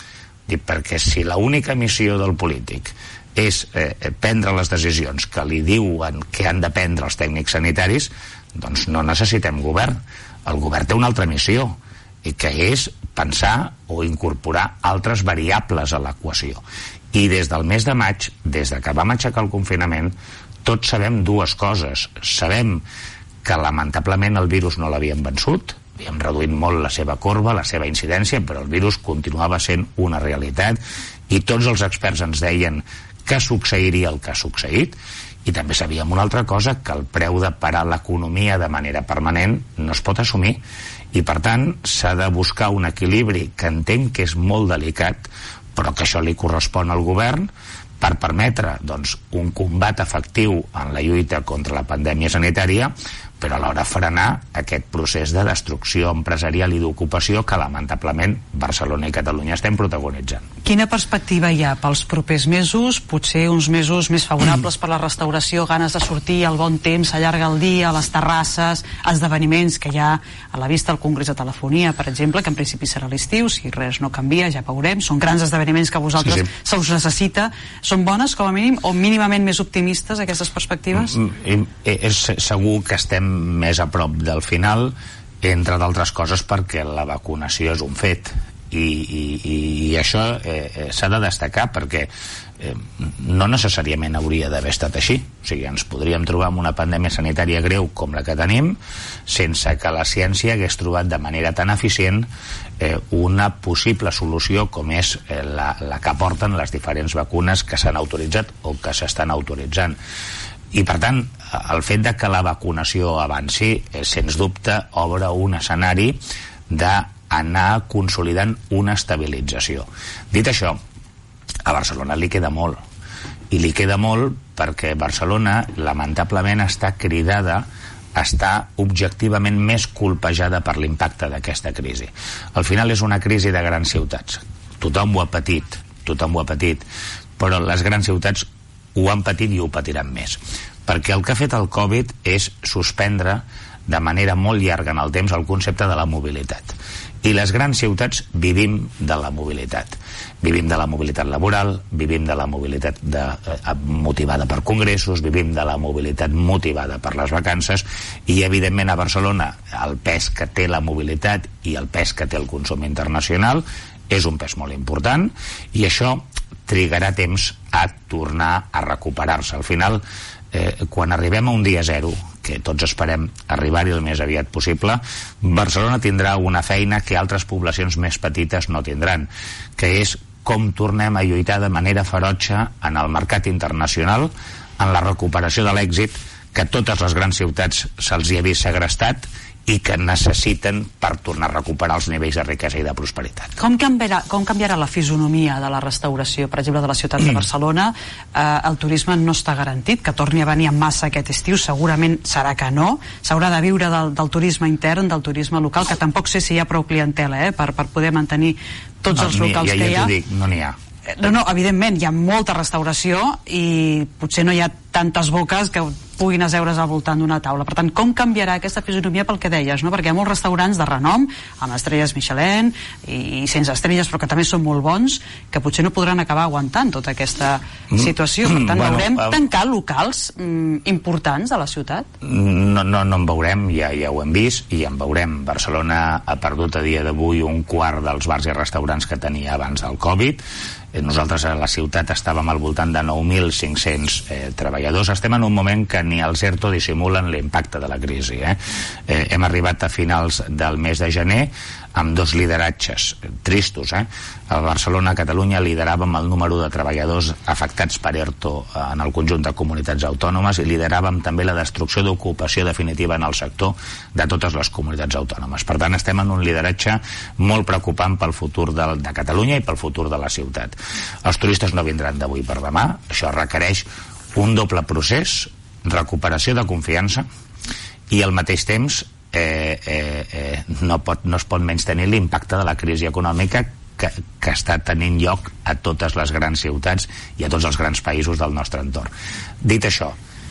Perquè si l'única missió del polític és prendre les decisions que li diuen que han de prendre els tècnics sanitaris, doncs no necessitem govern. El govern té una altra missió, i que és pensar o incorporar altres variables a l'equació. I des del mes de maig, des que vam aixecar el confinament, tots sabem dues coses. Sabem que lamentablement el virus no l'havíem vençut, havíem reduït molt la seva corba, la seva incidència, però el virus continuava sent una realitat i tots els experts ens deien que succeiria el que ha succeït, i també sabíem una altra cosa, que el preu de parar l'economia de manera permanent no es pot assumir, i per tant s'ha de buscar un equilibri que entenc que és molt delicat, però que això li correspon al govern, per permetre un combat efectiu en la lluita contra la pandèmia sanitària, però alhora frenar aquest procés de destrucció empresarial i d'ocupació que lamentablement Barcelona i Catalunya estem protagonitzant. Quina perspectiva hi ha pels propers mesos? Potser uns mesos més favorables per la restauració, ganes de sortir, el bon temps, s'allarga el dia, les terrasses, esdeveniments que hi ha a la vista al Congrés de Telefonia, per exemple, que en principi serà l'estiu, si res no canvia, ja veurem. Són grans esdeveniments que a vosaltres se us necessita. Són bones, com a mínim, o mínimament més optimistes, aquestes perspectives? És segur que estem més a prop del final, entre d'altres coses perquè la vacunació és un fet i això s'ha de destacar perquè no necessàriament hauria d'haver estat així. O sigui, ens podríem trobar amb una pandèmia sanitària greu com la que tenim sense que la ciència hagués trobat de manera tan eficient una possible solució com és la que aporten les diferents vacunes que s'han autoritzat o que s'estan autoritzant. I per tant, el fet de que la vacunació avanci, sens dubte, obre un escenari d'anar consolidant una estabilització. Dit això, a Barcelona li queda molt. I li queda molt perquè Barcelona, lamentablement, està cridada a estar objectivament més colpejada per l'impacte d'aquesta crisi. Al final és una crisi de grans ciutats. Tothom ho ha patit, però les grans ciutats ho han patit i ho patiran més, perquè el que ha fet el Covid és suspendre de manera molt llarga en el temps el concepte de la mobilitat, i les grans ciutats vivim de la mobilitat laboral, vivim de la mobilitat motivada per congressos, vivim de la mobilitat motivada per les vacances, i evidentment a Barcelona el pes que té la mobilitat i el pes que té el consum internacional és un pes molt important, i això trigarà temps a tornar a recuperar-se. Al final, quan arribem a un dia zero, que tots esperem arribar-hi el més aviat possible, Barcelona tindrà una feina que altres poblacions més petites no tindran, que és com tornem a lluitar de manera ferotge en el mercat internacional, en la recuperació de l'èxit que totes les grans ciutats se'ls hi ha vist segrestat i que necessiten per tornar a recuperar els nivells de riquesa i de prosperitat. Com canviarà la fisonomia de la restauració, per exemple, de la ciutat de Barcelona? El turisme no està garantit, que torni a venir en massa aquest estiu, segurament serà que no. S'haurà de viure del turisme intern, del turisme local, que tampoc sé si hi ha prou clientela per poder mantenir tots els locals que hi ha. Ja t'ho dic, no n'hi ha. No, evidentment, hi ha molta restauració i potser no hi ha tantes boques que puguin asseure's al voltant d'una taula. Per tant, com canviarà aquesta fisonomia pel que deies, no? Perquè hi ha molts restaurants de renom, amb estrelles Michelin i sense estrelles, però que també són molt bons, que potser no podran acabar aguantant tota aquesta situació. Per tant, veurem tancar locals importants de la ciutat? No en veurem, ja ho hem vist, i en veurem. Barcelona ha perdut a dia d'avui un quart dels bars i restaurants que tenia abans del Covid. Nosaltres a la ciutat estàvem al voltant de 9.500 treballadors. Estem en un moment que ni els ERTO dissimulen l'impacte de la crisi. Hem arribat a finals del mes de gener amb dos lideratges tristos. A Barcelona, a Catalunya, lideràvem el número de treballadors afectats per ERTO en el conjunt de comunitats autònomes i lideràvem també la destrucció d'ocupació definitiva en el sector de totes les comunitats autònomes. Per tant, estem en un lideratge molt preocupant pel futur de Catalunya i pel futur de la ciutat. Els turistes no vindran d'avui per demà. Això requereix un doble procés, recuperació de confiança, i al mateix temps no es pot menystenir l'impacte de la crisi econòmica que està tenint lloc a totes les grans ciutats i a tots els grans països del nostre entorn. Dit això,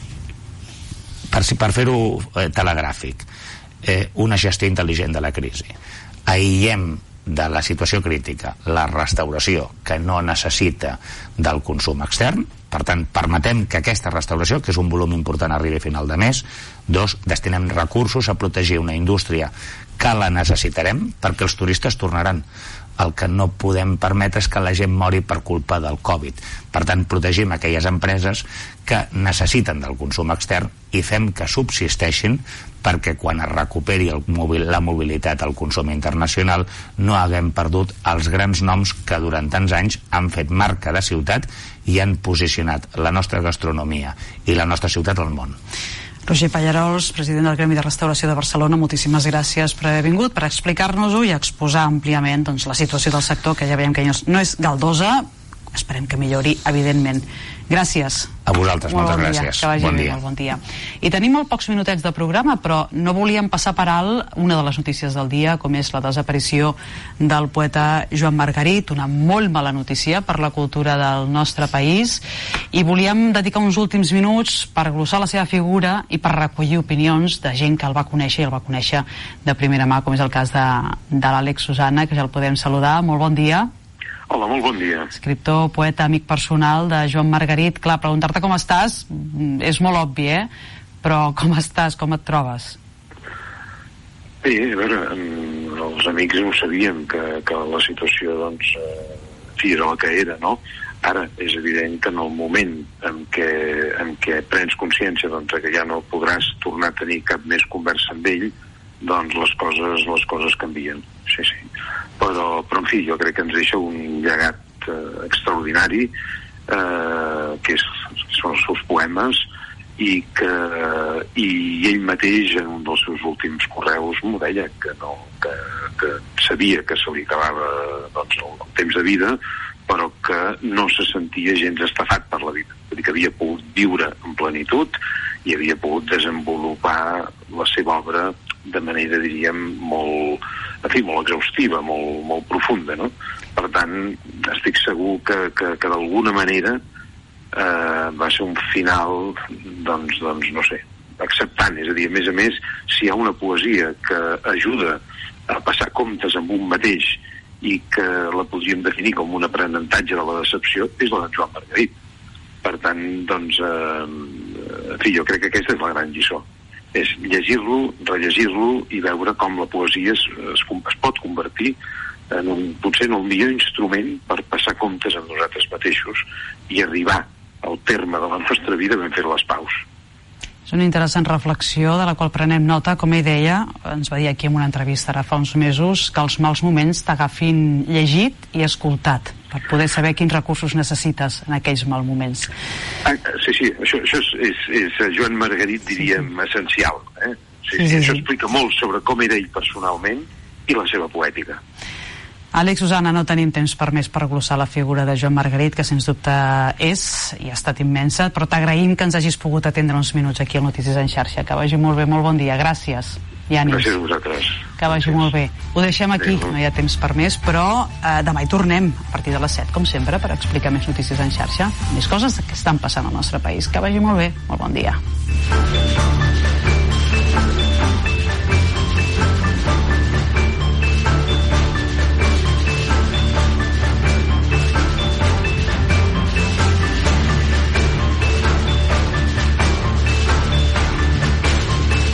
per fer-ho telegràfic, una gestió intel·ligent de la crisi. Aïllem de la situació crítica la restauració que no necessita del consum extern. Per tant, permetem que aquesta restauració, que és un volum important, arribi a final de mes. 2, destinem recursos a protegir una indústria que la necessitarem perquè els turistes tornaran. El que no podem permetre és que la gent mori per culpa del Covid. Per tant, protegim aquelles empreses que necessiten del consum extern i fem que subsisteixin perquè quan es recuperi la mobilitat al consum internacional no haguem perdut els grans noms que durant tants anys han fet marca de ciutat i han posicionat la nostra gastronomia i la nostra ciutat al món. Roger Pallarols, president del Gremi de Restauració de Barcelona, moltíssimes gràcies per haver vingut, per explicar-nos-ho i exposar àmpliament la situació del sector, que ja veiem que no és galdosa, esperem que millori, evidentment. Gràcies. A vosaltres, moltes gràcies. Que vagi bé, molt bon dia. I tenim molt pocs minutets de programa, però no volíem passar per alt una de les notícies del dia, com és la desaparició del poeta Joan Margarit, una molt mala notícia per la cultura del nostre país, i volíem dedicar uns últims minuts per glossar la seva figura i per recollir opinions de gent que el va conèixer i el va conèixer de primera mà, com és el cas de l'Àlex Susana, que ja el podem saludar. Molt bon dia. Hola, molt bon dia. Escriptor, poeta, amic personal de Joan Margarit. Clar, preguntar-te com estàs és molt obvi, però com estàs, com et trobes? Bé, a veure, els amics ho sabíem que la situació, doncs, era la que era, no? Ara, és evident que en el moment en què prens consciència que ja no podràs tornar a tenir cap més conversa amb ell, doncs les coses canvien. Sí. Però en fi, jo crec que ens deixa un llegat extraordinari, que són els seus poemes, i ell mateix en un dels seus últims correus m'ho deia, que sabia que se li acabava el temps de vida, però que no se sentia gens estafat per la vida, que havia pogut viure en plenitud i havia pogut desenvolupar la seva obra de manera, diríem, molt exhaustiva, molt profunda, no? Per tant, estic segur que d'alguna manera va ser un final, doncs no sé, acceptant. És a dir, a més, si hi ha una poesia que ajuda a passar comptes amb un mateix i que la podríem definir com un aprenentatge de la decepció, és la de Joan Margarit. Per tant, doncs, jo crec que aquesta és la gran lliçó. És llegir-lo, rellegir-lo i veure com la poesia es pot convertir potser en el millor instrument per passar comptes amb nosaltres mateixos i arribar al terme de la nostra vida ben fet les paus. És una interessant reflexió de la qual prenem nota. Com ell deia, ens va dir aquí en una entrevista ara fa uns mesos, que els mals moments t'agafin llegit i escoltat per poder saber quins recursos necessites en aquells mals moments. Sí, això és Joan Margarit, diríem, essencial. Sí. Això explica molt sobre com era ell personalment i la seva poètica. Àlex Susana, no tenim temps per més per glossar la figura de Joan Margarit, que sens dubte és i ha estat immensa, però t'agraïm que ens hagis pogut atendre uns minuts aquí al Notícies en xarxa. Que vagi molt bé, molt bon dia. Gràcies. I ànims. Gràcies a vosaltres. Que vagi molt bé. Ho deixem aquí, no hi ha temps per més, però demà hi tornem a partir de les 7, com sempre, per explicar més notícies en xarxa, més coses que estan passant al nostre país. Que vagi molt bé. Molt bon dia.